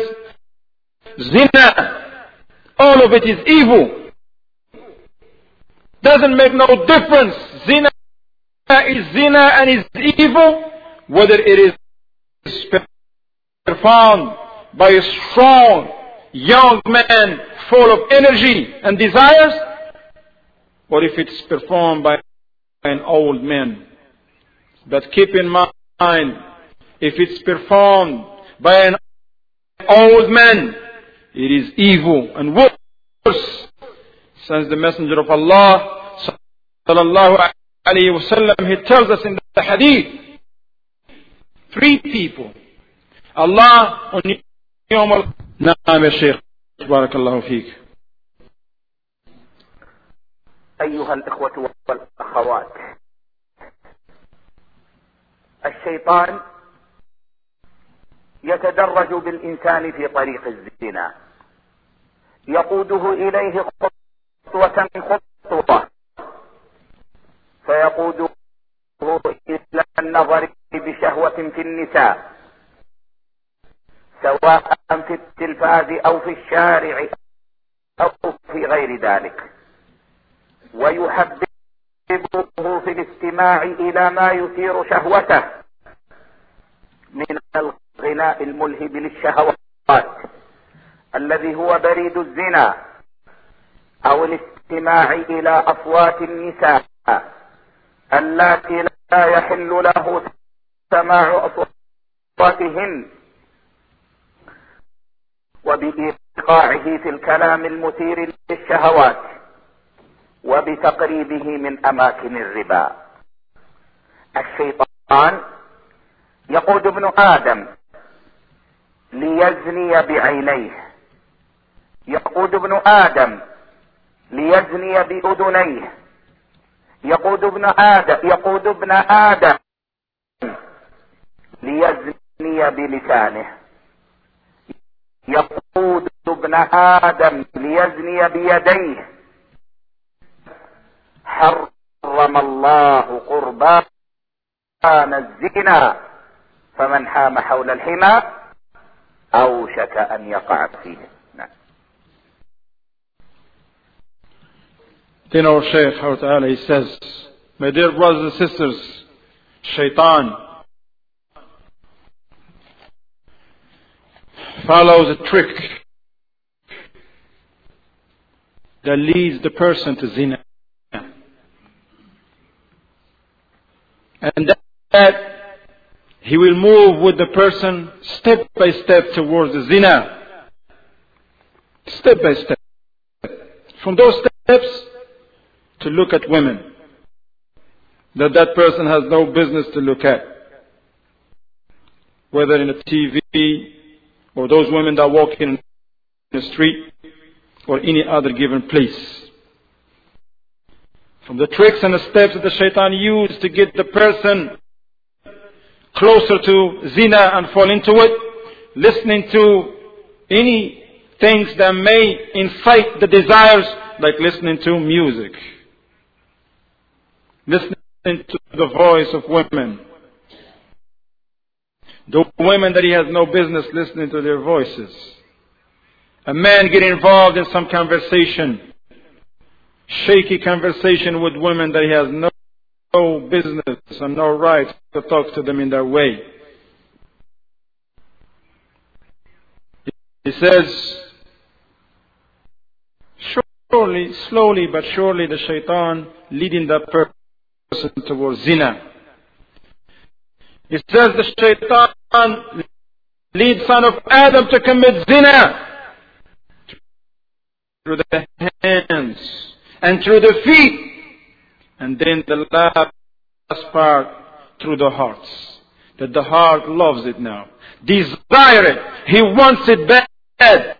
Speaker 2: zina, all of it is evil. Doesn't make no difference. Zina is zina and is evil, whether it is performed by a strong young man full of energy and desires, or if it's performed by an old man. But keep in mind, if it's performed by an old man, it is evil and worse. Since the Messenger of Allah sallallahu alayhi wa sallam, he tells us in the hadith Three people. Allah on Yawm al... نعم يا شيخ بارك الله فيك.
Speaker 1: أيها الإخوة والأخوات، الشيطان يتدرج بالإنسان في طريق الزنا، يقوده إليه خطوة خطوة، فيقوده إلى النظر بشهوة في النساء، سواء في التلفاز أو في الشارع أو في غير ذلك، ويحببه في الاستماع إلى ما يثير شهوته من الغناء الملهب للشهوات الذي هو بريد الزنا، أو الاستماع إلى أصوات النساء اللاتي لا يحل له سماع أصواتهن، وبإيقاعه في الكلام المثير للشهوات، وبتقريبه من أماكن الربا. الشيطان يقود ابن آدم ليزني بعينيه، يقود ابن آدم ليزني بأذنيه، يقود ابن آدم يقود ابن آدم ليزني بلسانه، يقود ابن آدم ليزني بيديه. حرم الله قربان الزنا، فمن حام حول الحمى أوشك أن يقع فيه.
Speaker 2: Then our Shaykh, how ta'ala, he says, my dear brothers and sisters, Shaitan follows a trick that leads the person to zina. And that he will move with the person step by step towards the zina. Step by step. From those steps, to look at women that that person has no business to look at, whether in a T V or those women that walk in the street or any other given place. From the tricks and the steps that the shaitan used to get the person closer to zina and fall into it, listening to any things that may incite the desires, like listening to music, listening to the voice of women, the women that he has no business listening to their voices. A man getting involved in some conversation, shaky conversation with women that he has no, no business and no right to talk to them in that way. He says, surely, slowly but surely the shaitan leading that person towards zina. He says the shaitan leads son of Adam to commit zina through the hands and through the feet, and then the last part through the hearts. That the heart loves it now, desire it, he wants it bad,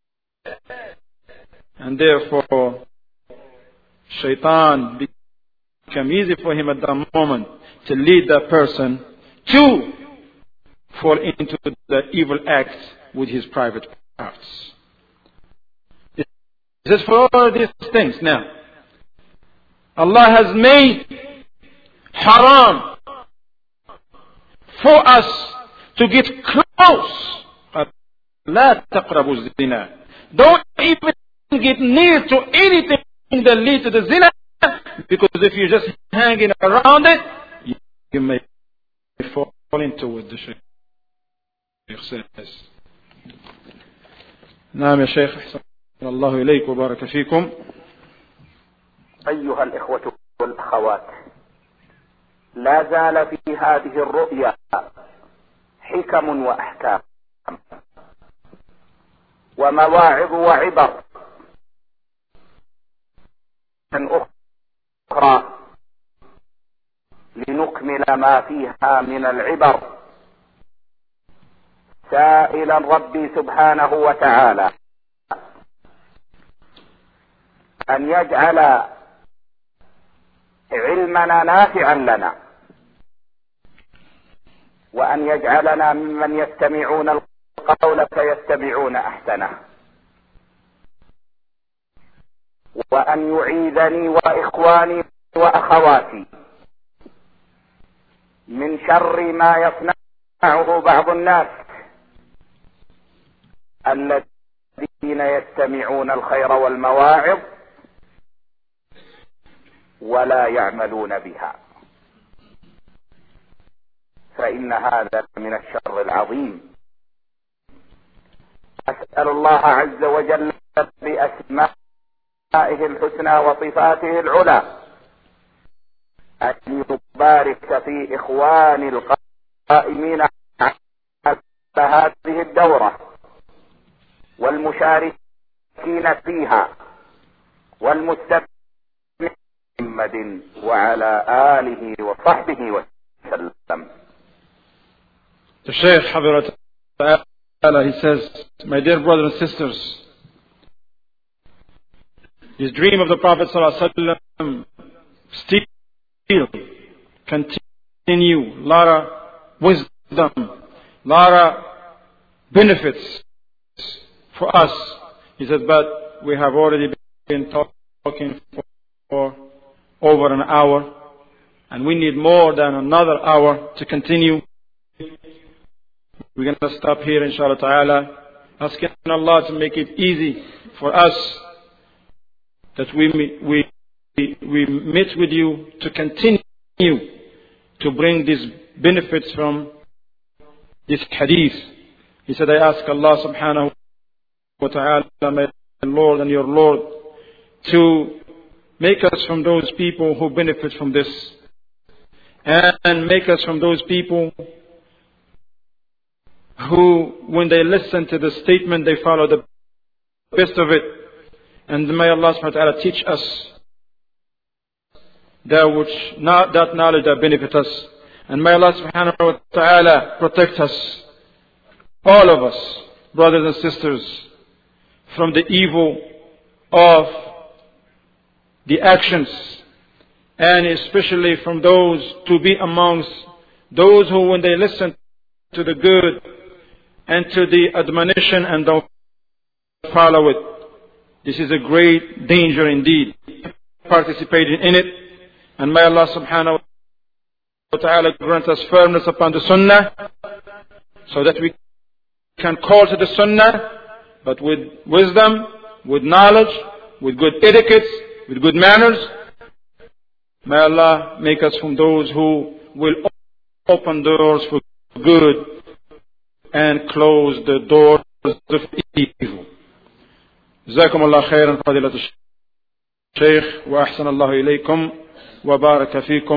Speaker 2: and therefore shaitan become easy for him at that moment to lead that person to fall into the evil acts with his private parts. It says for all these things now, Allah has made haram for us to get close. لا تقربوا الزنا. Don't even get near to anything that leads to the zina, because if you're just hanging around it, you, you may fall into it, the Shaykh says. نعم يا شيخ أحسن الله إليك وبارك فيكم.
Speaker 1: أيها الإخوة والأخوات، لا زال في هذه الرؤيا حكم وأحكام ومواعظ وعبر أخرى لنكمل ما فيها من العبر سائلا ربي سبحانه وتعالى أن يجعل علمنا نافعا لنا، وأن يجعلنا ممن يستمعون القول فيتبعون أحسنه، وأن يعيذني وإخواني وأخواتي من شر ما يصنعه بعض الناس الذين يستمعون الخير والمواعظ ولا يعملون بها، فإن هذا من الشر العظيم. أسأل الله عز وجل بأسمائه الحسنى وصفاته العلى أن يبارك في إخواني القائمين على هذه الدورة والمشاركين فيها والمستمعين محمد وعلى آله وصحبه وسلم.
Speaker 2: The Shaykh Habirat Ta'ala, he says, my dear brothers and sisters, this dream of the Prophet ﷺ still continue, lot of wisdom, lot of benefits for us. He said, but we have already been talking for over an hour, and we need more than another hour to continue. We're going to stop here, inshallah ta'ala, asking Allah to make it easy for us that we we we meet with you to continue to bring these benefits from this hadith. He said, I ask Allah subhanahu wa ta'ala, my Lord and your Lord, to make us from those people who benefit from this, and make us from those people who, when they listen to the statement, they follow the best of it. And may Allah subhanahu wa ta'ala teach us that which not that knowledge that benefit us. And may Allah subhanahu wa ta'ala protect us, all of us, brothers and sisters, from the evil of the actions, and especially from those to be amongst those who, when they listen to the good and to the admonition and don't follow it. This is a great danger indeed, participating in it. And may Allah subhanahu wa ta'ala grant us firmness upon the sunnah, so that we can call to the sunnah, but with wisdom, with knowledge, with good etiquettes, with good manners. May Allah make us from those who will open doors for good and close the doors of evil. جزاكم الله خيرا فضيلة الشيخ وأحسن الله إليكم وبارك فيكم.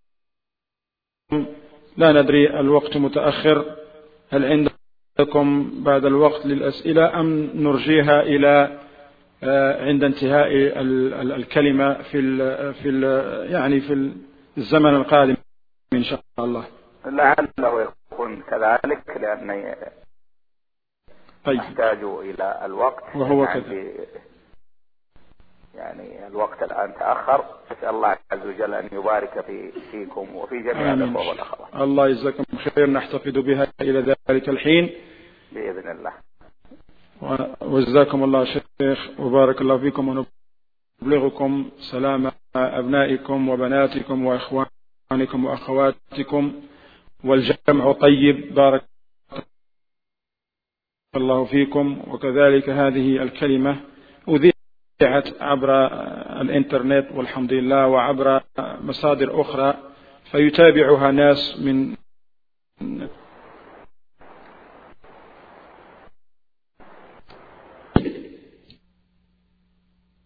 Speaker 2: لا ندري الوقت متأخر، هل عندكم بعد الوقت للأسئلة أم نرجيها إلى عند انتهاء الكلمة في ال في ال يعني في الزمن القادم إن شاء الله؟
Speaker 1: لعله يكون كذلك، لأني طيب. نحتاج إلى الوقت،
Speaker 2: وهو
Speaker 1: يعني,
Speaker 2: كذا.
Speaker 1: يعني الوقت الآن تأخر. أسأل الله عز وجل أن يبارك في فيكم وفي جميع الأخوة والأخوات.
Speaker 2: الله يجزاكم خير، نحتفظ بها إلى ذلك الحين
Speaker 1: بإذن الله.
Speaker 2: وجزاكم الله شيخ وبارك الله فيكم، ونبلغكم سلام أبنائكم وبناتكم وإخوانكم وأخواتكم، والجمع طيب، بارك الله فيكم. وكذلك هذه الكلمة أذيعت عبر الإنترنت والحمد لله، وعبر مصادر أخرى، فيتابعها ناس من